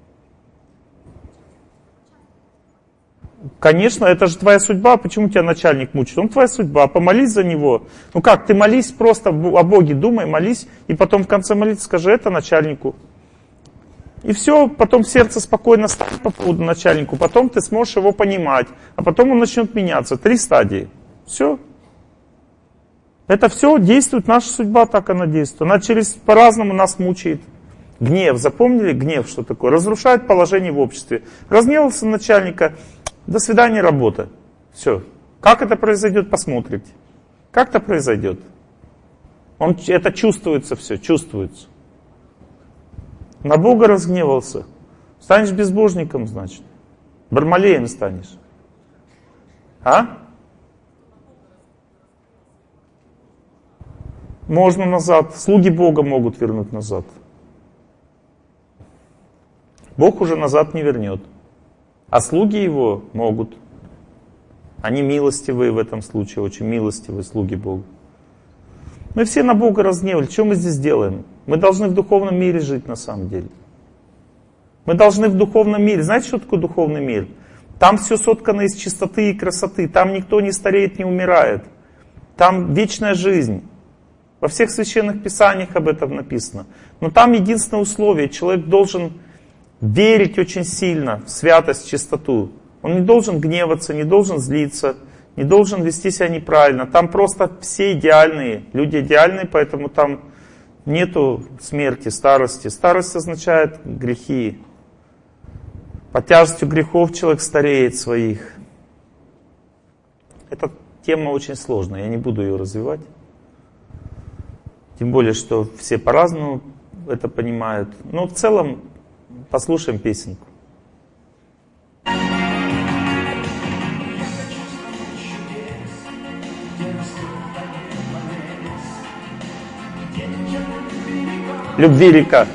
Конечно, это же твоя судьба, почему тебя начальник мучает? Он твоя судьба, помолись за него. Как, ты молись просто о Боге, думай, молись, и потом в конце молитвы скажи это начальнику. И все, потом в сердце спокойно станет по поводу начальнику, потом ты сможешь его понимать, а потом он начнет меняться. 3 стадии. Все. Это все действует, наша судьба так она действует. Она по-разному нас мучает. Гнев, запомнили гнев, что такое? Разрушает положение в обществе. Разгневался начальника, до свидания, работа. Все. Как это произойдет, посмотрите. Как это произойдет? Это чувствуется все, чувствуется. На Бога разгневался. Станешь безбожником, значит. Бармалеем станешь. А? Можно назад. Слуги Бога могут вернуть назад. Бог уже назад не вернет. А слуги Его могут. Они милостивые в этом случае, очень милостивые слуги Бога. Мы все на Бога разгневали. Что мы здесь делаем? Мы должны в духовном мире жить на самом деле. Мы должны в духовном мире. Знаете, что такое духовный мир? Там все соткано из чистоты и красоты. Там никто не стареет, не умирает. Там вечная жизнь. Во всех священных писаниях об этом написано. Но там единственное условие. Человек должен верить очень сильно в святость, чистоту. Он не должен гневаться, не должен злиться, не должен вести себя неправильно. Там просто все идеальные. Люди идеальные, поэтому там нету смерти, старости. Старость означает грехи. Под тяжестью грехов человек стареет своих. Эта тема очень сложная, я не буду ее развивать. Тем более, что все по-разному это понимают. Но в целом послушаем песенку. Любви река.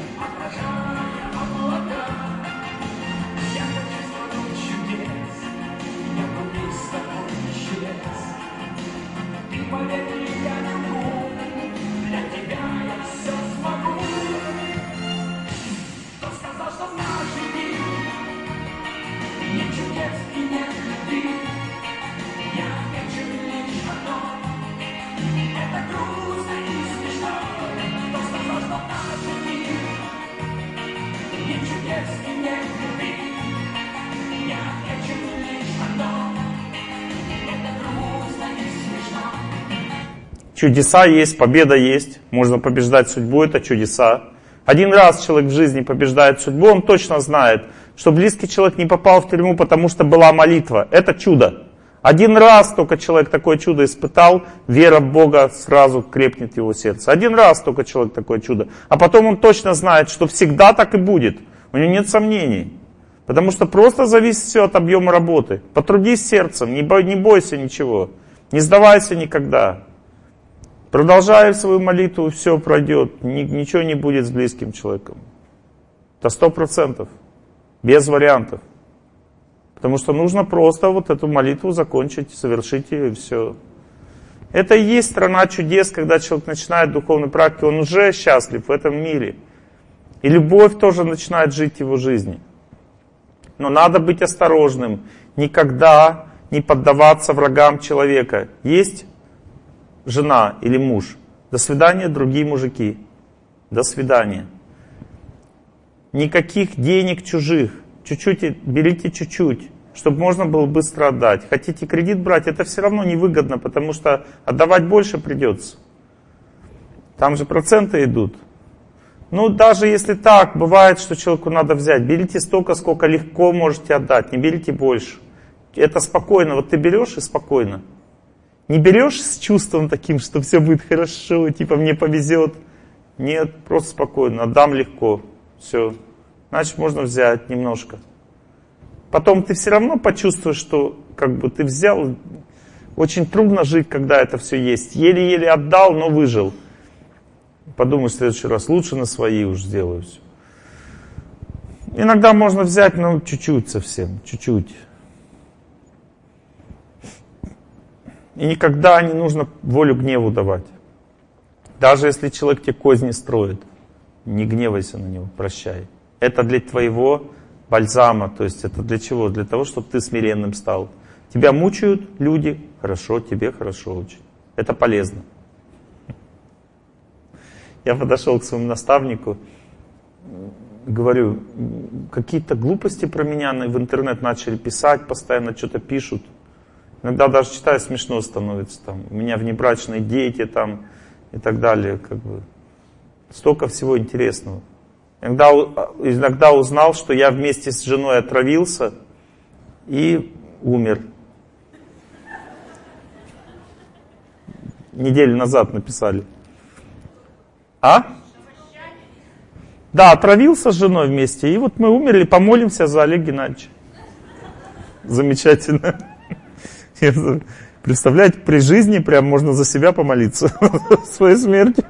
Чудеса есть, победа есть. Можно побеждать судьбу, это чудеса. Один раз человек в жизни побеждает судьбу, он точно знает, что близкий человек не попал в тюрьму, потому что была молитва. Это чудо. Один раз только человек такое чудо испытал, вера в Бога сразу крепнет в его сердце. Один раз только человек такое чудо. А потом он точно знает, что всегда так и будет. У него нет сомнений. Потому что просто зависит все от объема работы. Потрудись сердцем, не бойся ничего. Не сдавайся никогда. Продолжай свою молитву, все пройдет. Ничего не будет с близким человеком. Это 100%. Без вариантов. Потому что нужно просто вот эту молитву закончить, совершить ее и все. Это и есть страна чудес, когда человек начинает духовную практику, он уже счастлив в этом мире. И любовь тоже начинает жить в его жизни. Но надо быть осторожным. Никогда не поддаваться врагам человека. Есть жена или муж. До свидания, другие мужики. До свидания. Никаких денег чужих. Чуть-чуть, берите чуть-чуть, чтобы можно было быстро отдать. Хотите кредит брать, это все равно невыгодно, потому что отдавать больше придется. Там же проценты идут. Ну, даже если так, бывает, что человеку надо взять. Берите столько, сколько легко можете отдать, не берите больше. Это спокойно. Вот ты берешь и спокойно. Не берешь с чувством таким, что все будет хорошо, типа мне повезет. Нет, просто спокойно, отдам легко. Все. Значит, можно взять немножко. Потом ты все равно почувствуешь, что как бы ты взял. Очень трудно жить, когда это все есть. Еле-еле отдал, но выжил. Подумай в следующий раз, лучше на свои уж сделаю все. Иногда можно взять, но чуть-чуть совсем, чуть-чуть. И никогда не нужно волю гневу давать. Даже если человек тебе козни строит, не гневайся на него, прощай. Это для твоего бальзама, то есть это для чего? Для того, чтобы ты смиренным стал. Тебя мучают люди, хорошо, тебе хорошо очень. Это полезно. Я подошел к своему наставнику, говорю, какие-то глупости про меня в интернет начали писать, постоянно что-то пишут. Иногда даже читаю, смешно становится. Там, у меня внебрачные дети там, и так далее. Как бы. Столько всего интересного. Иногда узнал, что я вместе с женой отравился и умер. Неделю назад написали. А? Да, отравился с женой вместе. И вот мы умерли, помолимся за Олега Геннадьевича. Замечательно. Представляете, при жизни прям можно за себя помолиться. Своей смерти.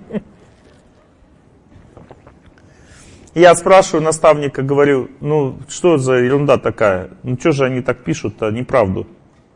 Я спрашиваю наставника, говорю, ну что за ерунда такая? Ну что же они так пишут-то, неправду?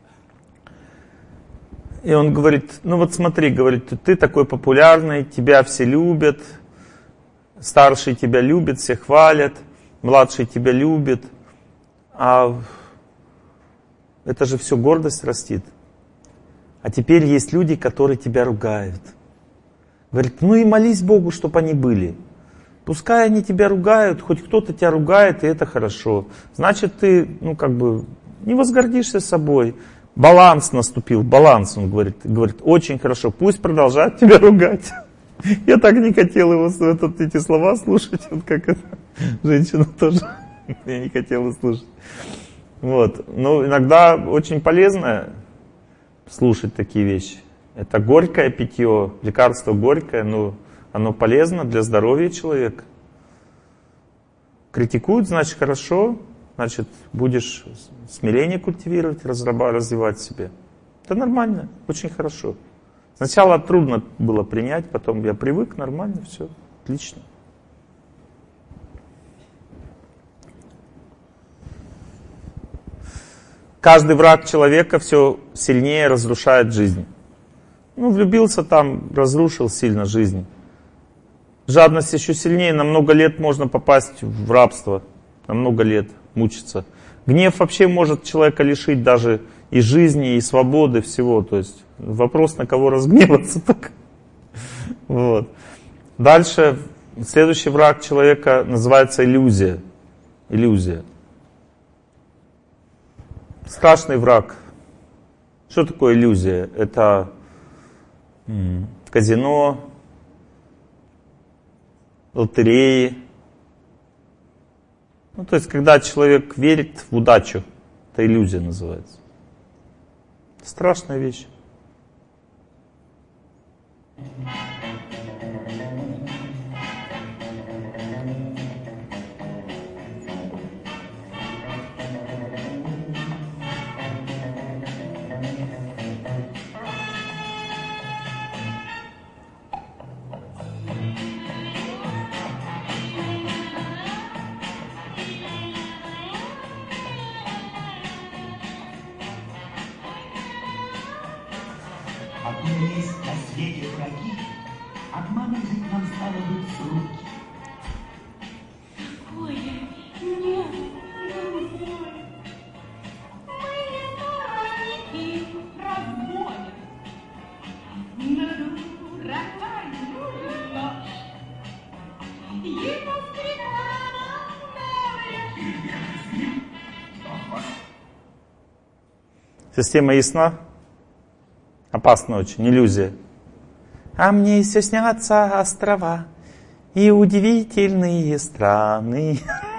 И он говорит, ну вот смотри, говорит, ты такой популярный, тебя все любят, старшие тебя любят, все хвалят, младшие тебя любят, а это же все гордость растит. А теперь есть люди, которые тебя ругают. Говорит, ну и молись Богу, чтобы они были. Пускай они тебя ругают, хоть кто-то тебя ругает, и это хорошо. Значит, ты, ну как бы, не возгордишься собой. Баланс наступил, баланс, он говорит, очень хорошо, пусть продолжают тебя ругать. Я так не хотел его эти слова слушать, вот как это, женщина тоже, я не хотел слушать. Вот, но иногда очень полезно слушать такие вещи. Это горькое питье, лекарство горькое, но оно полезно для здоровья человека. Критикуют, значит, хорошо, значит, будешь смирение культивировать, развивать в себе. Это нормально, очень хорошо. Сначала трудно было принять, потом я привык, нормально, все, отлично. Каждый враг человека все сильнее разрушает жизнь. Ну, влюбился там, разрушил сильно жизнь. Жадность еще сильнее, на много лет можно попасть в рабство, на много лет мучиться. Гнев вообще может человека лишить даже и жизни, и свободы, всего. То есть вопрос, на кого разгневаться только. Вот. Дальше, следующий враг человека называется иллюзия. Иллюзия. Страшный враг. Что такое иллюзия? Это казино, лотереи. Ну, то есть, когда человек верит в удачу, это иллюзия называется. Страшная вещь. Есть на свете враги, обманом жить нам стало быть с руки. Такое нет, друзья. Мы не сторонники разбоя. На дурака нужен нож. Ему Система ясна? Опасно очень, иллюзия. А мне все снятся острова и удивительные страны.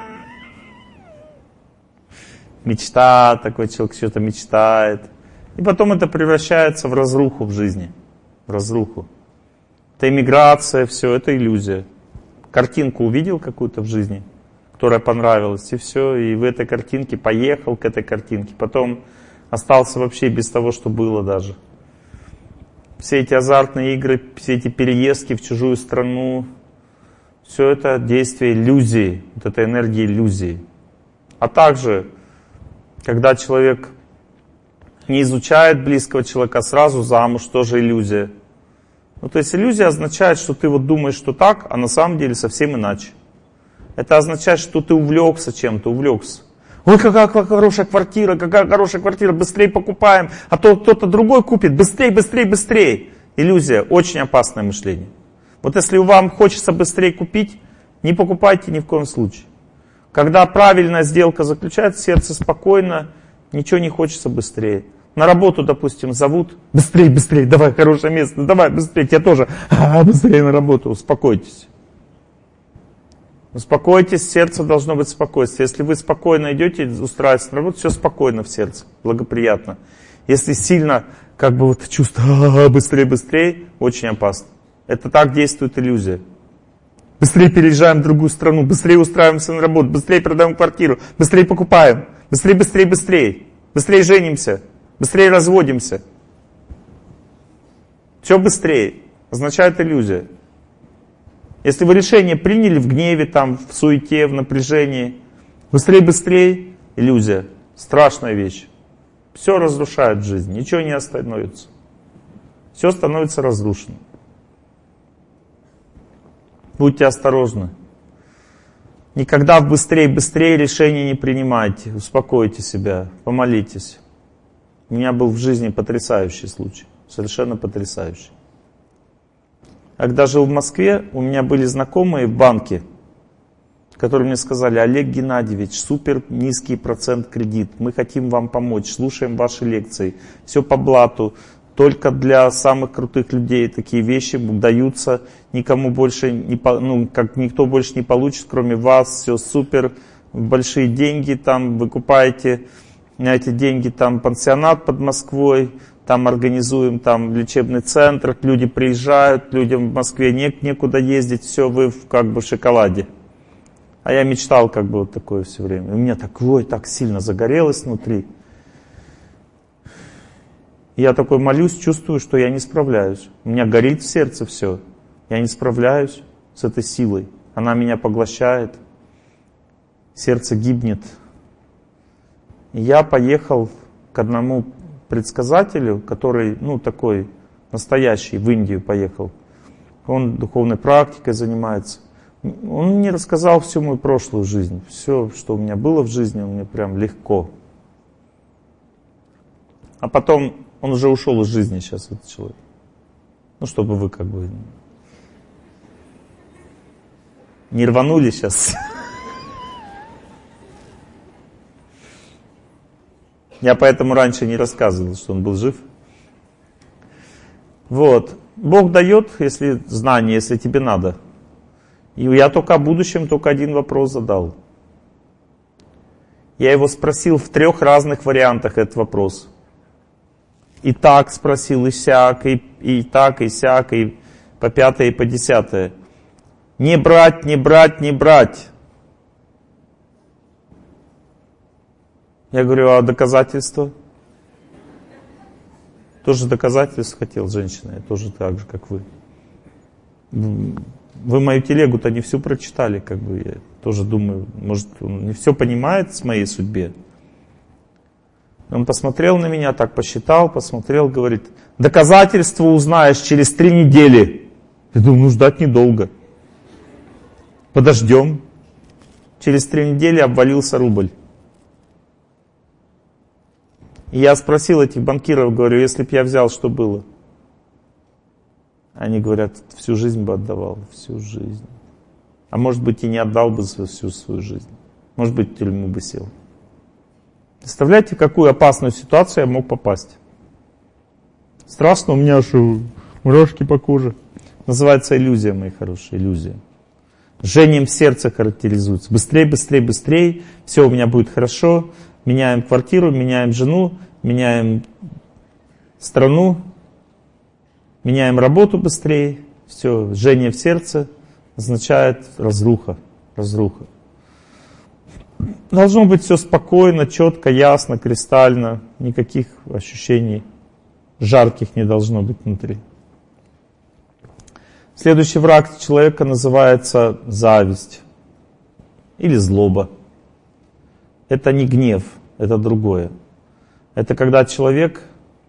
Мечта, такой человек что-то мечтает. И потом это превращается в разруху в жизни. В разруху. Это иммиграция, все, это иллюзия. Картинку увидел какую-то в жизни, которая понравилась, и все. И в этой картинке поехал к этой картинке. Потом остался вообще без того, что было даже. Все эти азартные игры, все эти переездки в чужую страну, все это действие иллюзии, вот этой энергии иллюзии. А также, когда человек не изучает близкого человека, а сразу замуж, тоже иллюзия. Ну, то есть иллюзия означает, что ты вот думаешь, что так, а на самом деле совсем иначе. Это означает, что ты увлекся чем-то, увлекся. Ой, какая хорошая квартира, быстрее покупаем, а то кто-то другой купит, быстрее. Иллюзия, очень опасное мышление. Вот если вам хочется быстрее купить, не покупайте ни в коем случае. Когда правильная сделка заключается, сердце спокойно, ничего не хочется быстрее. На работу, допустим, зовут, быстрее, давай, хорошее место, давай, быстрее, тебя тоже, быстрее на работу, успокойтесь. Успокойтесь, сердце должно быть спокойствие. Если вы спокойно идете, устраиваетесь на работу, все спокойно в сердце, благоприятно. Если сильно, как бы вот чувство, быстрее, очень опасно. Это так действует иллюзия. Быстрее переезжаем в другую страну, быстрее устраиваемся на работу, быстрее продаем квартиру, быстрее покупаем, быстрее женимся, быстрее разводимся. Все быстрее, означает иллюзия. Если вы решение приняли в гневе, там, в суете, в напряжении, быстрее, иллюзия, страшная вещь. Все разрушает в жизни, ничего не остановится. Все становится разрушенным. Будьте осторожны. Никогда в быстрее решение не принимайте. Успокойте себя, помолитесь. У меня был в жизни потрясающий случай, совершенно потрясающий. Когда жил в Москве, у меня были знакомые в банке, которые мне сказали: Олег Геннадьевич, супер низкий процент кредит, мы хотим вам помочь, слушаем ваши лекции, все по блату, только для самых крутых людей такие вещи даются, никому больше никто больше не получит, кроме вас, все супер, большие деньги там, вы купаете на эти деньги там пансионат под Москвой, там организуем там лечебный центр, люди приезжают, людям в Москве некуда ездить, все, вы как бы в шоколаде. А я мечтал как бы вот такое все время. У меня такое так сильно загорелось внутри. Я такой молюсь, чувствую, что я не справляюсь. У меня горит в сердце все. Я не справляюсь с этой силой. Она меня поглощает. Сердце гибнет. И я поехал к одному предсказателю, который, такой настоящий, в Индию поехал. Он духовной практикой занимается. Он мне рассказал всю мою прошлую жизнь. Все, что у меня было в жизни, мне прям легко. А потом он уже ушел из жизни сейчас, этот человек. Чтобы вы как бы не рванули сейчас. Я поэтому раньше не рассказывал, что он был жив. Вот. Бог дает, если знание, если тебе надо. И я только о будущем только один вопрос задал. Я его спросил в 3 разных вариантах этот вопрос. И так спросил, и сяк, и так, и сяк, и по 5-е, и по 10-е. Не брать, не брать, не брать. Я говорю, а доказательства? Тоже доказательств хотел женщина, я тоже так же, как вы. Вы мою телегу-то не всю прочитали, как бы я тоже думаю, может, он не все понимает с моей судьбе. Он посмотрел на меня, так посчитал, посмотрел, говорит, доказательства узнаешь через 3 недели. Я думаю, ждать недолго. Подождем. Через 3 недели обвалился рубль. И я спросил этих банкиров, говорю, если бы я взял, что было? Они говорят, всю жизнь бы отдавал, всю жизнь. А может быть и не отдал бы всю свою жизнь. Может быть в тюрьму бы сел. Представляете, в какую опасную ситуацию я мог попасть? Страшно, у меня аж мурашки по коже. Называется иллюзия, мои хорошие, иллюзия. Жжением в сердце характеризуется. Быстрее, быстрее, быстрее, все у меня будет хорошо. Меняем квартиру, меняем жену, меняем страну, меняем работу быстрее. Все, жжение в сердце означает разруха, разруха. Должно быть все спокойно, четко, ясно, кристально. Никаких ощущений жарких не должно быть внутри. Следующий враг человека называется зависть или злоба. Это не гнев, это другое. Это когда человек,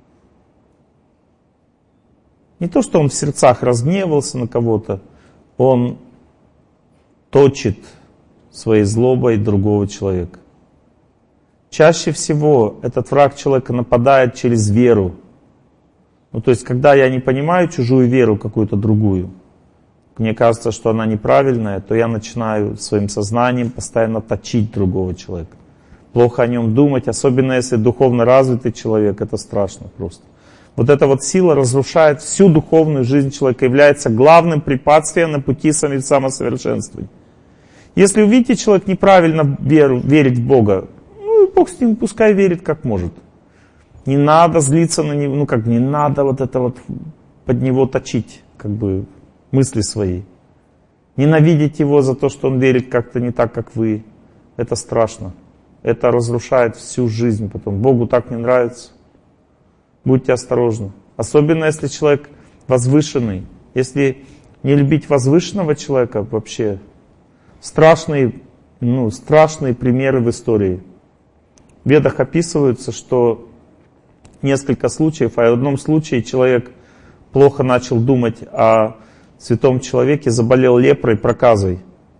не то что он в сердцах разгневался на кого-то, он точит своей злобой другого человека. Чаще всего этот враг человека нападает через веру. То есть, когда я не понимаю чужую веру, какую-то другую, мне кажется, что она неправильная, то я начинаю своим сознанием постоянно точить другого человека. Плохо о нем думать, особенно если духовно развитый человек, это страшно просто. Вот эта вот сила разрушает всю духовную жизнь человека, является главным препятствием на пути самосовершенствования. Если увидите, человек неправильно верит в Бога, Бог с ним пускай верит как может. Не надо злиться на него, не надо вот это вот под него точить, мысли свои. Ненавидеть его за то, что он верит как-то не так, как вы. Это страшно. Это разрушает всю жизнь потом. Богу так не нравится. Будьте осторожны. Особенно, если человек возвышенный. Если не любить возвышенного человека, вообще страшные примеры в истории. В Ведах описывается, что несколько случаев, а в одном случае человек плохо начал думать о святом человеке, заболел лепрой, проказой.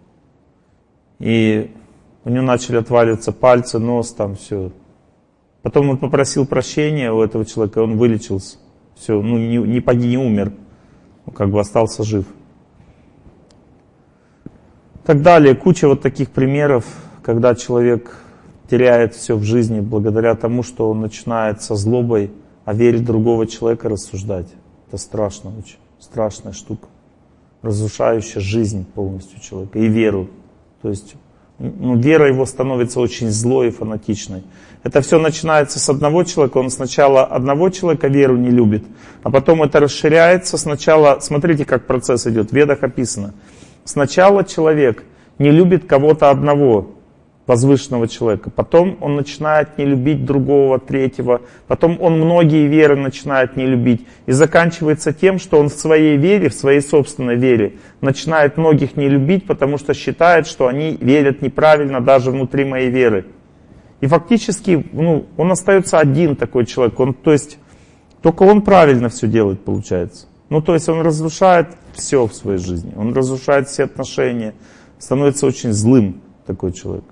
И у него начали отваливаться пальцы, нос, там все. Потом он попросил прощения у этого человека, и он вылечился. Все, не умер, остался жив. Так далее, куча вот таких примеров, когда человек теряет все в жизни благодаря тому, что он начинает со злобой о вере другого человека рассуждать. Это страшно очень, страшная штука, разрушающая жизнь полностью человека и веру. То есть вера его становится очень злой и фанатичной. Это все начинается с одного человека. Он сначала одного человека веру не любит, а потом это расширяется. Сначала, смотрите, как процесс идет, в Ведах описано. Сначала человек не любит кого-то одного, возвышенного человека. Потом он начинает не любить другого, третьего. Потом он многие веры начинает не любить. И заканчивается тем, что он в своей вере, в своей собственной вере, начинает многих не любить, потому что считает, что они верят неправильно даже внутри моей веры. И фактически он остается один такой человек. То есть только он правильно все делает, получается. То есть он разрушает все в своей жизни. Он разрушает все отношения. Становится очень злым такой человек.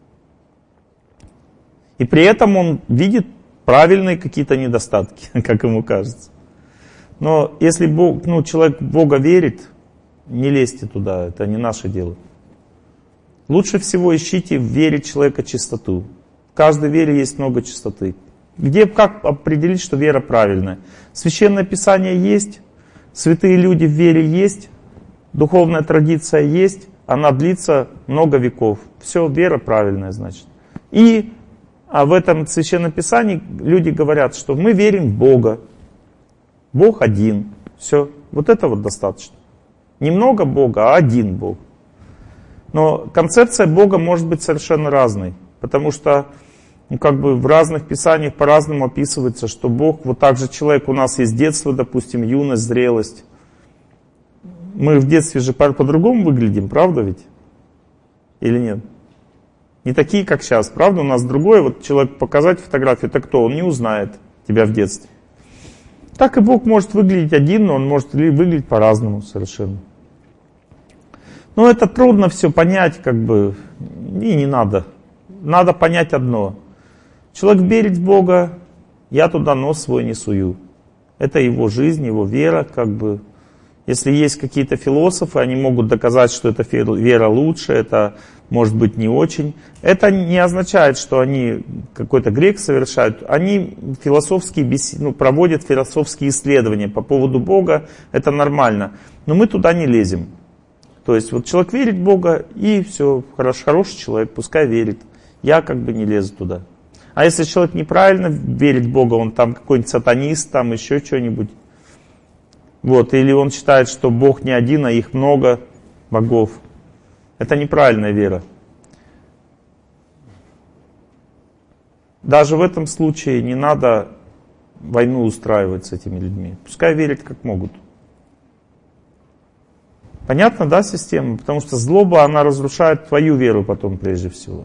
И при этом он видит правильные какие-то недостатки, как ему кажется. Но если человек в Бога верит, не лезьте туда, это не наше дело. Лучше всего ищите в вере человека чистоту. В каждой вере есть много чистоты. Как определить, что вера правильная? Священное Писание есть, святые люди в вере есть, духовная традиция есть, она длится много веков. Все, вера правильная, значит. А в этом Священном Писании люди говорят, что мы верим в Бога. Бог один. Все. Вот это вот достаточно. Не много Бога, а один Бог. Но концепция Бога может быть совершенно разной. Потому что в разных писаниях по-разному описывается, что Бог, вот так же человек, у нас есть детство, допустим, юность, зрелость. Мы в детстве же по-другому выглядим, правда ведь? Или нет? Не такие, как сейчас, правда? У нас другое. Вот человек показать фотографию, это кто? Он не узнает тебя в детстве. Так и Бог может выглядеть один, но он может выглядеть по-разному совершенно. Но это трудно все понять, и не надо. Надо понять одно. Человек верит в Бога, я туда нос свой не сую. Это его жизнь, его вера, Если есть какие-то философы, они могут доказать, что эта вера лучше, это может быть не очень. Это не означает, что они какой-то грех совершают. Они проводят философские исследования по поводу Бога, это нормально. Но мы туда не лезем. То есть вот человек верит в Бога, и все, хороший человек, пускай верит. Я не лезу туда. А если человек неправильно верит в Бога, он там какой-нибудь сатанист, там еще что-нибудь. Или он считает, что Бог не один, а их много богов. Это неправильная вера. Даже в этом случае не надо войну устраивать с этими людьми. Пускай верят как могут. Понятно, да, система? Потому что злоба, она разрушает твою веру потом прежде всего.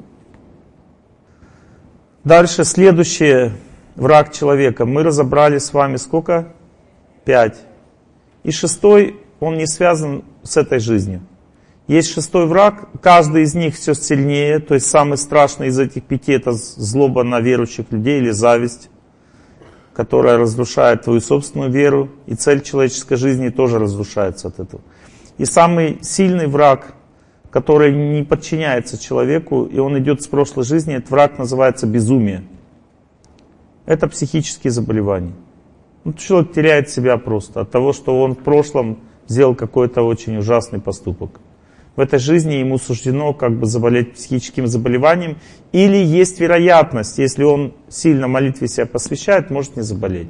Дальше, следующий враг человека. Мы разобрали с вами сколько? 5. И 6, он не связан с этой жизнью. Есть 6 враг, каждый из них все сильнее, то есть самый страшный из этих 5 это злоба на верующих людей или зависть, которая разрушает твою собственную веру, и цель человеческой жизни тоже разрушается от этого. И самый сильный враг, который не подчиняется человеку, и он идет с прошлой жизни, этот враг называется безумие. Это психические заболевания. Человек теряет себя просто от того, что он в прошлом сделал какой-то очень ужасный поступок. В этой жизни ему суждено заболеть психическим заболеванием, или есть вероятность, если он сильно молитве себя посвящает, может не заболеть.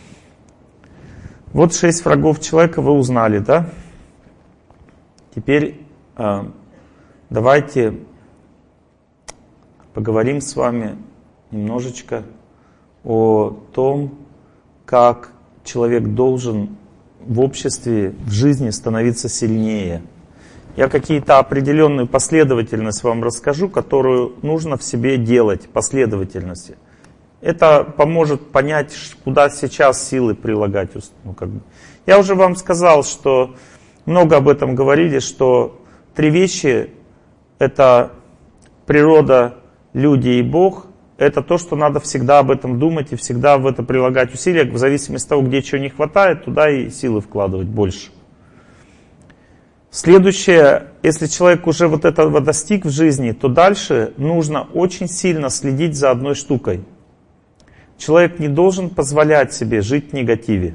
Вот 6 врагов человека вы узнали, да? Теперь давайте поговорим с вами немножечко о том, как человек должен в обществе, в жизни становиться сильнее. Я какие-то определенную последовательность вам расскажу, которую нужно в себе делать, последовательности. Это поможет понять, куда сейчас силы прилагать. Я уже вам сказал, что много об этом говорили, что 3 вещи — это природа, люди и Бог. Это то, что надо всегда об этом думать и всегда в это прилагать усилия. В зависимости от того, где чего не хватает, туда и силы вкладывать больше. Следующее, если человек уже этого достиг в жизни, то дальше нужно очень сильно следить за одной штукой. Человек не должен позволять себе жить в негативе.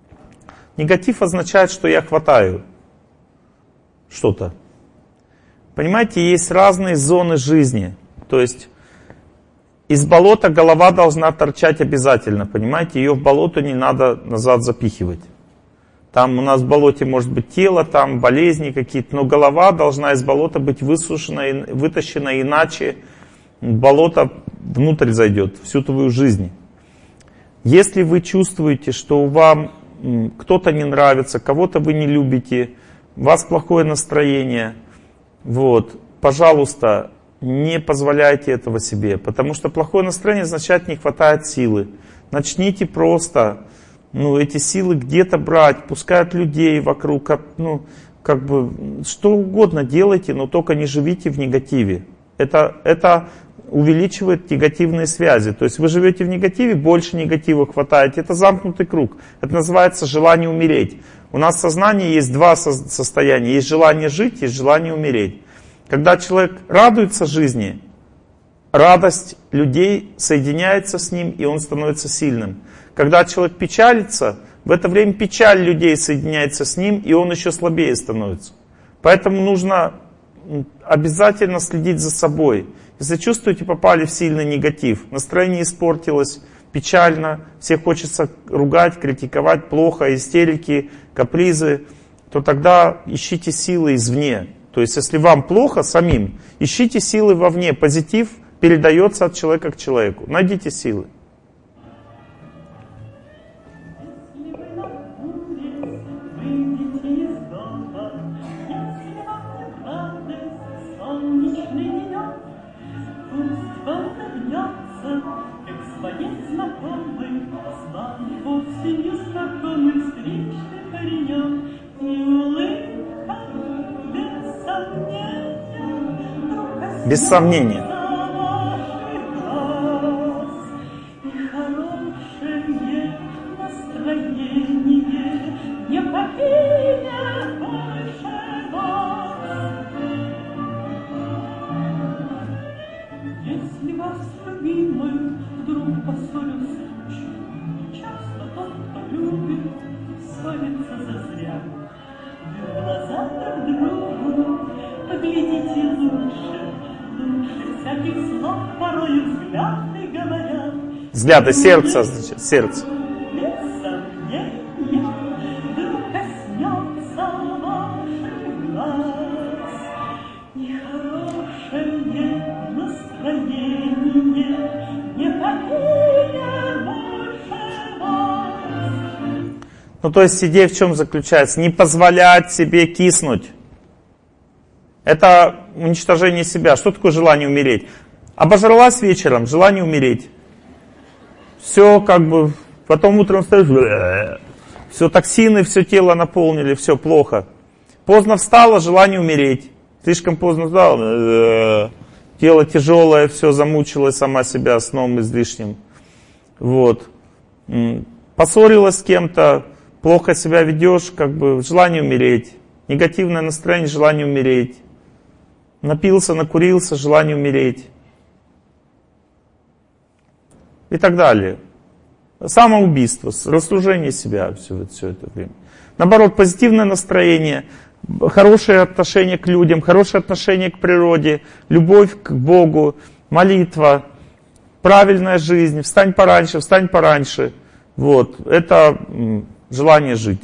Негатив означает, что я хватаю что-то. Понимаете, есть разные зоны жизни. То есть из болота голова должна торчать обязательно, понимаете? Ее в болото не надо назад запихивать. Там у нас в болоте может быть тело, там болезни какие-то, но голова должна из болота быть высушена, вытащена, иначе болото внутрь зайдет, всю твою жизнь. Если вы чувствуете, что вам кто-то не нравится, кого-то вы не любите, у вас плохое настроение, вот, пожалуйста, не позволяйте этого себе, потому что плохое настроение означает, не хватает силы. Начните просто эти силы где-то брать, пускай от людей вокруг, что угодно делайте, но только не живите в негативе. Это увеличивает негативные связи. То есть вы живете в негативе, больше негатива хватаете. Это замкнутый круг. Это называется желание умереть. У нас в сознании есть два состояния. Есть желание жить, есть желание умереть. Когда человек радуется жизни, радость людей соединяется с ним, и он становится сильным. Когда человек печалится, в это время печаль людей соединяется с ним, и он еще слабее становится. Поэтому нужно обязательно следить за собой. Если чувствуете, попали в сильный негатив, настроение испортилось, печально, всех хочется ругать, критиковать, плохо, истерики, капризы, то тогда ищите силы извне. То есть, если вам плохо самим, ищите силы вовне. Позитив передается от человека к человеку. Найдите силы. Без сомнения. Если вас, любимый, вдруг поссорил случай, часто тот, кто любит, ссорится зазря. Вы в глаза друг другу поглядите лучше, лучше всяких слов, порою взгляды говорят. Взгляды, сердце, значит, сердце. Без сомнения, вдруг коснется ваших глаз. Нехорошее настроение не покинет больше вас. То есть идея в чем заключается? Не позволять себе киснуть. Это уничтожение себя. Что такое желание умереть? Обожралась вечером, желание умереть. Все потом утром встаешь, все токсины, все тело наполнили, все плохо. Поздно встала, желание умереть. Слишком поздно встала, тело тяжелое, все замучило сама себя сном излишним. Вот. Поссорилась с кем-то, плохо себя ведешь, желание умереть. Негативное настроение, желание умереть. Напился, накурился, желание умереть. И так далее. Самоубийство, разрушение себя все это время. Наоборот, позитивное настроение, хорошее отношение к людям, хорошее отношение к природе, любовь к Богу, молитва, правильная жизнь, встань пораньше. Вот, это желание жить.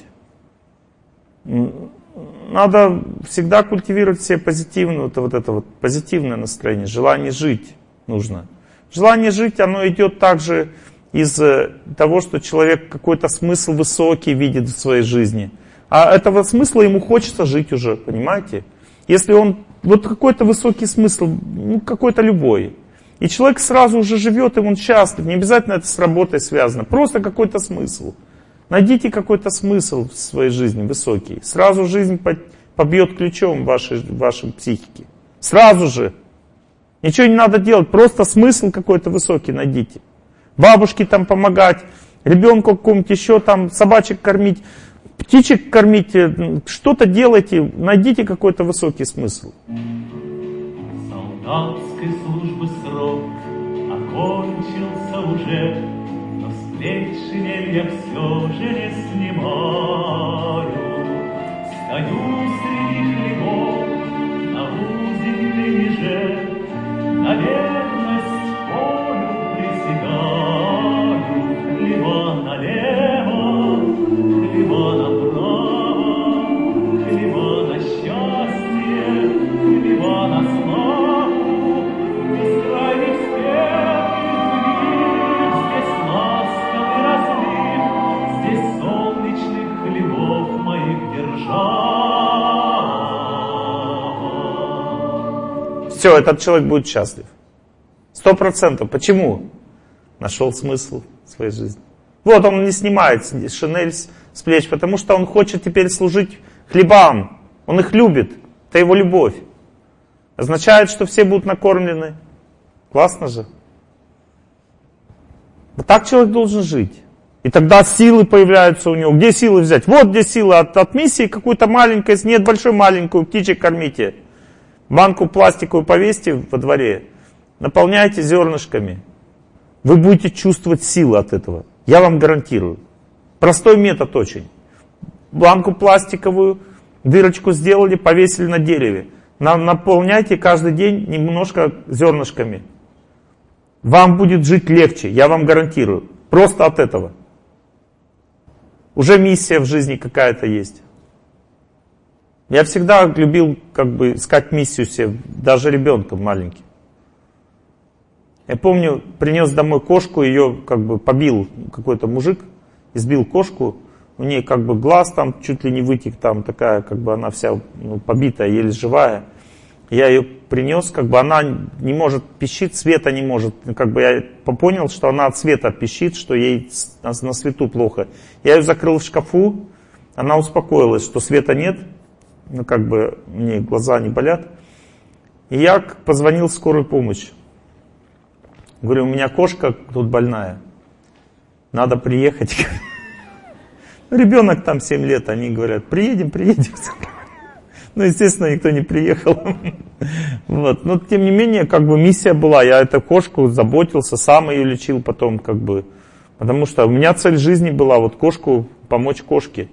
Надо всегда культивировать все позитивное, позитивное настроение, желание жить нужно. Желание жить, оно идет также из того, что человек какой-то смысл высокий видит в своей жизни. А этого смысла ему хочется жить уже, понимаете? Если он, какой-то высокий смысл, какой-то любой. И человек сразу уже живет, и он счастлив. Не обязательно это с работой связано. Просто какой-то смысл. Найдите какой-то смысл в своей жизни высокий. Сразу жизнь побьет ключом в вашей психике. Сразу же. Ничего не надо делать, просто смысл какой-то высокий найдите. Бабушке там помогать, ребенку какому-нибудь еще там, собачек кормить, птичек кормите, что-то делайте, найдите какой-то высокий смысл. Солдатской службы срок окончился уже, но с плеч шинель я все же не снимаю. Стою среди хлебов, на лузе моих держав. Все, этот человек будет счастлив. 100%. Почему? Нашел смысл в своей жизни. Вот он не снимает шинель с плеч, потому что он хочет теперь служить хлебам. Он их любит. Это его любовь. Означает, что все будут накормлены. Классно же. Вот так человек должен жить. И тогда силы появляются у него. Где силы взять? Вот где силы. От миссии какую-то маленькую, если нет большой маленькую, птичек кормите. Банку пластиковую повесьте во дворе. Наполняйте зернышками. Вы будете чувствовать силы от этого. Я вам гарантирую. Простой метод очень. Банку пластиковую, дырочку сделали, повесили на дереве. Наполняйте каждый день немножко зернышками. Вам будет жить легче, я вам гарантирую. Просто от этого. Уже миссия в жизни какая-то есть. Я всегда любил искать миссию себе, даже ребенком маленьким. Я помню, принес домой кошку, ее побил какой-то мужик, избил кошку, у нее глаз там чуть ли не вытек, там такая, она вся побитая, еле живая. Я ее принес, она не может пищит, света не может. Я понял, что она от света пищит, что ей на свету плохо. Я ее закрыл в шкафу, она успокоилась, что света нет, мне глаза не болят. И я позвонил в скорую помощь. Говорю, у меня кошка тут больная, надо приехать. Ребенок там 7 лет, они говорят, приедем. Ну, естественно, никто не приехал. Вот. Но, тем не менее, миссия была. Я эту кошку заботился, сам ее лечил потом, Потому что у меня цель жизни была, кошку, помочь кошке.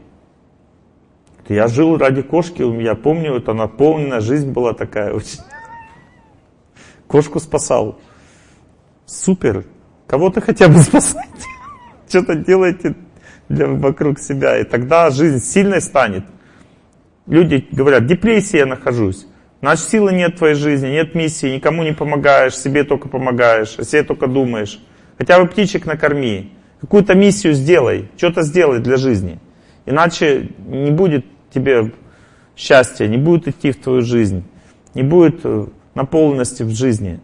Я жил ради кошки, я помню, это наполненная жизнь была такая очень. Кошку спасал. Супер. Кого-то хотя бы спасайте. Что-то делайте вокруг себя. И тогда жизнь сильной станет. Люди говорят, в депрессии я нахожусь. Значит, силы нет в твоей жизни, нет миссии, никому не помогаешь, себе только помогаешь, о себе только думаешь. Хотя бы птичек накорми. Какую-то миссию сделай, что-то сделай для жизни. Иначе не будет тебе счастья, не будет идти в твою жизнь, не будет наполненности в жизни.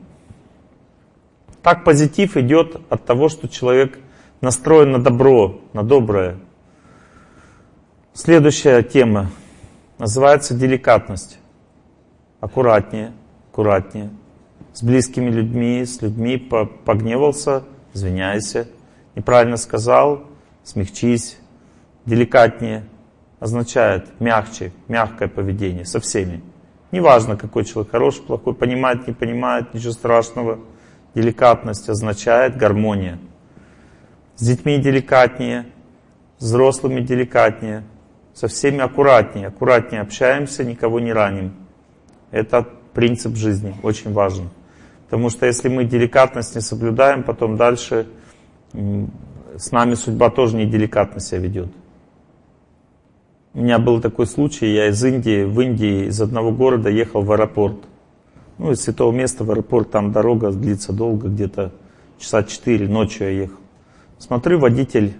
Так позитив идет от того, что человек настроен на добро, на доброе. Следующая тема называется деликатность. Аккуратнее, аккуратнее. С близкими людьми, с людьми погневался, извиняйся. Неправильно сказал, смягчись. Деликатнее означает мягче, мягкое поведение со всеми. Неважно, какой человек, хороший, плохой, понимает, не понимает, ничего страшного. Деликатность означает гармония. С детьми деликатнее, с взрослыми деликатнее, со всеми аккуратнее. Аккуратнее общаемся, никого не раним. Это принцип жизни, очень важен. Потому что если мы деликатность не соблюдаем, потом дальше с нами судьба тоже не деликатно себя ведет. У меня был такой случай, я из Индии, в Индии из одного города ехал в аэропорт. Из святого места в аэропорт, там дорога длится долго, где-то часа 4, ночью я ехал. Смотрю, водитель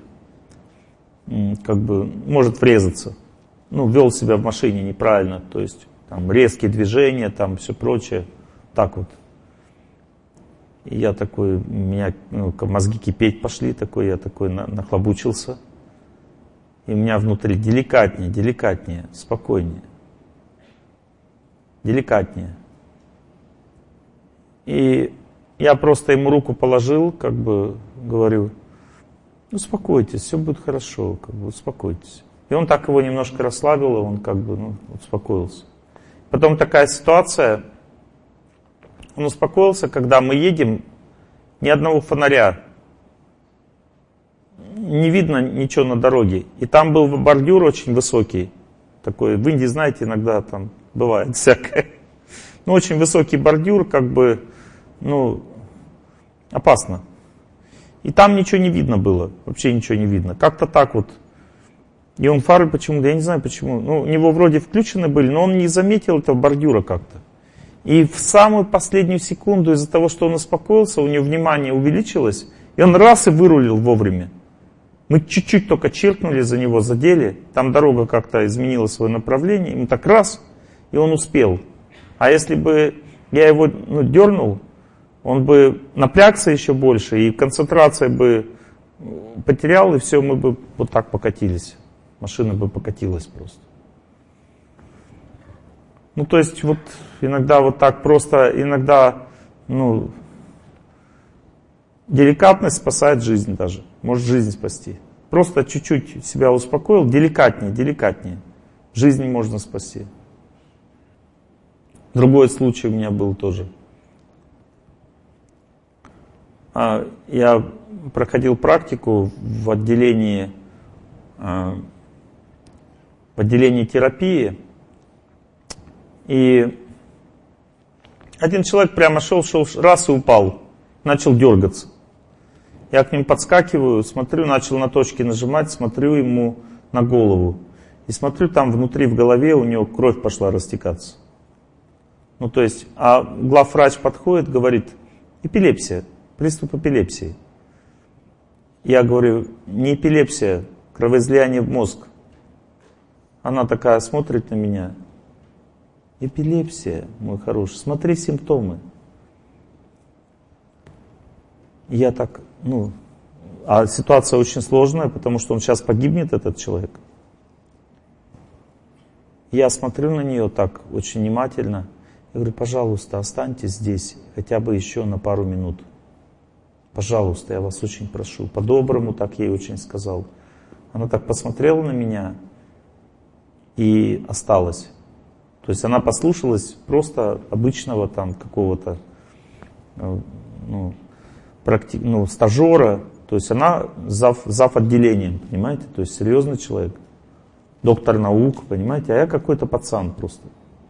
может врезаться. Вел себя в машине неправильно, то есть там резкие движения, там все прочее. Так вот. И я такой, у меня мозги кипеть пошли, я нахлобучился. И у меня внутри деликатнее, деликатнее, спокойнее. Деликатнее. И я просто ему руку положил, говорю, успокойтесь, все будет хорошо, успокойтесь. И он так его немножко расслабил, и он успокоился. Потом такая ситуация, он успокоился, когда мы едем, ни одного фонаря, не видно ничего на дороге. И там был бордюр очень высокий, такой, в Индии, знаете, иногда там бывает всякое. Очень высокий бордюр, опасно. И там ничего не видно было, вообще ничего не видно. Как-то так вот. И он фары почему-то, я не знаю почему, у него вроде включены были, но он не заметил этого бордюра как-то. И в самую последнюю секунду из-за того, что он успокоился, у него внимание увеличилось, и он раз и вырулил вовремя. Мы чуть-чуть только чиркнули за него, задели, там дорога как-то изменила свое направление, ему так раз, и он успел. А если бы я его дернул, он бы напрягся еще больше, и концентрация бы потерял, и все, мы бы вот так покатились. Машина бы покатилась просто. Ну, то есть, вот иногда вот так просто, иногда, деликатность спасает жизнь даже. Может жизнь спасти. Просто чуть-чуть себя успокоил, деликатнее. Жизнь можно спасти. Другой случай у меня был тоже. Я проходил практику в отделении терапии. И один человек прямо шел, раз и упал. Начал дергаться. Я к ним подскакиваю, смотрю, начал на точки нажимать, смотрю ему на голову. И смотрю, там внутри в голове у него кровь пошла растекаться. Ну, то есть, а главврач подходит, говорит, эпилепсия, приступ эпилепсии. Я говорю, не эпилепсия, кровоизлияние в мозг. Она такая смотрит на меня. Эпилепсия, мой хороший, смотри симптомы. Я так, а ситуация очень сложная, потому что он сейчас погибнет, этот человек. Я смотрю на нее так очень внимательно. Я говорю, пожалуйста, останьтесь здесь хотя бы еще на пару минут. Пожалуйста, я вас очень прошу. По-доброму так ей очень сказал. Она так посмотрела на меня и осталась. То есть она послушалась просто обычного там какого-то стажера. То есть она зав. Отделением, понимаете? То есть серьезный человек. Доктор наук, понимаете? А я какой-то пацан просто.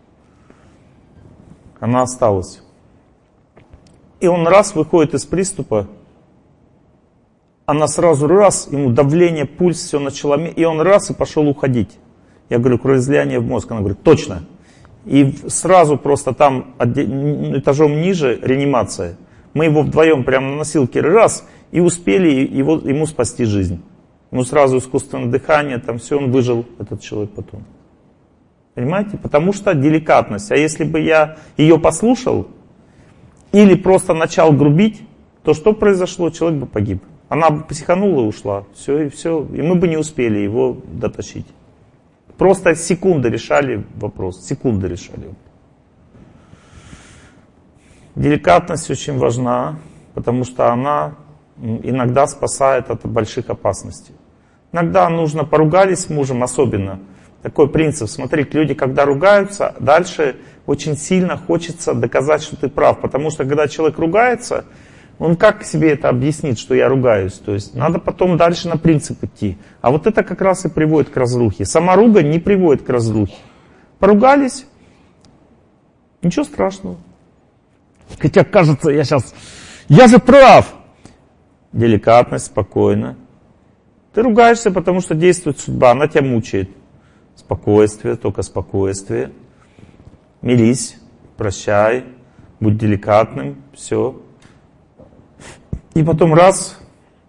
Она осталась. И он раз выходит из приступа, она сразу раз, ему давление, пульс, все начало, и он раз и пошел уходить. Я говорю, кровоизлияние в мозг. Она говорит, точно. И сразу просто там этажом ниже реанимация. Мы его вдвоем прямо на носилке раз и успели ему спасти жизнь. Ему сразу искусственное дыхание, там все, он выжил, этот человек потом. Понимаете? Потому что деликатность. А если бы я ее послушал или просто начал грубить, то что произошло? Человек бы погиб. Она бы психанула и ушла. Все, и мы бы не успели его дотащить. Просто секунды решали вопрос. Секунды решали. Деликатность очень важна, потому что она иногда спасает от больших опасностей. Иногда нужно, поругались с мужем особенно. Такой принцип, смотри, люди, когда ругаются, дальше очень сильно хочется доказать, что ты прав. Потому что когда человек ругается, он как себе это объяснит, что я ругаюсь? То есть надо потом дальше на принцип идти. А вот это как раз и приводит к разрухе. Сама ругань не приводит к разрухе. Поругались, ничего страшного. Хотя кажется, я же прав. Деликатность, спокойно. Ты ругаешься, потому что действует судьба, она тебя мучает. Спокойствие, только спокойствие. Мирись, прощай, будь деликатным, все. И потом раз,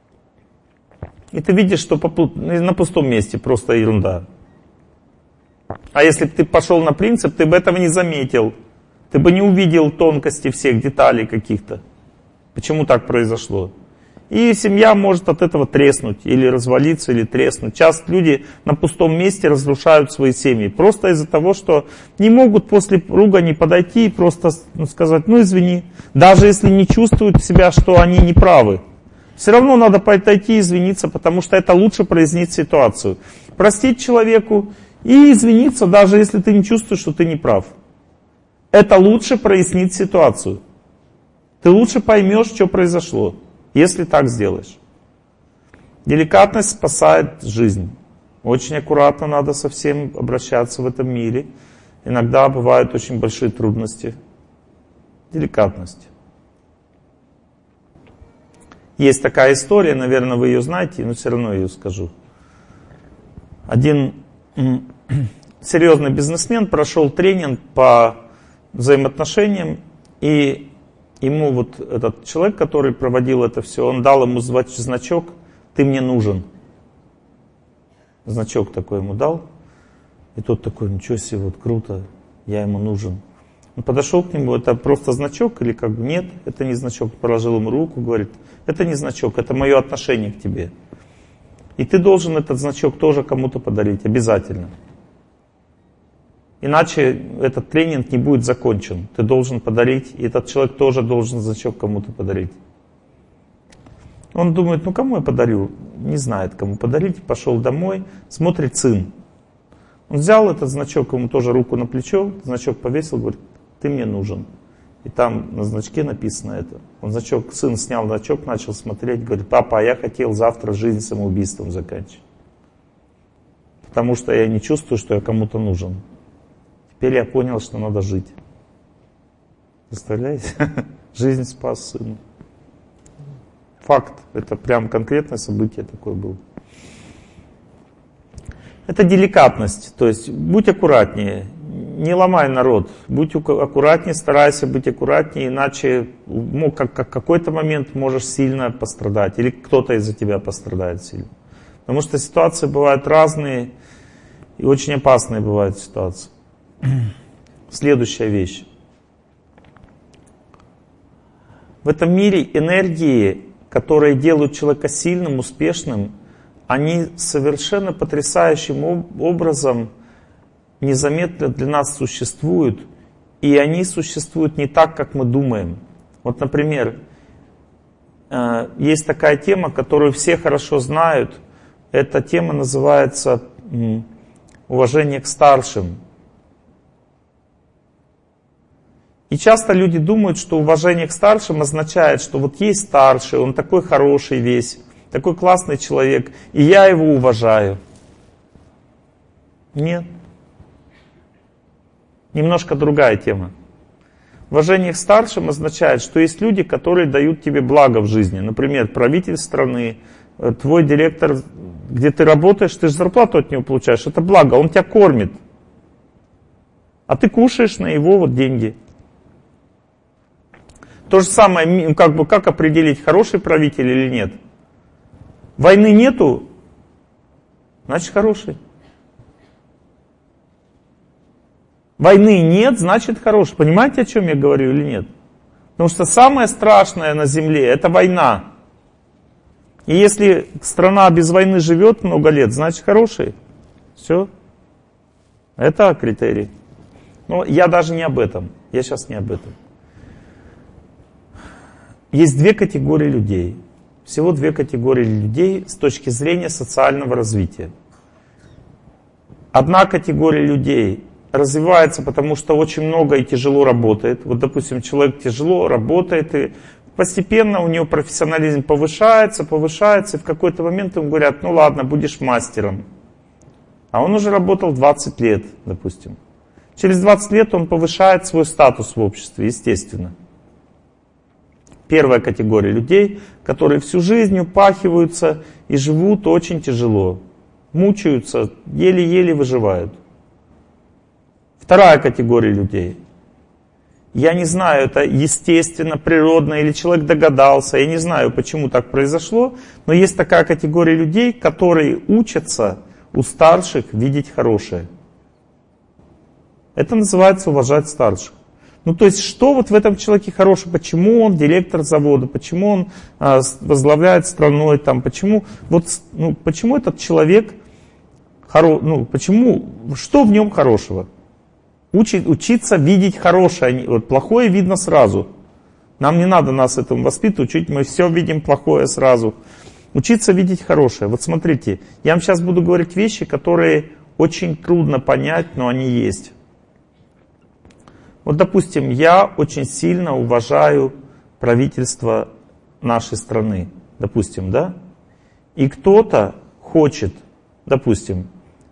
и ты видишь, что на пустом месте просто ерунда. А если бы ты пошел на принцип, ты бы этого не заметил. Ты бы не увидел тонкости всех деталей каких-то. Почему так произошло? И семья может от этого треснуть, или развалиться, или треснуть. Часто люди на пустом месте разрушают свои семьи. Просто из-за того, что не могут после ругани подойти и просто сказать, извини. Даже если не чувствуют себя, что они не правы. Все равно надо подойти и извиниться, потому что это лучше прояснить ситуацию. Простить человеку и извиниться, даже если ты не чувствуешь, что ты не прав. Это лучше прояснить ситуацию. Ты лучше поймешь, что произошло. Если так сделаешь. Деликатность спасает жизнь. Очень аккуратно надо со всем обращаться в этом мире. Иногда бывают очень большие трудности. Деликатность. Есть такая история, наверное, вы ее знаете, но все равно ее скажу. Один серьезный бизнесмен прошел тренинг по взаимоотношениям, и ему вот этот человек, который проводил это все, он дал ему значок «ты мне нужен». значок такой ему дал. И тот такой, ничего себе, вот круто, я ему нужен. Он подошел к нему, это просто значок или как бы нет, это не значок. Положил ему руку, говорит, это не значок, это мое отношение к тебе. И ты должен этот значок тоже кому-то подарить, обязательно. Иначе этот тренинг не будет закончен. Ты должен подарить, и этот человек тоже должен значок кому-то подарить. Он думает, ну кому я подарю? Не знает, кому подарить. Пошел домой, смотрит сын. Он взял этот значок, ему тоже руку на плечо, значок повесил, говорит, ты мне нужен. И там на значке написано это. Он значок, сын снял значок, начал смотреть, говорит, папа, а я хотел завтра жизнь самоубийством заканчивать. Потому что я не чувствую, что я кому-то нужен. Теперь я понял, что надо жить. Представляете? Жизнь спас сына. Факт. Это прям конкретное событие такое было. Это деликатность. То есть будь аккуратнее. Не ломай народ. Будь аккуратнее, старайся быть аккуратнее, иначе какой-то момент можешь сильно пострадать. Или кто-то из-за тебя пострадает сильно. Потому что ситуации бывают разные. И очень опасные бывают ситуации. Следующая вещь. В этом мире энергии, которые делают человека сильным, успешным, они совершенно потрясающим образом незаметно для нас существуют. И они существуют не так, как мы думаем. Вот, например, есть такая тема, которую все хорошо знают. Эта тема называется уважение к старшим. И часто люди думают, что уважение к старшим означает, что вот есть старший, он такой хороший весь, такой классный человек, и я его уважаю. Нет. Немножко другая тема. Уважение к старшим означает, что есть люди, которые дают тебе благо в жизни. Например, правитель страны, твой директор, где ты работаешь, ты же зарплату от него получаешь, это благо, он тебя кормит. А ты кушаешь на его вот деньги. То же самое, как определить, хороший правитель или нет. Войны нету, значит хороший. Войны нет, значит хороший. Понимаете, о чем я говорю или нет? Потому что самое страшное на земле — это война. И если страна без войны живет много лет, значит хороший. Все. Это критерий. Но я даже не об этом. Я сейчас не об этом. Есть две категории людей. Всего две категории людей с точки зрения социального развития. Одна категория людей развивается, потому что очень много и тяжело работает. Вот, допустим, человек тяжело работает, и постепенно у него профессионализм повышается, и в какой-то момент ему говорят, ну ладно, будешь мастером. А он уже работал 20 лет, допустим. Через 20 лет он повышает свой статус в обществе, естественно. Первая категория людей, которые всю жизнь упахиваются и живут очень тяжело. Мучаются, еле-еле выживают. Вторая категория людей. Я не знаю, это естественно, природно, или человек догадался, я не знаю, почему так произошло, но есть такая категория людей, которые учатся у старших видеть хорошее. Это называется уважать старших. Ну, то есть, что вот в этом человеке хорошее? Почему он директор завода? Почему он возглавляет страной? Там, почему этот человек что в нем хорошего? Учиться видеть хорошее. Вот плохое видно сразу. Нам не надо нас этому воспитывать, мы все видим плохое сразу. Учиться видеть хорошее. Вот смотрите, я вам сейчас буду говорить вещи, которые очень трудно понять, но они есть. Вот, допустим, я очень сильно уважаю правительство нашей страны, допустим, да? И кто-то хочет, допустим,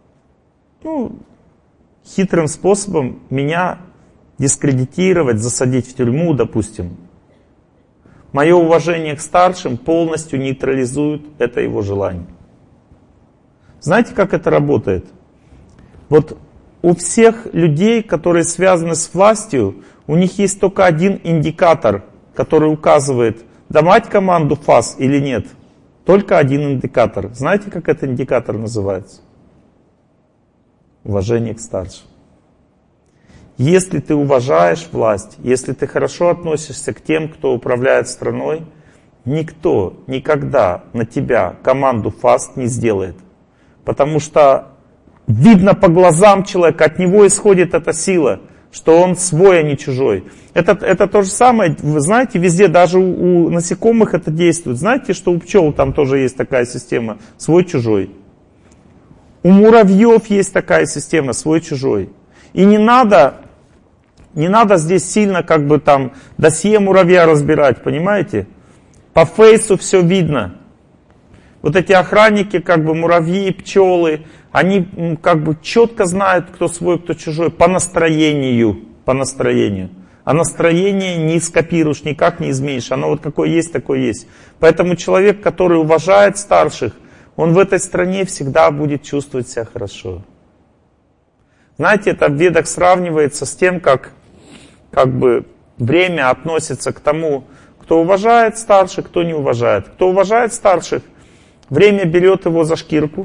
хитрым способом меня дискредитировать, засадить в тюрьму, допустим. Мое уважение к старшим полностью нейтрализует это его желание. Знаете, как это работает? Вот у всех людей, которые связаны с властью, у них есть только один индикатор, который указывает, давать команду ФАС или нет. Только один индикатор. Знаете, как этот индикатор называется? Уважение к старшим. Если ты уважаешь власть, если ты хорошо относишься к тем, кто управляет страной, никто никогда на тебя команду фаст не сделает. Потому что видно по глазам человека, от него исходит эта сила, что он свой, а не чужой. Это то же самое, вы знаете, везде, даже у насекомых это действует. Знаете, что у пчел там тоже есть такая система, свой-чужой. У муравьев есть такая система, свой-чужой. И не надо здесь сильно как бы там досье муравья разбирать, понимаете? По фейсу все видно. Вот эти охранники, как бы муравьи, пчелы, они как бы четко знают, кто свой, кто чужой, по настроению. А настроение не скопируешь, никак не изменишь. Оно вот какое есть, такое есть. Поэтому человек, который уважает старших, он в этой стране всегда будет чувствовать себя хорошо. Знаете, это в Ведах сравнивается с тем, как бы время относится к тому, кто уважает старших, кто не уважает. Кто уважает старших, время берет его за шкирку,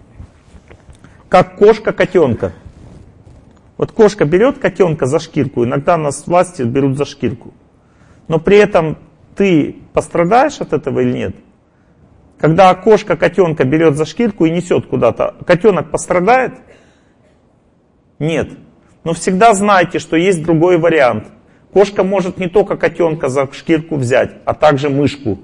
как кошка котенка. Вот кошка берет котенка за шкирку, иногда нас власти берут за шкирку. Но при этом ты пострадаешь от этого или нет? Когда кошка котенка берет за шкирку и несет куда-то, котенок пострадает? Нет. Но всегда знайте, что есть другой вариант. Кошка может не только котенка за шкирку взять, а также мышку.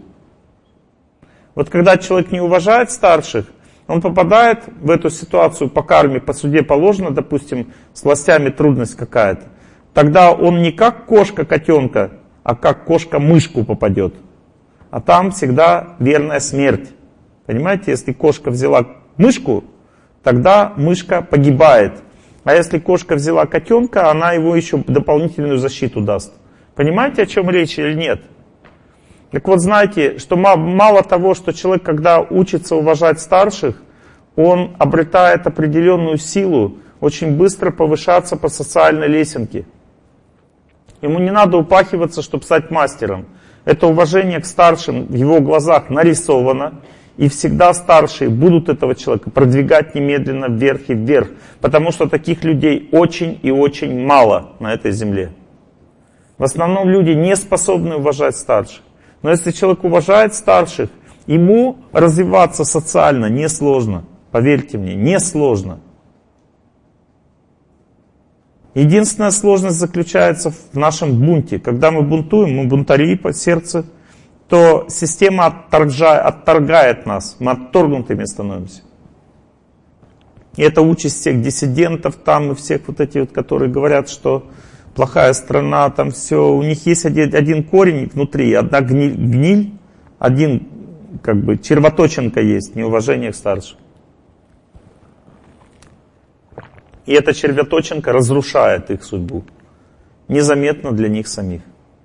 Вот когда человек не уважает старших, он попадает в эту ситуацию по карме, по суде положено, допустим, с властями трудность какая-то. Тогда он не как кошка котенка, а как кошка мышку попадет. А там всегда верная смерть. Понимаете, если кошка взяла мышку, тогда мышка погибает. А если кошка взяла котенка, она его еще дополнительную защиту даст. Понимаете, о чем речь или нет? Так вот, знаете, что мало того, что человек, когда учится уважать старших, он обретает определенную силу очень быстро повышаться по социальной лесенке. Ему не надо упахиваться, чтобы стать мастером. Это уважение к старшим в его глазах нарисовано, и всегда старшие будут этого человека продвигать немедленно вверх и вверх, потому что таких людей очень и очень мало на этой земле. В основном люди не способны уважать старших. Но если человек уважает старших, ему развиваться социально несложно. Поверьте мне, несложно. Единственная сложность заключается в нашем бунте. Когда мы бунтуем, мы бунтари по сердцу, то система отторгает нас, мы отторгнутыми становимся. И это участь всех диссидентов там и всех вот этих, вот, которые говорят, что плохая страна, там все, у них есть один корень внутри, одна гниль, один как бы червоточинка есть, неуважение к старшим. И эта червоточинка разрушает их судьбу, незаметно для них самих.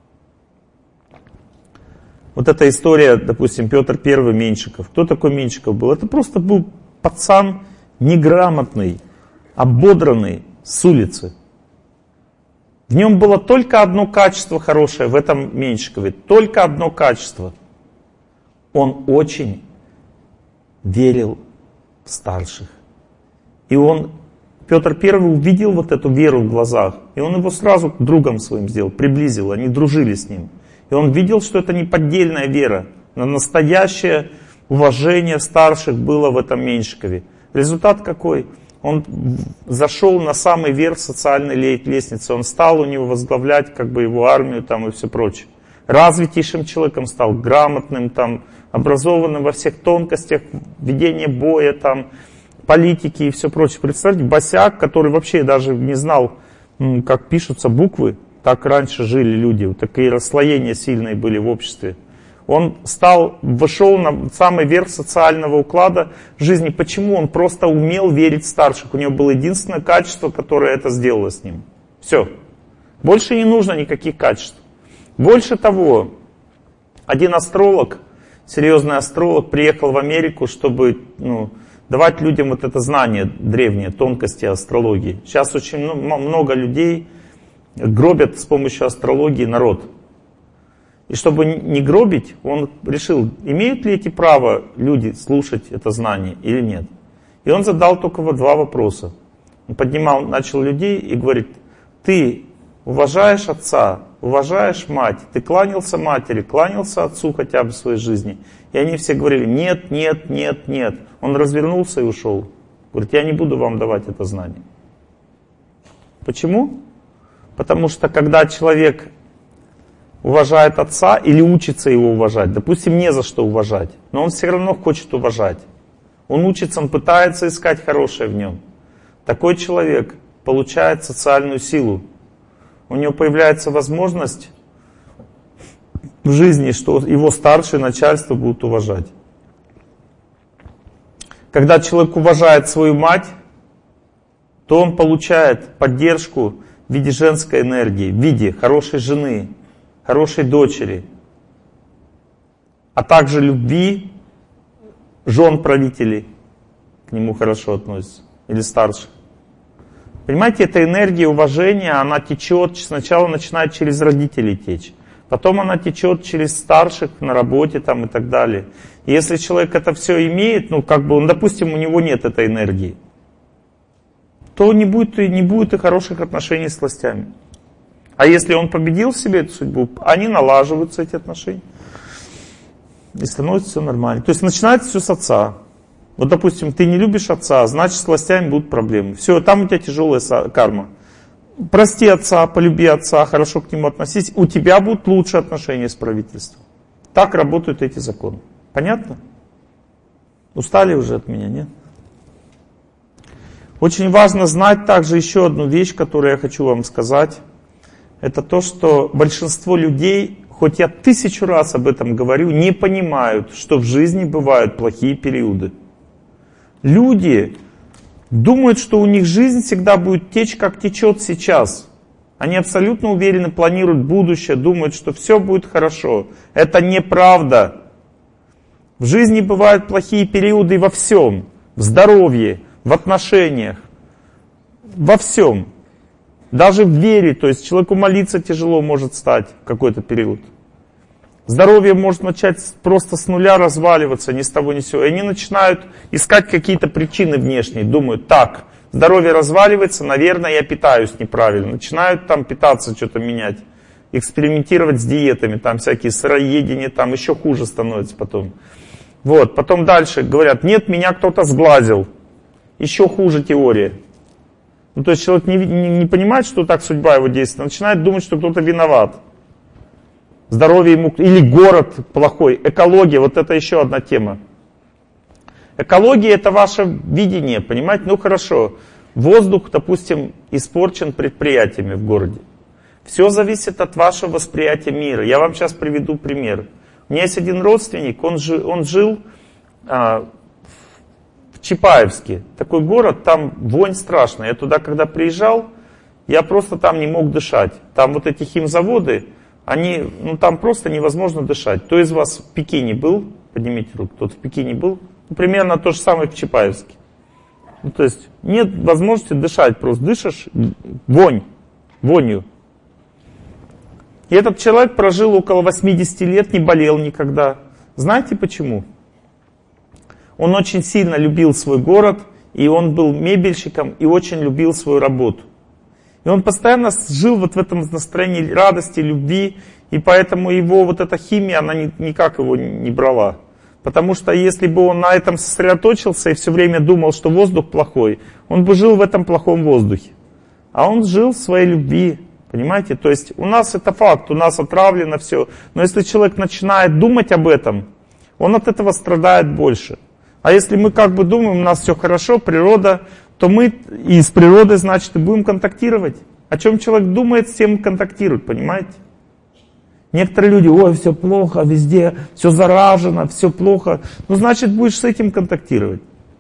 Вот эта история, допустим, Петр I Меньшиков. Кто такой Меньшиков был? Это просто был пацан неграмотный, ободранный с улицы. В нем было только одно качество хорошее, в этом Меньшикове. Только одно качество. Он очень верил в старших. И Петр I увидел вот эту веру в глазах. И он его сразу другом своим сделал, приблизил. Они дружили с ним. И он видел, что это не поддельная вера. Но настоящее уважение старших было в этом Меньшикове. Результат какой? Он зашел на самый верх социальной лестницы. Он стал у него возглавлять как бы его армию там, и все прочее. Развитейшим человеком стал, грамотным, там, образованным во всех тонкостях ведения боя, там, политики и все прочее. Представьте, босяк, который вообще даже не знал, как пишутся буквы. Так раньше жили люди, вот такие расслоения сильные были в обществе. Он вошел на самый верх социального уклада жизни. Почему? Он просто умел верить в старших. У него было единственное качество, которое это сделало с ним. Все. Больше не нужно никаких качеств. Больше того, один астролог, серьезный астролог, приехал в Америку, чтобы давать людям вот это знание древнее, тонкости астрологии. Сейчас очень много людей гробят с помощью астрологии народ. И чтобы не гробить, он решил, имеют ли эти право люди слушать это знание или нет. И он задал только два вопроса. Он поднимал, начал людей и говорит: ты уважаешь отца, уважаешь мать, ты кланялся матери, кланялся отцу хотя бы в своей жизни. И они все говорили: нет, нет, нет, нет. Он развернулся и ушел. Говорит: я не буду вам давать это знание. Почему? Потому что когда человек уважает отца или учится его уважать, допустим, не за что уважать, но он все равно хочет уважать. Он учится, он пытается искать хорошее в нем. Такой человек получает социальную силу. У него появляется возможность в жизни, что его старшее начальство будут уважать. Когда человек уважает свою мать, то он получает поддержку в виде женской энергии, в виде хорошей жены, хорошей дочери, а также любви жен правителей, к нему хорошо относятся, или старших. Понимаете, эта энергия уважения, она течет, сначала начинает через родителей течь, потом она течет через старших на работе там, и так далее. И если человек это все имеет, он, допустим, у него нет этой энергии, то не будет и хороших отношений с властями. А если он победил в себе эту судьбу, они налаживаются, эти отношения, и становится все нормально. То есть начинается все с отца. Вот, допустим, ты не любишь отца, значит, с властями будут проблемы. Все, там у тебя тяжелая карма. Прости отца, полюби отца, хорошо к нему относись, у тебя будут лучшие отношения с правительством. Так работают эти законы. Понятно? Устали уже от меня, нет? Очень важно знать также еще одну вещь, которую я хочу вам сказать. Это то, что большинство людей, хоть я 1000 раз об этом говорю, не понимают, что в жизни бывают плохие периоды. Люди думают, что у них жизнь всегда будет течь, как течет сейчас. Они абсолютно уверены, планируют будущее, думают, что все будет хорошо. Это неправда. В жизни бывают плохие периоды во всем. В здоровье, в отношениях, во всем. Даже в вере, то есть человеку молиться тяжело может стать в какой-то период. Здоровье может начать просто с нуля разваливаться, ни с того ни с сего. И они начинают искать какие-то причины внешние. Думают: так, здоровье разваливается, наверное, я питаюсь неправильно. Начинают там питаться, что-то менять. Экспериментировать с диетами, там всякие сыроедения, там еще хуже становится потом. Вот, потом дальше говорят: нет, меня кто-то сглазил. Еще хуже теория. То есть человек не понимает, что так судьба его действует, начинает думать, что кто-то виноват. Здоровье ему, или город плохой, экология, вот это еще одна тема. Экология — это ваше видение, понимаете? Хорошо, воздух, допустим, испорчен предприятиями в городе. Все зависит от вашего восприятия мира. Я вам сейчас приведу пример. У меня есть один родственник, он жил в Чапаевске. Такой город, там вонь страшная. Я туда, когда приезжал, я просто там не мог дышать. Там вот эти химзаводы, там просто невозможно дышать. Кто из вас в Пекине был? Поднимите руку. Кто-то в Пекине был? Примерно то же самое в Чапаевске. То есть нет возможности дышать, просто дышишь вонью. И этот человек прожил около 80 лет, не болел никогда. Знаете почему? Он очень сильно любил свой город, и он был мебельщиком, и очень любил свою работу. И он постоянно жил вот в этом настроении радости, любви, и поэтому его вот эта химия, она никак его не брала. Потому что если бы он на этом сосредоточился и все время думал, что воздух плохой, он бы жил в этом плохом воздухе. А он жил в своей любви, понимаете? То есть у нас это факт, у нас отравлено все. Но если человек начинает думать об этом, он от этого страдает больше. А если мы думаем, у нас все хорошо, природа, то мы и с природой, значит, и будем контактировать. О чем человек думает, с тем контактирует, понимаете? Некоторые люди: ой, все плохо, везде все заражено, все плохо. Значит, будешь с этим контактировать.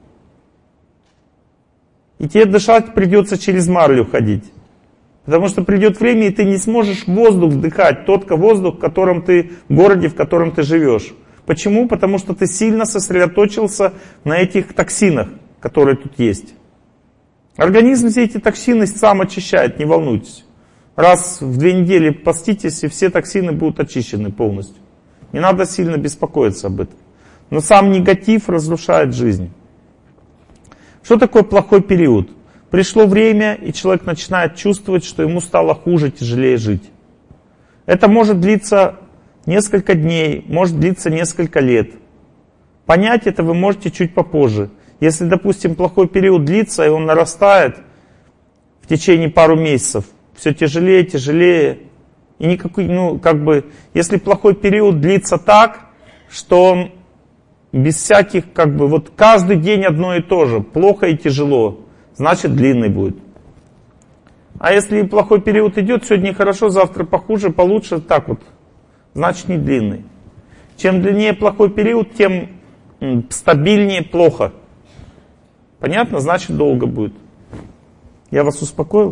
И тебе дышать придется через марлю ходить. Потому что придет время, и ты не сможешь воздух вдыхать, тот воздух, в городе, в котором ты живешь. Почему? Потому что ты сильно сосредоточился на этих токсинах, которые тут есть. Организм все эти токсины сам очищает, не волнуйтесь. Раз в 2 недели поститесь, и все токсины будут очищены полностью. Не надо сильно беспокоиться об этом. Но сам негатив разрушает жизнь. Что такое плохой период? В пришло время, и человек начинает чувствовать, что ему стало хуже, тяжелее жить. Это может длиться несколько дней, может длиться несколько лет. Понять это вы можете чуть попозже. Если, допустим, плохой период длится, и он нарастает в течение пару месяцев, все тяжелее, тяжелее, и никакой, если плохой период длится так, что он без всяких, вот каждый день одно и то же, плохо и тяжело, значит длинный будет. А если плохой период идет, сегодня хорошо, завтра похуже, получше, так вот, значит не длинный. Чем длиннее плохой период, тем стабильнее плохо. Понятно? Значит долго будет. Я вас успокоил?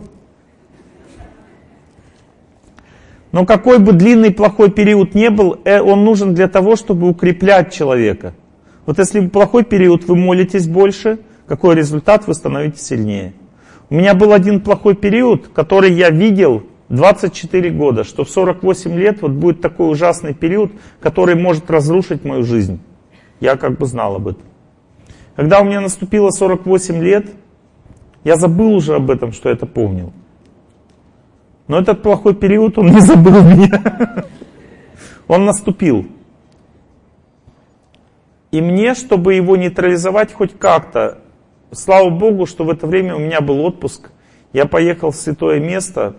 Но какой бы длинный плохой период ни был, он нужен для того, чтобы укреплять человека. Вот если в плохой период вы молитесь больше, какой результат? Вы становитесь сильнее. У меня был один плохой период, который я видел 24 года, что в 48 лет вот будет такой ужасный период, который может разрушить мою жизнь. Я знал об этом. Когда у меня наступило 48 лет, я забыл уже об этом, что я это помнил. Но этот плохой период, он не забыл меня. Он наступил. И мне, чтобы его нейтрализовать хоть как-то, слава Богу, что в это время у меня был отпуск, я поехал в святое место.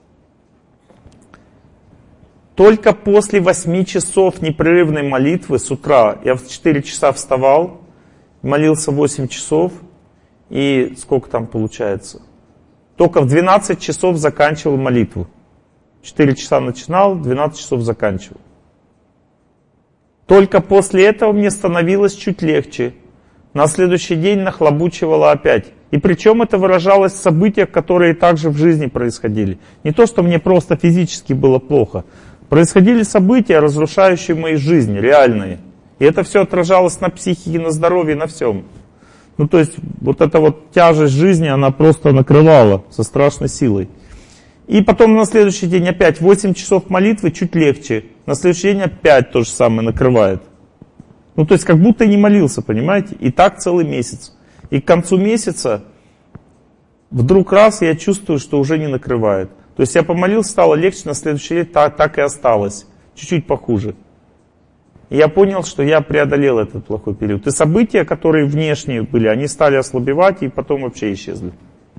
Только после 8 часов непрерывной молитвы с утра, я в 4 часа вставал, молился 8 часов, и сколько там получается? Только в 12 часов заканчивал молитву. 4 часа начинал, 12 часов заканчивал. Только после этого мне становилось чуть легче. На следующий день нахлобучивало опять. И причем это выражалось в событиях, которые также в жизни происходили. Не то, что мне просто физически было плохо. Происходили события, разрушающие мою жизнь, реальные. И это все отражалось на психике, на здоровье, на всем. То есть, вот эта вот тяжесть жизни, она просто накрывала со страшной силой. И потом на следующий день опять 8 часов молитвы, чуть легче. На следующий день опять то же самое накрывает. То есть, как будто и не молился, понимаете? И так целый месяц. И к концу месяца вдруг раз я чувствую, что уже не накрывает. То есть я помолился, стало легче, на следующий день так и осталось. Чуть-чуть похуже. И я понял, что я преодолел этот плохой период. И события, которые внешние были, они стали ослабевать и потом вообще исчезли.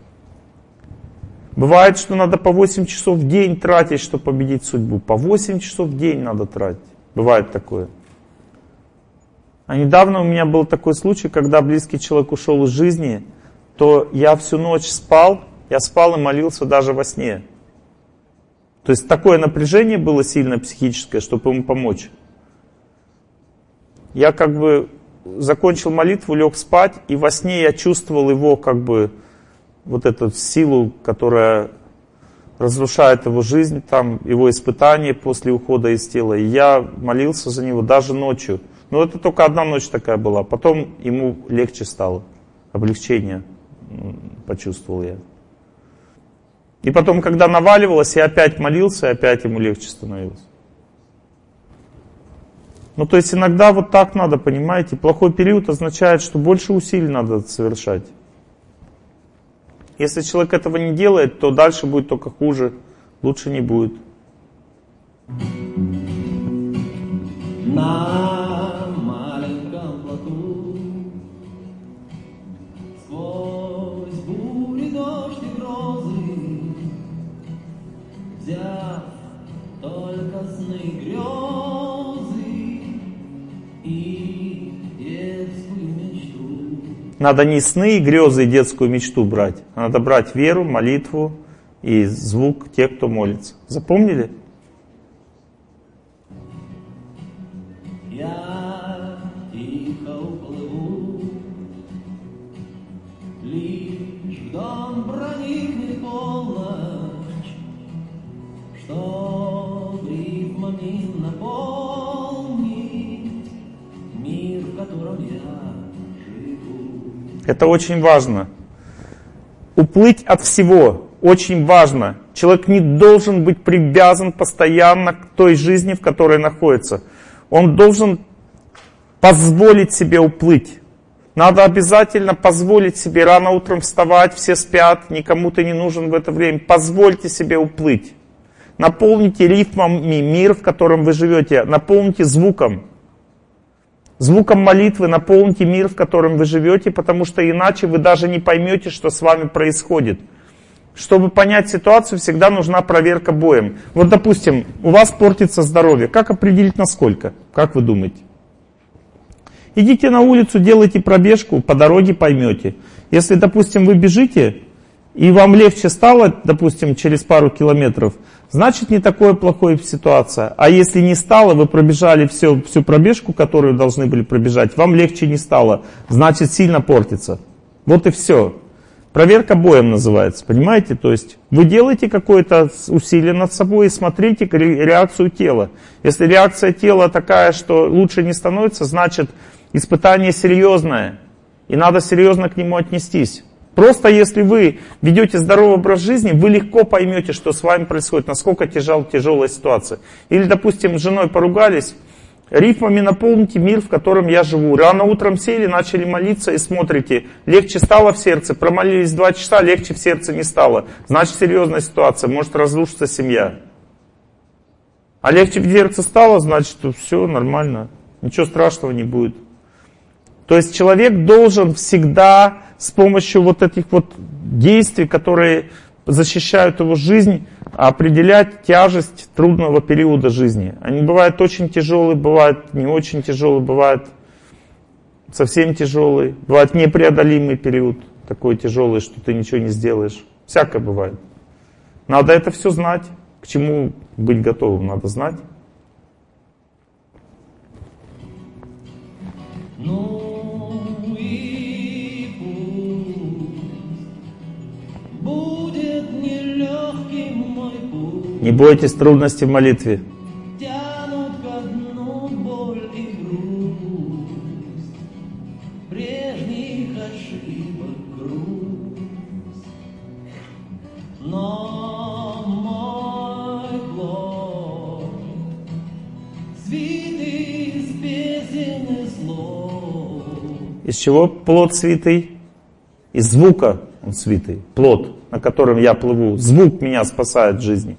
Бывает, что надо по 8 часов в день тратить, чтобы победить судьбу. По 8 часов в день надо тратить. Бывает такое. А недавно у меня был такой случай, когда близкий человек ушел из жизни, то я всю ночь спал, я спал и молился даже во сне. То есть такое напряжение было сильное психическое, чтобы ему помочь. Я закончил молитву, лег спать, и во сне я чувствовал его вот эту силу, которая разрушает его жизнь, там его испытания после ухода из тела. И я молился за него даже ночью. Но это только одна ночь такая была. Потом ему легче стало. Облегчение почувствовал я. И потом, когда наваливалось, я опять молился, и опять ему легче становилось. То есть иногда вот так надо, понимаете. Плохой период означает, что больше усилий надо совершать. Если человек этого не делает, то дальше будет только хуже, лучше не будет. На маленьком плоту сквозь бури, дождь и грозы, взяв только сны и грезы и детскую мечту. Надо не сны и грезы и детскую мечту брать, а надо брать веру, молитву и звук тех, кто молится. Запомнили? Я тихо уплыву, лишь в дом проникнет полночь, чтоб ритмами наполнить мир, в котором я живу. Это очень важно. Уплыть от всего очень важно. Человек не должен быть привязан постоянно к той жизни, в которой находится. Он должен позволить себе уплыть. Надо обязательно позволить себе рано утром вставать, все спят, никому ты не нужен в это время. Позвольте себе уплыть. Наполните ритмами мир, в котором вы живете. Наполните звуком. Звуком молитвы наполните мир, в котором вы живете, потому что иначе вы даже не поймете, что с вами происходит. Чтобы понять ситуацию, всегда нужна проверка боем. Вот, допустим, у вас портится здоровье. Как определить насколько? Как вы думаете? Идите на улицу, делайте пробежку, по дороге поймете. Если, допустим, вы бежите, и вам легче стало, допустим, через пару километров, значит, не такая плохая ситуация. А если не стало, вы пробежали всю пробежку, которую должны были пробежать, вам легче не стало, значит, сильно портится. Вот и все. Проверка боем называется, понимаете? То есть вы делаете какое-то усилие над собой и смотрите реакцию тела. Если реакция тела такая, что лучше не становится, значит, испытание серьезное, и надо серьезно к нему отнестись. Просто если вы ведете здоровый образ жизни, вы легко поймете, что с вами происходит, насколько тяжелая ситуация. Или, допустим, с женой поругались, рифмами наполните мир, в котором я живу. Рано утром сели, начали молиться и смотрите, легче стало в сердце, промолились 2 часа, легче в сердце не стало. Значит, серьезная ситуация, может разрушиться семья. А легче в сердце стало, значит, все нормально, ничего страшного не будет. То есть человек должен всегда с помощью вот этих вот действий, которые защищают его жизнь, определять тяжесть трудного периода жизни. Они бывают очень тяжелые, бывают не очень тяжелые, бывают совсем тяжелые, бывает непреодолимый период, такой тяжелый, что ты ничего не сделаешь. Всякое бывает. Надо это все знать. К чему быть готовым, надо знать. Не бойтесь трудностей в молитве. Из чего плод свитый? Из звука он свитый. Плод, на котором я плыву. Звук меня спасает в жизни.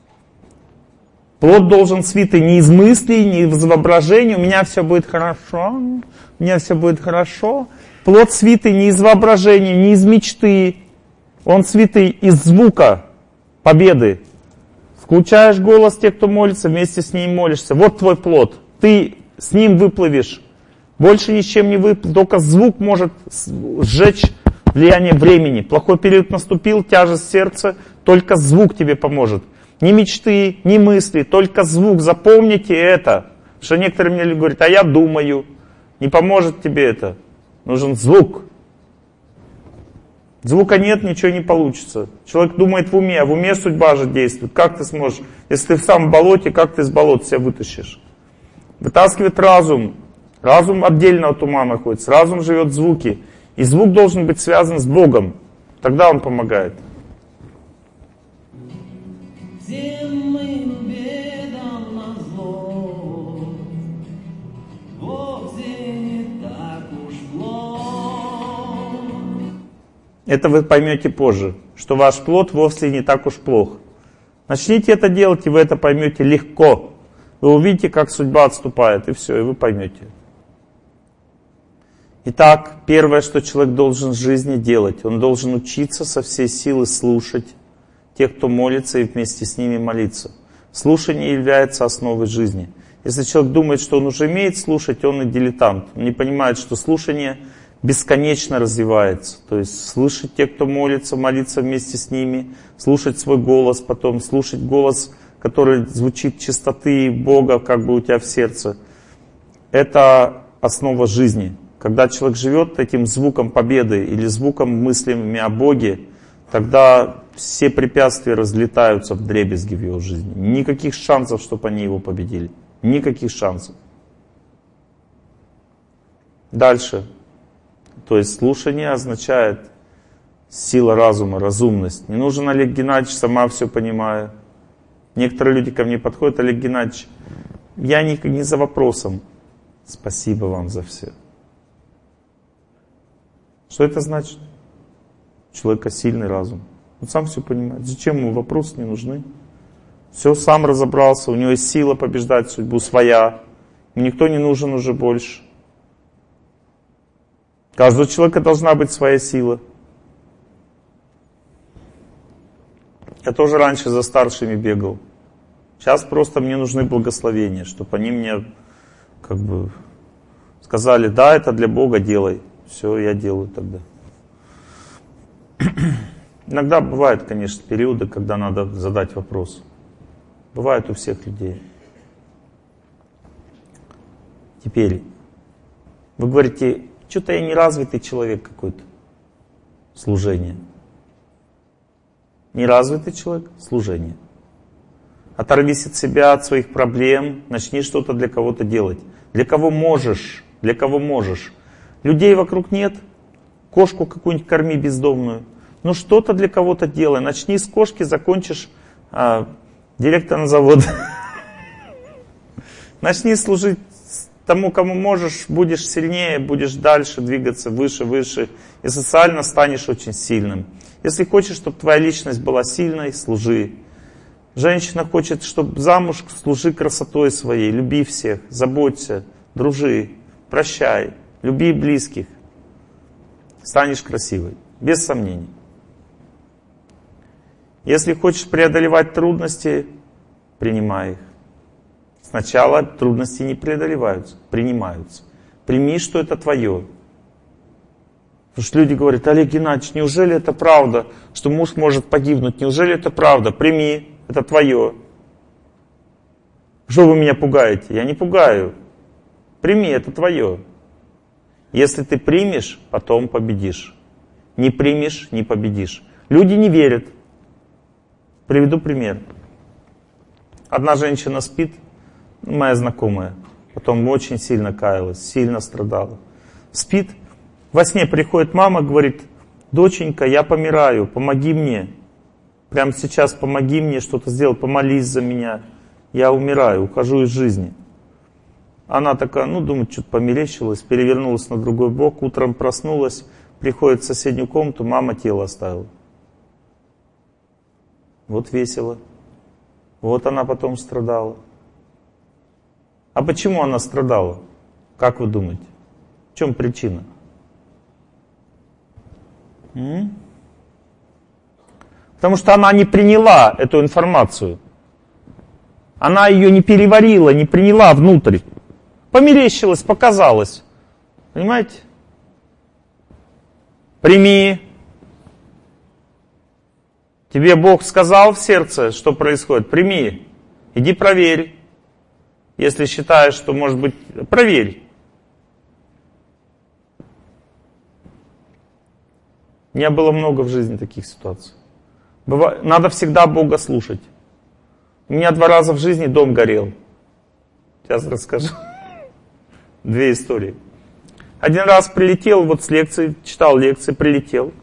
Плод должен свитый не из мыслей, не из воображения. У меня все будет хорошо. У меня все будет хорошо. Плод свитый не из воображения, не из мечты. Он свитый из звука победы. Включаешь голос тех, кто молится, вместе с ним молишься. Вот твой плод. Ты с ним выплывешь. Больше ни с чем не выплывешь. Только звук может сжечь влияние времени. Плохой период наступил, тяжесть сердца. Только звук тебе поможет. Ни мечты, ни мысли, только звук. Запомните это. Потому что некоторые мне говорят, а я думаю. Не поможет тебе это. Нужен звук. Звука нет, ничего не получится. Человек думает в уме, а в уме судьба же действует. Как ты сможешь, если ты в самом болоте, как ты из болота себя вытащишь? Вытаскивает разум. Разум отдельно от ума находится. Разум живет в звуке. И звук должен быть связан с Богом. Тогда он помогает. Всем моим бедам назло, вовсе не так уж плохо. Это вы поймете позже, что ваш плод вовсе не так уж плох. Начните это делать, и вы это поймете легко. Вы увидите, как судьба отступает, и все, и вы поймете. Итак, первое, что человек должен в жизни делать, он должен учиться со всей силы слушать тех, кто молится, и вместе с ними молиться. Слушание является основой жизни. Если человек думает, что он уже умеет слушать, он и дилетант. Он не понимает, что слушание бесконечно развивается. То есть слышать тех, кто молится, молиться вместе с ними, слушать свой голос, потом слушать голос, который звучит чистоты Бога как бы у тебя в сердце. Это основа жизни. Когда человек живет этим звуком победы или звуком мыслями о Боге, тогда все препятствия разлетаются вдребезги в его жизни. Никаких шансов, чтобы они его победили. Никаких шансов. Дальше. То есть слушание означает сила разума, разумность. Не нужен Олег Геннадьевич, сама все понимаю. Некоторые люди ко мне подходят, Олег Геннадьевич, я не за вопросом. Спасибо вам за все. Что это значит? У человека сильный разум. Он сам все понимает. Зачем ему вопросы не нужны? Все, сам разобрался, у него есть сила побеждать судьбу своя. Никто не нужен уже больше. У каждого человека должна быть своя сила. Я тоже раньше за старшими бегал. Сейчас просто мне нужны благословения, чтобы они мне как бы сказали, да, это для Бога, делай. Все, я делаю тогда. Иногда бывают, конечно, периоды, когда надо задать вопрос. Бывает у всех людей. Теперь, вы говорите, что-то я неразвитый человек какой-то. Служение. Неразвитый человек — служение. Оторвись от себя, от своих проблем, начни что-то для кого-то делать. Для кого можешь, для кого можешь. Людей вокруг нет, кошку какую-нибудь корми бездомную. Ну что-то для кого-то делай. Начни с кошки, закончишь директором завода. Начни служить тому, кому можешь, будешь сильнее, будешь дальше двигаться, выше, выше. И социально станешь очень сильным. Если хочешь, чтобы твоя личность была сильной, служи. Женщина хочет, чтобы замуж, служи красотой своей, люби всех, заботься, дружи, прощай, люби близких. Станешь красивой, без сомнений. Если хочешь преодолевать трудности, принимай их. Сначала трудности не преодолеваются, принимаются. Прими, что это твое. Потому что люди говорят, Олег Геннадьевич, неужели это правда, что муж может погибнуть? Неужели это правда? Прими, это твое. Что вы меня пугаете? Я не пугаю. Прими, это твое. Если ты примешь, потом победишь. Не примешь, не победишь. Люди не верят. Приведу пример. Одна женщина спит, моя знакомая, потом очень сильно каялась, сильно страдала. Спит, во сне приходит мама, говорит, доченька, я помираю, помоги мне. Прямо сейчас помоги мне что-то сделать, помолись за меня. Я умираю, ухожу из жизни. Она такая, думает, что-то померещилась, перевернулась на другой бок, утром проснулась, приходит в соседнюю комнату, мама тело оставила. Вот весело. Вот она потом страдала. А почему она страдала? Как вы думаете? В чем причина? Потому что она не приняла эту информацию. Она ее не переварила, не приняла внутрь. Померещилась, показалось. Понимаете? Прими. Тебе Бог сказал в сердце, что происходит. Прими. Иди проверь. Если считаешь, что может быть, проверь. У меня было много в жизни таких ситуаций. Надо всегда Бога слушать. У меня 2 раза в жизни дом горел. Сейчас расскажу. 2 истории. 1 раз прилетел, вот с лекции, читал лекции, прилетел.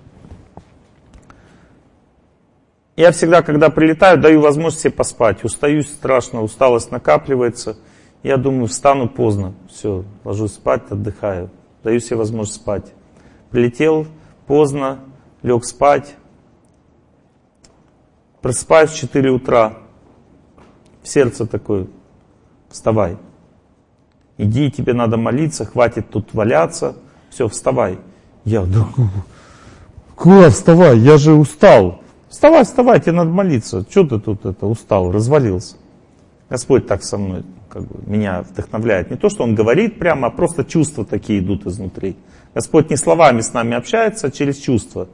Я всегда, когда прилетаю, даю возможность себе поспать. Устаюсь страшно, усталость накапливается. Я думаю, встану поздно. Все, ложусь спать, отдыхаю. Даю себе возможность спать. Прилетел поздно, лег спать. Просыпаюсь в 4 утра. В сердце такое, вставай. Иди, тебе надо молиться, хватит тут валяться. Все, вставай. Я, куда вставай? Я же устал. Вставай, вставай, тебе надо молиться. Что ты тут устал, развалился? Господь так со мной, меня вдохновляет. Не то, что Он говорит прямо, а просто чувства такие идут изнутри. Господь не словами с нами общается, а через чувства.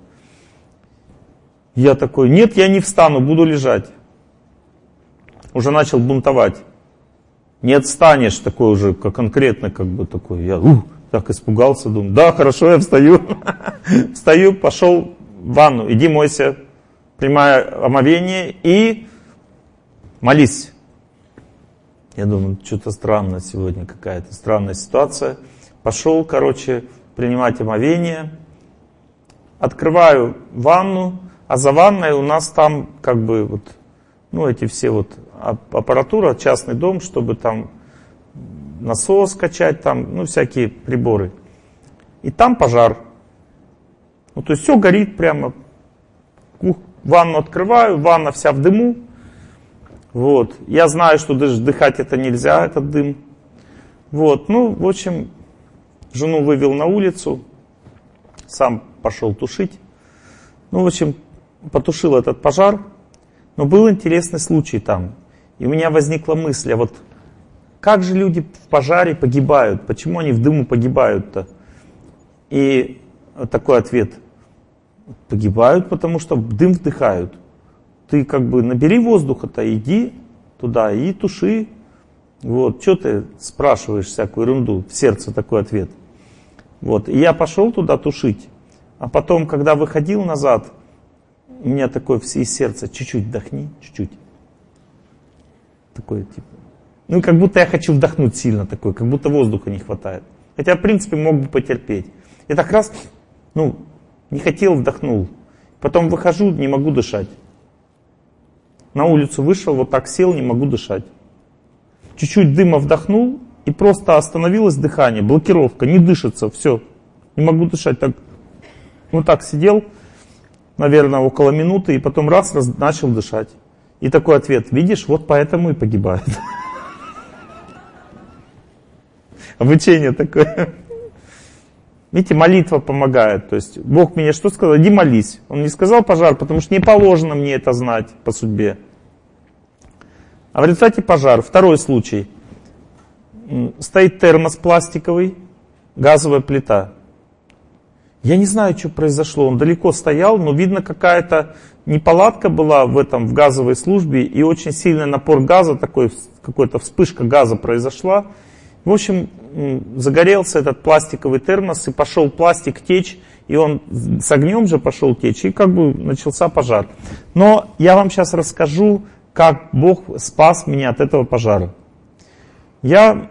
Я такой, нет, я не встану, буду лежать. Уже начал бунтовать. Нет, встанешь, такой уже конкретно, такой. Я так испугался, думаю, да, хорошо, я встаю. Встаю, пошел в ванну, иди мойся. Прямое омовение и молись. Я думаю, что-то странно сегодня, какая-то странная ситуация. Пошел, принимать омовение. Открываю ванну, а за ванной у нас там эти все аппаратура, частный дом, чтобы там насос качать, там, всякие приборы. И там пожар. Ну, то есть все горит прямо. Ванну открываю, ванна вся в дыму. Вот. Я знаю, что даже дыхать это нельзя, этот дым. Вот. Ну, в общем, жену вывел на улицу, сам пошел тушить. Ну, в общем, потушил этот пожар. Но был интересный случай там. И у меня возникла мысль, а вот как же люди в пожаре погибают? Почему они в дыму погибают-то? И такой ответ. Погибают, потому что дым вдыхают. Ты как бы набери воздуха-то, иди туда и туши. Вот, что ты спрашиваешь всякую ерунду? В сердце такой ответ. Вот, и я пошел туда тушить. А потом, когда выходил назад, у меня такое из сердца, чуть-чуть вдохни, чуть-чуть. Такое типа. Ну, как будто я хочу вдохнуть сильно такой, как будто воздуха не хватает. Хотя, в принципе, мог бы потерпеть. Я так раз, не хотел, вдохнул. Потом выхожу, не могу дышать. На улицу вышел, вот так сел, не могу дышать. Чуть-чуть дыма вдохнул, и просто остановилось дыхание, блокировка, не дышится, все. Не могу дышать. Так, вот так сидел, наверное, около минуты, и потом раз начал дышать. И такой ответ, видишь, вот поэтому и погибают. Обучение такое. Видите, молитва помогает. То есть Бог мне что сказал? Иди молись. Он не сказал пожар, потому что не положено мне это знать по судьбе. А в результате пожар. Второй случай. Стоит термос пластиковый, газовая плита. Я не знаю, что произошло. Он далеко стоял, но видно, какая-то неполадка была в газовой службе, и очень сильный напор газа, какая-то вспышка газа произошла. В общем, загорелся этот пластиковый термос, и пошел пластик течь, и он с огнем же пошел течь, и как бы начался пожар. Но я вам сейчас расскажу, как Бог спас меня от этого пожара. У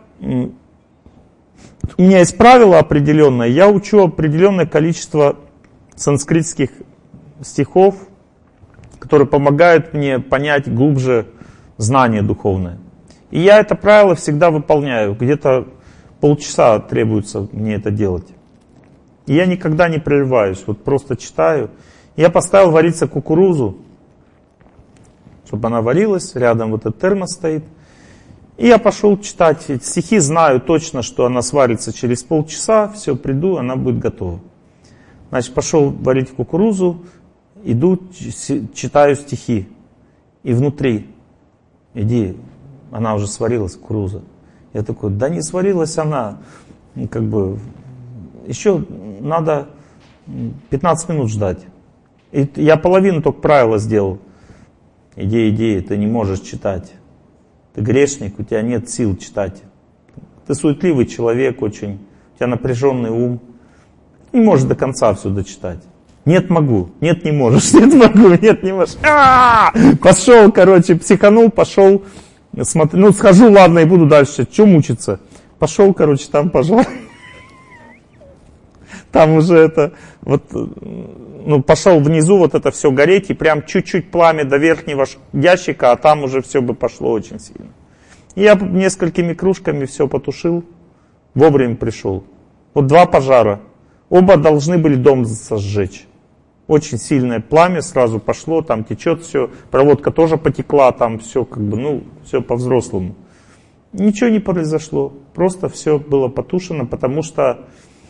меня есть правило определенное, я учу определенное количество санскритских стихов, которые помогают мне понять глубже знание духовное. И я это правило всегда выполняю. Где-то полчаса требуется мне это делать. И я никогда не прерываюсь. Вот просто читаю. Я поставил вариться кукурузу, чтобы она варилась. Рядом вот этот термос стоит. И я пошел читать. Стихи знаю точно, что она сварится через полчаса. Все, приду, она будет готова. Значит, пошел варить кукурузу. Иду, читаю стихи. И внутри. Иди. Она уже сварилась, кукуруза. Я такой, да не сварилась она. Еще надо 15 минут ждать. И я половину только правила сделал. Иди, ты не можешь читать. Ты грешник, у тебя нет сил читать. Ты суетливый человек очень. У тебя напряженный ум. Не можешь до конца все дочитать. Нет, могу. Нет, не можешь. Нет, могу. Нет, не можешь. Пошел, психанул, пошел. Смотри, схожу, ладно, и буду дальше. Че мучиться? Пошел, там пожар. Там уже пошел внизу вот это все гореть, и прям чуть-чуть пламя до верхнего ящика, а там уже все бы пошло очень сильно. Я несколькими кружками все потушил, вовремя пришел. Вот 2 пожара. Оба должны были дом сожечь. Очень сильное пламя сразу пошло, там течет все, проводка тоже потекла, там все все по-взрослому. Ничего не произошло, просто все было потушено, потому что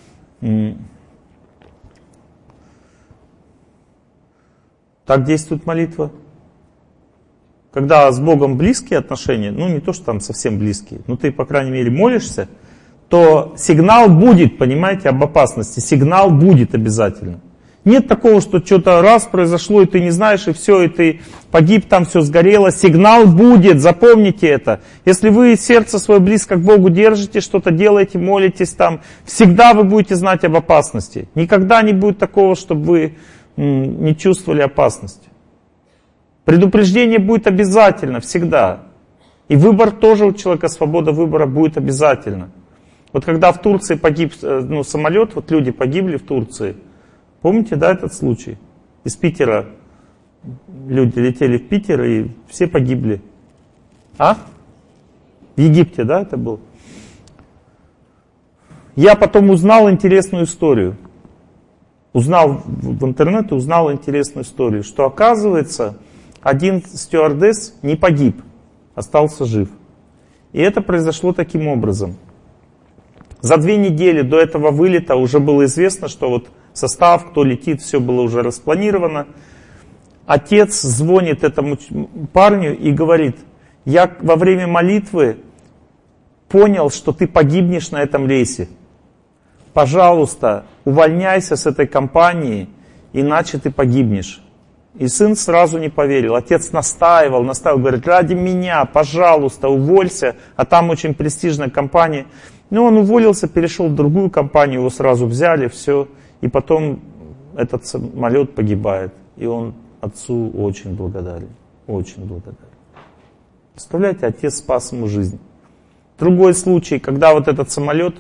так действует молитва. Когда с Богом близкие отношения, не то, что там совсем близкие, но ты, по крайней мере, молишься, то сигнал будет, понимаете, об опасности, сигнал будет обязательно. Нет такого, что что-то раз произошло, и ты не знаешь, и все, и ты погиб, там все сгорело. Сигнал будет, запомните это. Если вы сердце свое близко к Богу держите, что-то делаете, молитесь там, всегда вы будете знать об опасности. Никогда не будет такого, чтобы вы не чувствовали опасности. Предупреждение будет обязательно, всегда. И выбор тоже у человека, свобода выбора будет обязательно. Вот когда в Турции погиб самолет, вот люди погибли в Турции, помните, да, этот случай? Из Питера люди летели в Питер, и все погибли. В Египте, да, это был? Я потом узнал интересную историю. Узнал в интернете, узнал интересную историю, что оказывается, один стюардесс не погиб, остался жив. И это произошло таким образом. За 2 недели до этого вылета уже было известно, что вот состав, кто летит, все было уже распланировано. Отец звонит этому парню и говорит: я во время молитвы понял, что ты погибнешь на этом рейсе. Пожалуйста, увольняйся с этой компании, иначе ты погибнешь. И сын сразу не поверил. Отец настаивал, говорит: ради меня, пожалуйста, уволься. А там очень престижная компания. Ну, он уволился, перешел в другую компанию, его сразу взяли, все. И потом этот самолет погибает. И он отцу очень благодарен. Очень благодарен. Представляете, отец спас ему жизнь. Другой случай, когда вот этот самолет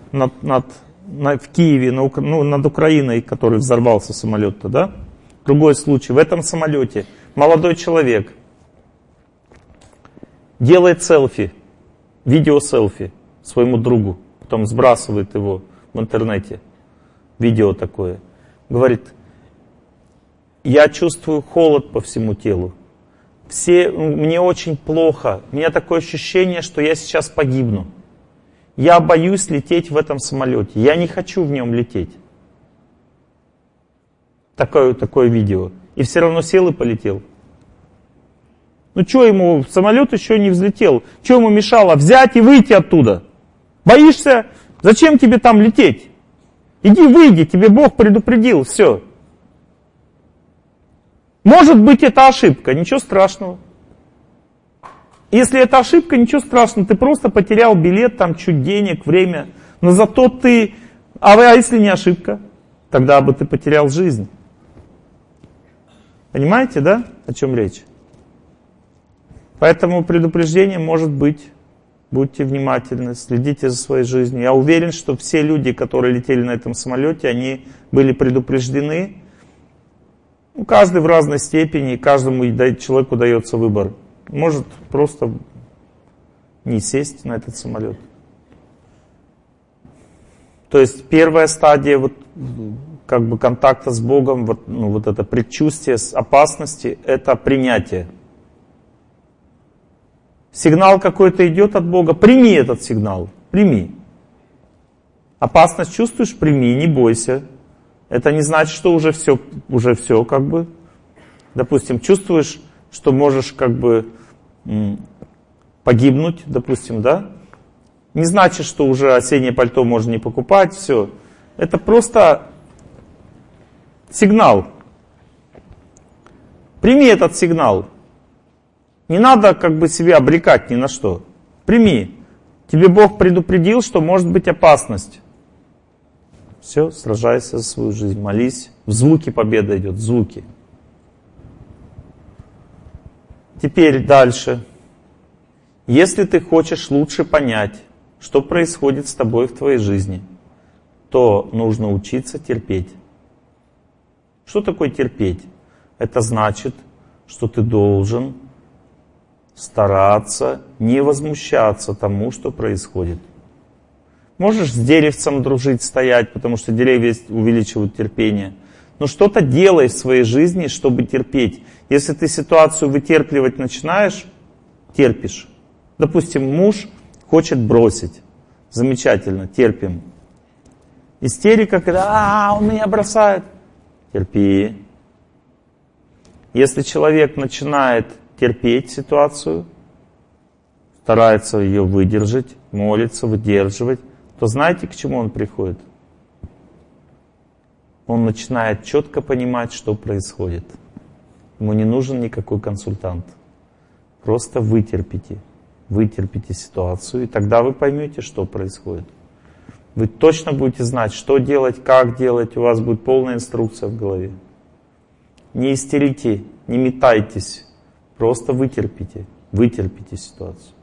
в Киеве, над Украиной, который взорвался самолет-то, да? Другой случай. В этом самолете молодой человек делает селфи, видео-селфи своему другу, потом сбрасывает его в интернете, видео такое. Говорит: я чувствую холод по всему телу. Мне очень плохо. У меня такое ощущение, что я сейчас погибну. Я боюсь лететь в этом самолете. Я не хочу в нем лететь. Такое видео. И все равно сел и полетел. Ну что ему, самолет еще не взлетел. Что ему мешало взять и выйти оттуда? Боишься? Зачем тебе там лететь? Иди выйди, тебе Бог предупредил, все. Может быть, это ошибка, ничего страшного. Если это ошибка, ничего страшного, ты просто потерял билет, там чуть денег, время. Но зато ты... А если не ошибка? Тогда бы ты потерял жизнь. Понимаете, да, о чем речь? Поэтому предупреждение может быть. Будьте внимательны, следите за своей жизнью. Я уверен, что все люди, которые летели на этом самолете, они были предупреждены. Каждый в разной степени, каждому человеку дается выбор. Может просто не сесть на этот самолет. То есть первая стадия контакта с Богом, вот это предчувствие опасности, это принятие. Сигнал какой-то идет от Бога, прими этот сигнал, прими. Опасность чувствуешь, прими, не бойся. Это не значит, что уже все. Допустим, чувствуешь, что можешь погибнуть, допустим, да? Не значит, что уже осеннее пальто можно не покупать, все. Это просто сигнал. Прими этот сигнал. Не надо себя обрекать ни на что. Прими. Тебе Бог предупредил, что может быть опасность. Все, сражайся за свою жизнь, молись. В звуке победа идет, в звуке. Теперь дальше. Если ты хочешь лучше понять, что происходит с тобой в твоей жизни, то нужно учиться терпеть. Что такое терпеть? Это значит, что ты должен стараться не возмущаться тому, что происходит. Можешь с деревцем дружить, стоять, потому что деревья увеличивают терпение. Но что-то делай в своей жизни, чтобы терпеть. Если ты ситуацию вытерпливать начинаешь, терпишь. Допустим, муж хочет бросить. Замечательно, терпим. Истерика, когда он меня бросает. Терпи. Если человек начинает терпеть ситуацию, старается ее выдержать, молится, выдерживать, то знаете, к чему он приходит? Он начинает четко понимать, что происходит. Ему не нужен никакой консультант. Просто вытерпите. Вытерпите ситуацию, и тогда вы поймете, что происходит. Вы точно будете знать, что делать, как делать, у вас будет полная инструкция в голове. Не истерите, не метайтесь, просто вытерпите. Вытерпите ситуацию.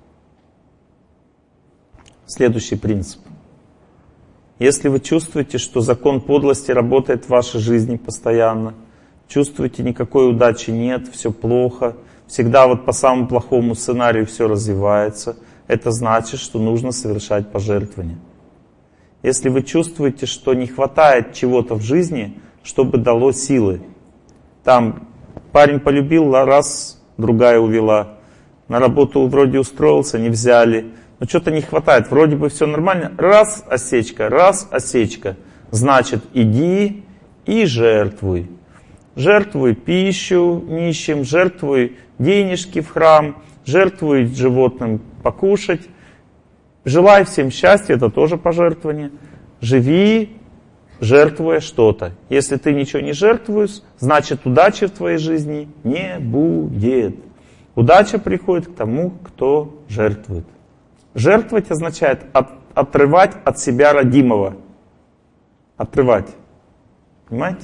Следующий принцип. Если вы чувствуете, что закон подлости работает в вашей жизни постоянно, чувствуете, никакой удачи нет, все плохо, всегда по самому плохому сценарию все развивается, это значит, что нужно совершать пожертвования. Если вы чувствуете, что не хватает чего-то в жизни, чтобы дало силы. Там парень полюбил, раз, другая увела. На работу вроде устроился, не взяли. Но что-то не хватает, вроде бы все нормально. Раз, осечка. Значит, иди и жертвуй. Жертвуй пищу нищим, жертвуй денежки в храм, жертвуй животным покушать. Желай всем счастья, это тоже пожертвование. Живи, жертвуя что-то. Если ты ничего не жертвуешь, значит удачи в твоей жизни не будет. Удача приходит к тому, кто жертвует. Жертвовать означает отрывать от себя родимого. Отрывать. Понимаете?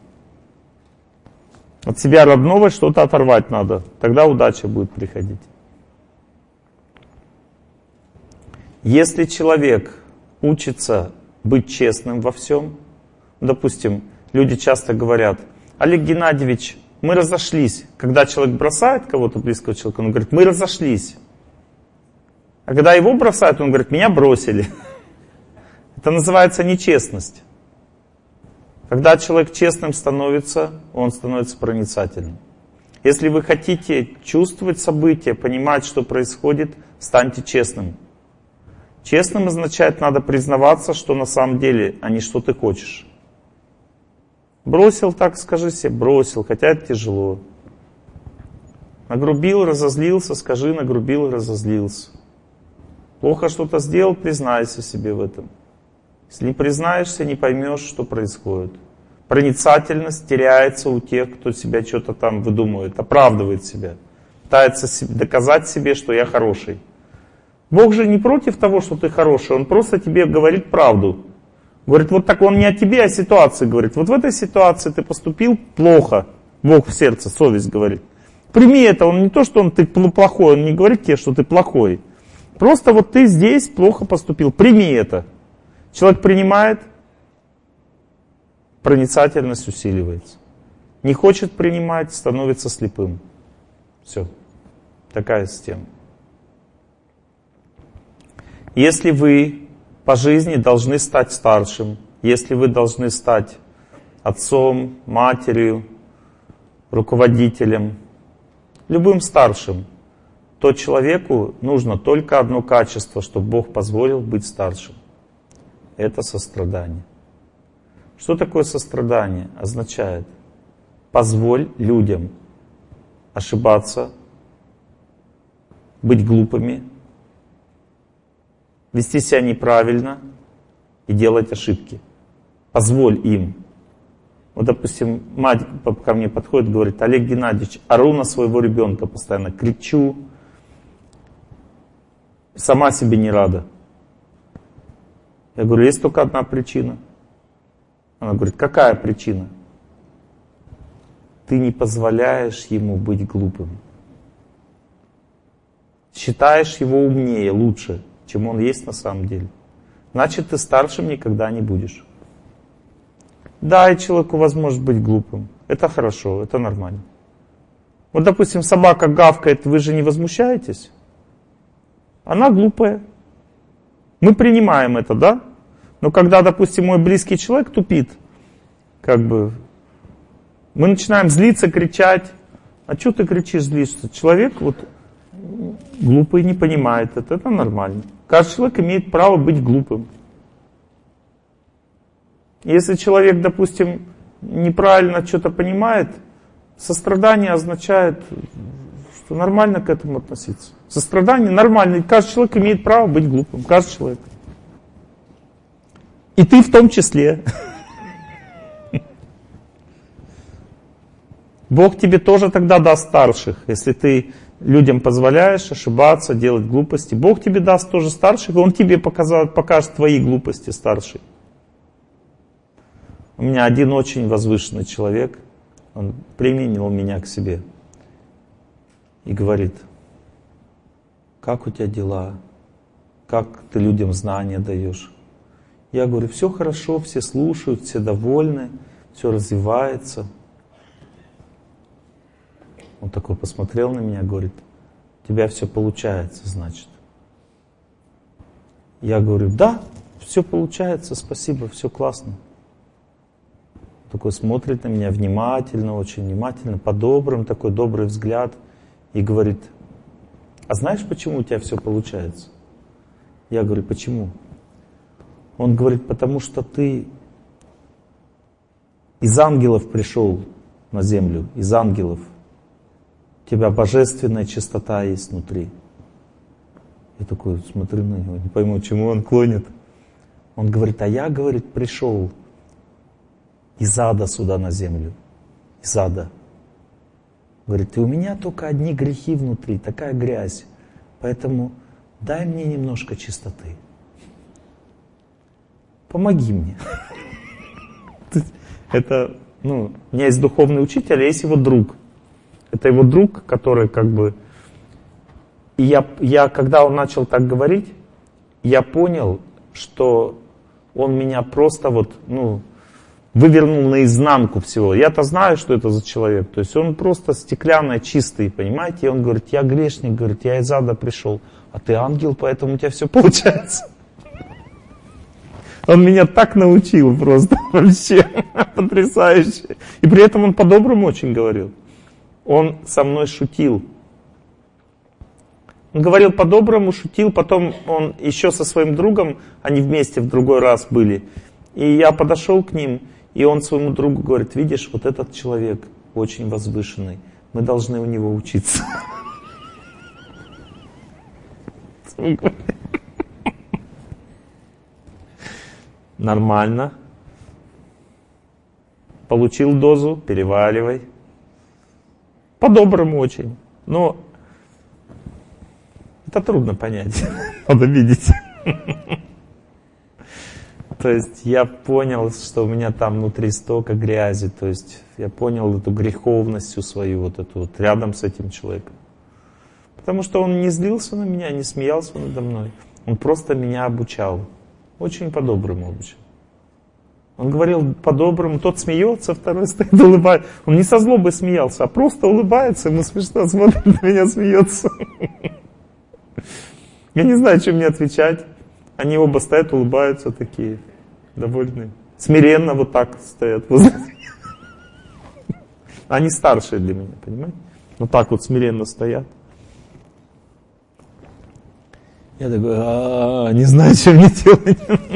От себя родного что-то оторвать надо. Тогда удача будет приходить. Если человек учится быть честным во всем, допустим, люди часто говорят: Олег Геннадьевич, мы разошлись. Когда человек бросает кого-то близкого человека, он говорит: мы разошлись. А когда его бросают, он говорит: меня бросили. Это называется нечестность. Когда человек честным становится, он становится проницательным. Если вы хотите чувствовать события, понимать, что происходит, станьте честным. Честным означает, надо признаваться, что на самом деле, а не что ты хочешь. Бросил, так скажи себе, бросил, хотя это тяжело. Нагрубил, разозлился, скажи, нагрубил, разозлился. Плохо что-то сделал, признайся себе в этом. Если не признаешься, не поймешь, что происходит. Проницательность теряется у тех, кто себя что-то там выдумывает, оправдывает себя. Пытается доказать себе, что я хороший. Бог же не против того, что ты хороший, Он просто тебе говорит правду. Говорит, вот так Он не о тебе, а о ситуации говорит. Вот в этой ситуации ты поступил плохо. Бог в сердце, совесть говорит. Прими это, Он не то, что ты плохой, Он не говорит тебе, что ты плохой. Просто вот ты здесь плохо поступил, прими это. Человек принимает, проницательность усиливается. Не хочет принимать, становится слепым. Все. Такая система. Если вы по жизни должны стать старшим, если вы должны стать отцом, матерью, руководителем, любым старшим, то человеку нужно только одно качество, чтобы Бог позволил быть старшим. Это сострадание. Что такое сострадание? Означает: позволь людям ошибаться, быть глупыми, вести себя неправильно и делать ошибки. Позволь им. Вот, допустим, мать ко мне подходит и говорит: Олег Геннадьевич, ору на своего ребенка постоянно, кричу, сама себе не рада. Я говорю: есть только одна причина. Она говорит: какая причина? Ты не позволяешь ему быть глупым. Считаешь его умнее, лучше, чем он есть на самом деле. Значит, ты старшим никогда не будешь. Дай человеку возможность быть глупым. Это хорошо, это нормально. Вот, допустим, собака гавкает, вы же не возмущаетесь? Она глупая. Мы принимаем это, да? Но когда, допустим, мой близкий человек тупит, мы начинаем злиться, кричать. А что ты кричишь, злишься? Человек вот глупый, не понимает это нормально. Каждый человек имеет право быть глупым. Если человек, допустим, неправильно что-то понимает, сострадание означает, что нормально к этому относиться. Сострадание нормально. Каждый человек имеет право быть глупым. Каждый человек. И ты в том числе. Бог тебе тоже тогда даст старших. Если ты людям позволяешь ошибаться, делать глупости, Бог тебе даст тоже старших, и Он тебе покажет твои глупости старший. У меня один очень возвышенный человек, он применил меня к себе и говорит: как у тебя дела? Как ты людям знания даешь? Я говорю: все хорошо, все слушают, все довольны, все развивается. Он такой посмотрел на меня, говорит: у тебя все получается, значит. Я говорю: да, все получается, спасибо, все классно. такой смотрит на меня внимательно, очень внимательно, по-доброму, такой добрый взгляд, и говорит: а знаешь, почему у тебя все получается? Я говорю: почему? Он говорит: потому что ты из ангелов пришел на землю, из ангелов. У тебя божественная чистота есть внутри. Я такой смотрю на него, не пойму, чему он клонит. Он говорит: а я, говорит, пришел из ада сюда на землю. Из ада. Говорит: и у меня только одни грехи внутри, такая грязь. Поэтому дай мне немножко чистоты. Помоги мне. Это, у меня есть духовный учитель, а есть его друг. Это его друг, который как бы... И я, когда он начал так говорить, я понял, что он меня просто вывернул наизнанку всего. Я-то знаю, что это за человек. То есть он просто стеклянный, чистый, понимаете? И он говорит: я грешник, говорит, я из ада пришел. А ты ангел, поэтому у тебя все получается. Он меня так научил просто вообще. Потрясающе. И при этом он по-доброму очень говорил. Он со мной шутил. Он говорил по-доброму, шутил. Потом он еще со своим другом, они вместе в другой раз были. И я подошел к ним, и он своему другу говорит: видишь, вот этот человек очень возвышенный. Мы должны у него учиться. Нормально. Получил дозу, переваривай. По-доброму очень. Но это трудно понять. Надо видеть. То есть я понял, что у меня там внутри столько грязи. То есть я понял эту греховность всю свою, вот эту вот рядом с этим человеком. Потому что он не злился на меня, не смеялся надо мной. Он просто меня обучал. Очень по-доброму обучал. Он говорил по-доброму, тот смеется, второй стоит, улыбается. Он не со злобой смеялся, а просто улыбается, ему смешно, смотрит на меня, смеется. Я не знаю, что мне отвечать. Они оба стоят, улыбаются такие, довольные. Смиренно вот так стоят возле меня. Они старшие для меня, понимаете? Вот так вот смиренно стоят. Я такой: не знаю, что мне делать.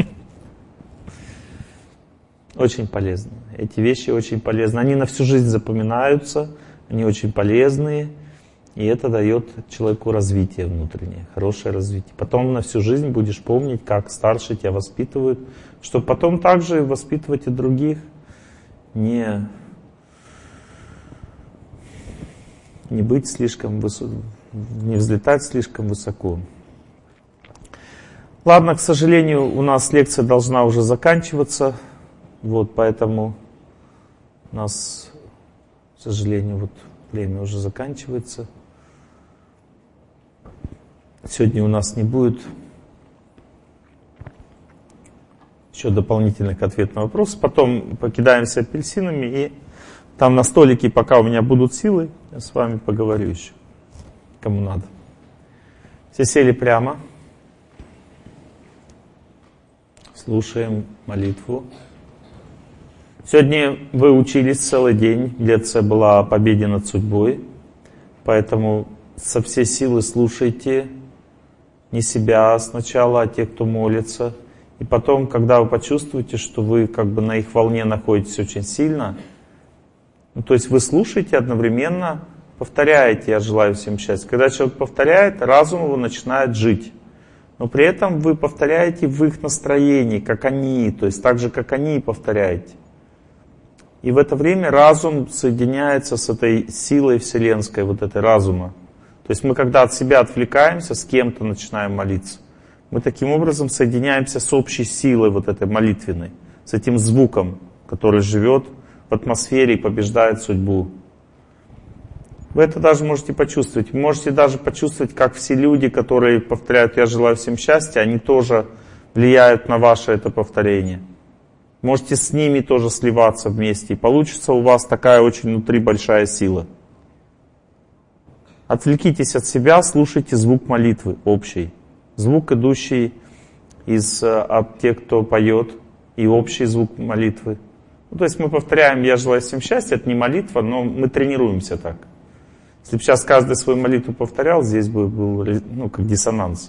Очень полезно. Эти вещи очень полезны. Они на всю жизнь запоминаются, они очень полезные. И это дает человеку развитие внутреннее, хорошее развитие. Потом на всю жизнь будешь помнить, как старшие тебя воспитывают, чтобы потом также воспитывать и других. Не быть слишком высоко, не взлетать слишком высоко. Ладно, к сожалению, у нас лекция должна уже заканчиваться. Вот, поэтому у нас, к сожалению, время уже заканчивается. Сегодня у нас не будет еще дополнительных ответов на вопросы. Потом покидаемся апельсинами, и там на столике, пока у меня будут силы, я с вами поговорю еще, кому надо. Все сели прямо. Слушаем молитву. Сегодня вы учились целый день. Лекция была о победе над судьбой. Поэтому со всей силы слушайте не себя сначала, а тех, кто молится. И потом, когда вы почувствуете, что вы как бы на их волне находитесь очень сильно, то есть вы слушаете одновременно, повторяете: я желаю всем счастья. Когда человек повторяет, разум его начинает жить. Но при этом вы повторяете в их настроении, как они, то есть так же, как они, повторяете. И в это время разум соединяется с этой силой вселенской, вот этой разума. То есть мы, когда от себя отвлекаемся, с кем-то начинаем молиться, мы таким образом соединяемся с общей силой вот этой молитвенной, с этим звуком, который живет в атмосфере и побеждает судьбу. Вы это даже можете почувствовать. Вы можете даже почувствовать, как все люди, которые повторяют «я желаю всем счастья», они тоже влияют на ваше это повторение. Можете с ними тоже сливаться вместе. И получится у вас такая очень внутри большая сила. Отвлекитесь от себя, слушайте звук молитвы общий. Звук, идущий от тех, кто поет, и общий звук молитвы. Ну, то есть мы повторяем «Я желаю всем счастья», это не молитва, но мы тренируемся так. Если бы сейчас каждый свою молитву повторял, здесь бы был, ну, как диссонанс.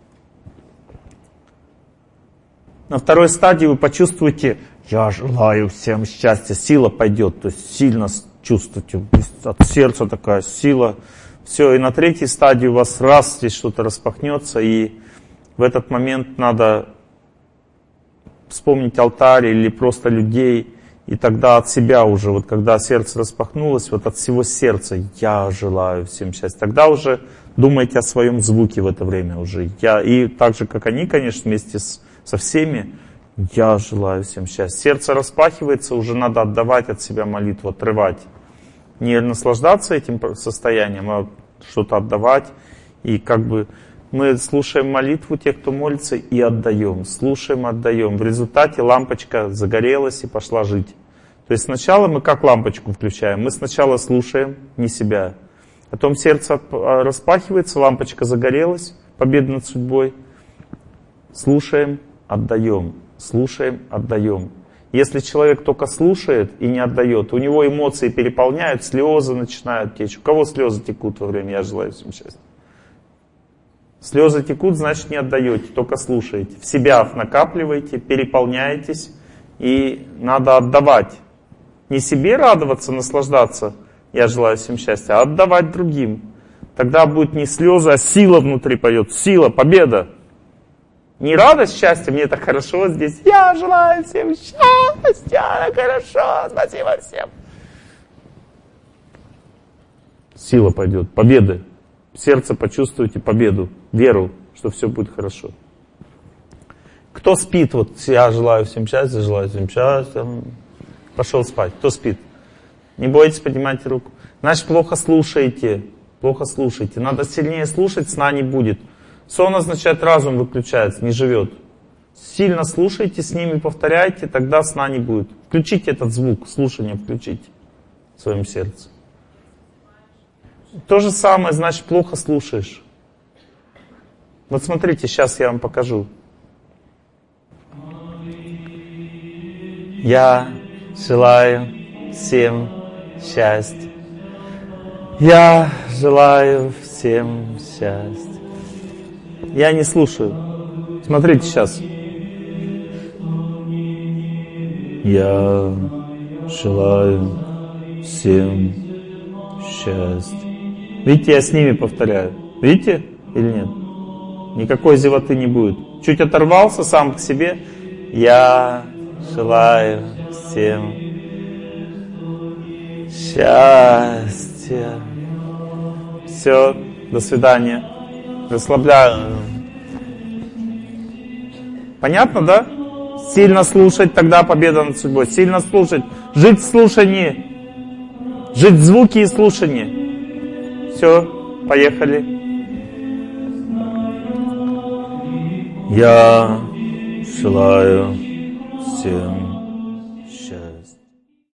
На второй стадии вы почувствуете «Я желаю всем счастья», сила пойдет, то есть сильно чувствуете, от сердца такая сила. Все, и на третьей стадии у вас раз здесь что-то распахнется, и в этот момент надо вспомнить алтарь или просто людей, и тогда от себя уже, вот когда сердце распахнулось, вот от всего сердца «Я желаю всем счастья», тогда уже думайте о своем звуке в это время уже. И так же, как они, конечно, вместе со всеми, «Я желаю всем счастья». Сердце распахивается, уже надо отдавать от себя молитву, отрывать. Не наслаждаться этим состоянием, а что-то отдавать. И как бы мы слушаем молитву, те, кто молится, и отдаем. Слушаем, отдаем. В результате лампочка загорелась и пошла жить. То есть сначала мы как лампочку включаем? Мы сначала слушаем, не себя. Потом сердце распахивается, лампочка загорелась, победа над судьбой. Слушаем, отдаем. Слушаем, отдаем. Если человек только слушает и не отдает, у него эмоции переполняют, слезы начинают течь. У кого слезы текут во время «Я желаю всем счастья»? Слезы текут, значит не отдаете, только слушаете. В себя накапливаете, переполняетесь, и надо отдавать. Не себе радоваться, наслаждаться «Я желаю всем счастья», а отдавать другим. Тогда будет не слезы, а сила внутри поет. Сила, победа. Не радость, счастье, мне так хорошо здесь. Я желаю всем счастья, хорошо, спасибо всем. Сила пойдет, победы. В сердце почувствуйте победу, веру, что все будет хорошо. Кто спит? Вот я желаю всем счастья, желаю всем счастья. Пошел спать. Кто спит? Не бойтесь, поднимайте руку. Значит, плохо слушаете. Плохо слушаете. Надо сильнее слушать, сна не будет. Сон означает, разум выключается, не живет. Сильно слушайте, с ними повторяйте, тогда сна не будет. Включите этот звук, слушание включите в своем сердце. То же самое, значит, плохо слушаешь. Вот смотрите, сейчас я вам покажу. Я желаю всем счастья. Я желаю всем счастья. Я не слушаю. Смотрите сейчас. Я желаю всем счастья. Видите, я с ними повторяю. Видите или нет? Никакой зевоты не будет. Чуть оторвался сам к себе. Я желаю всем счастья. Все, до свидания. Расслабляю. Понятно, да? Сильно слушать, тогда победа над судьбой. Сильно слушать. Жить в слушании. Жить в звуке и слушании. Все, поехали. Я желаю всем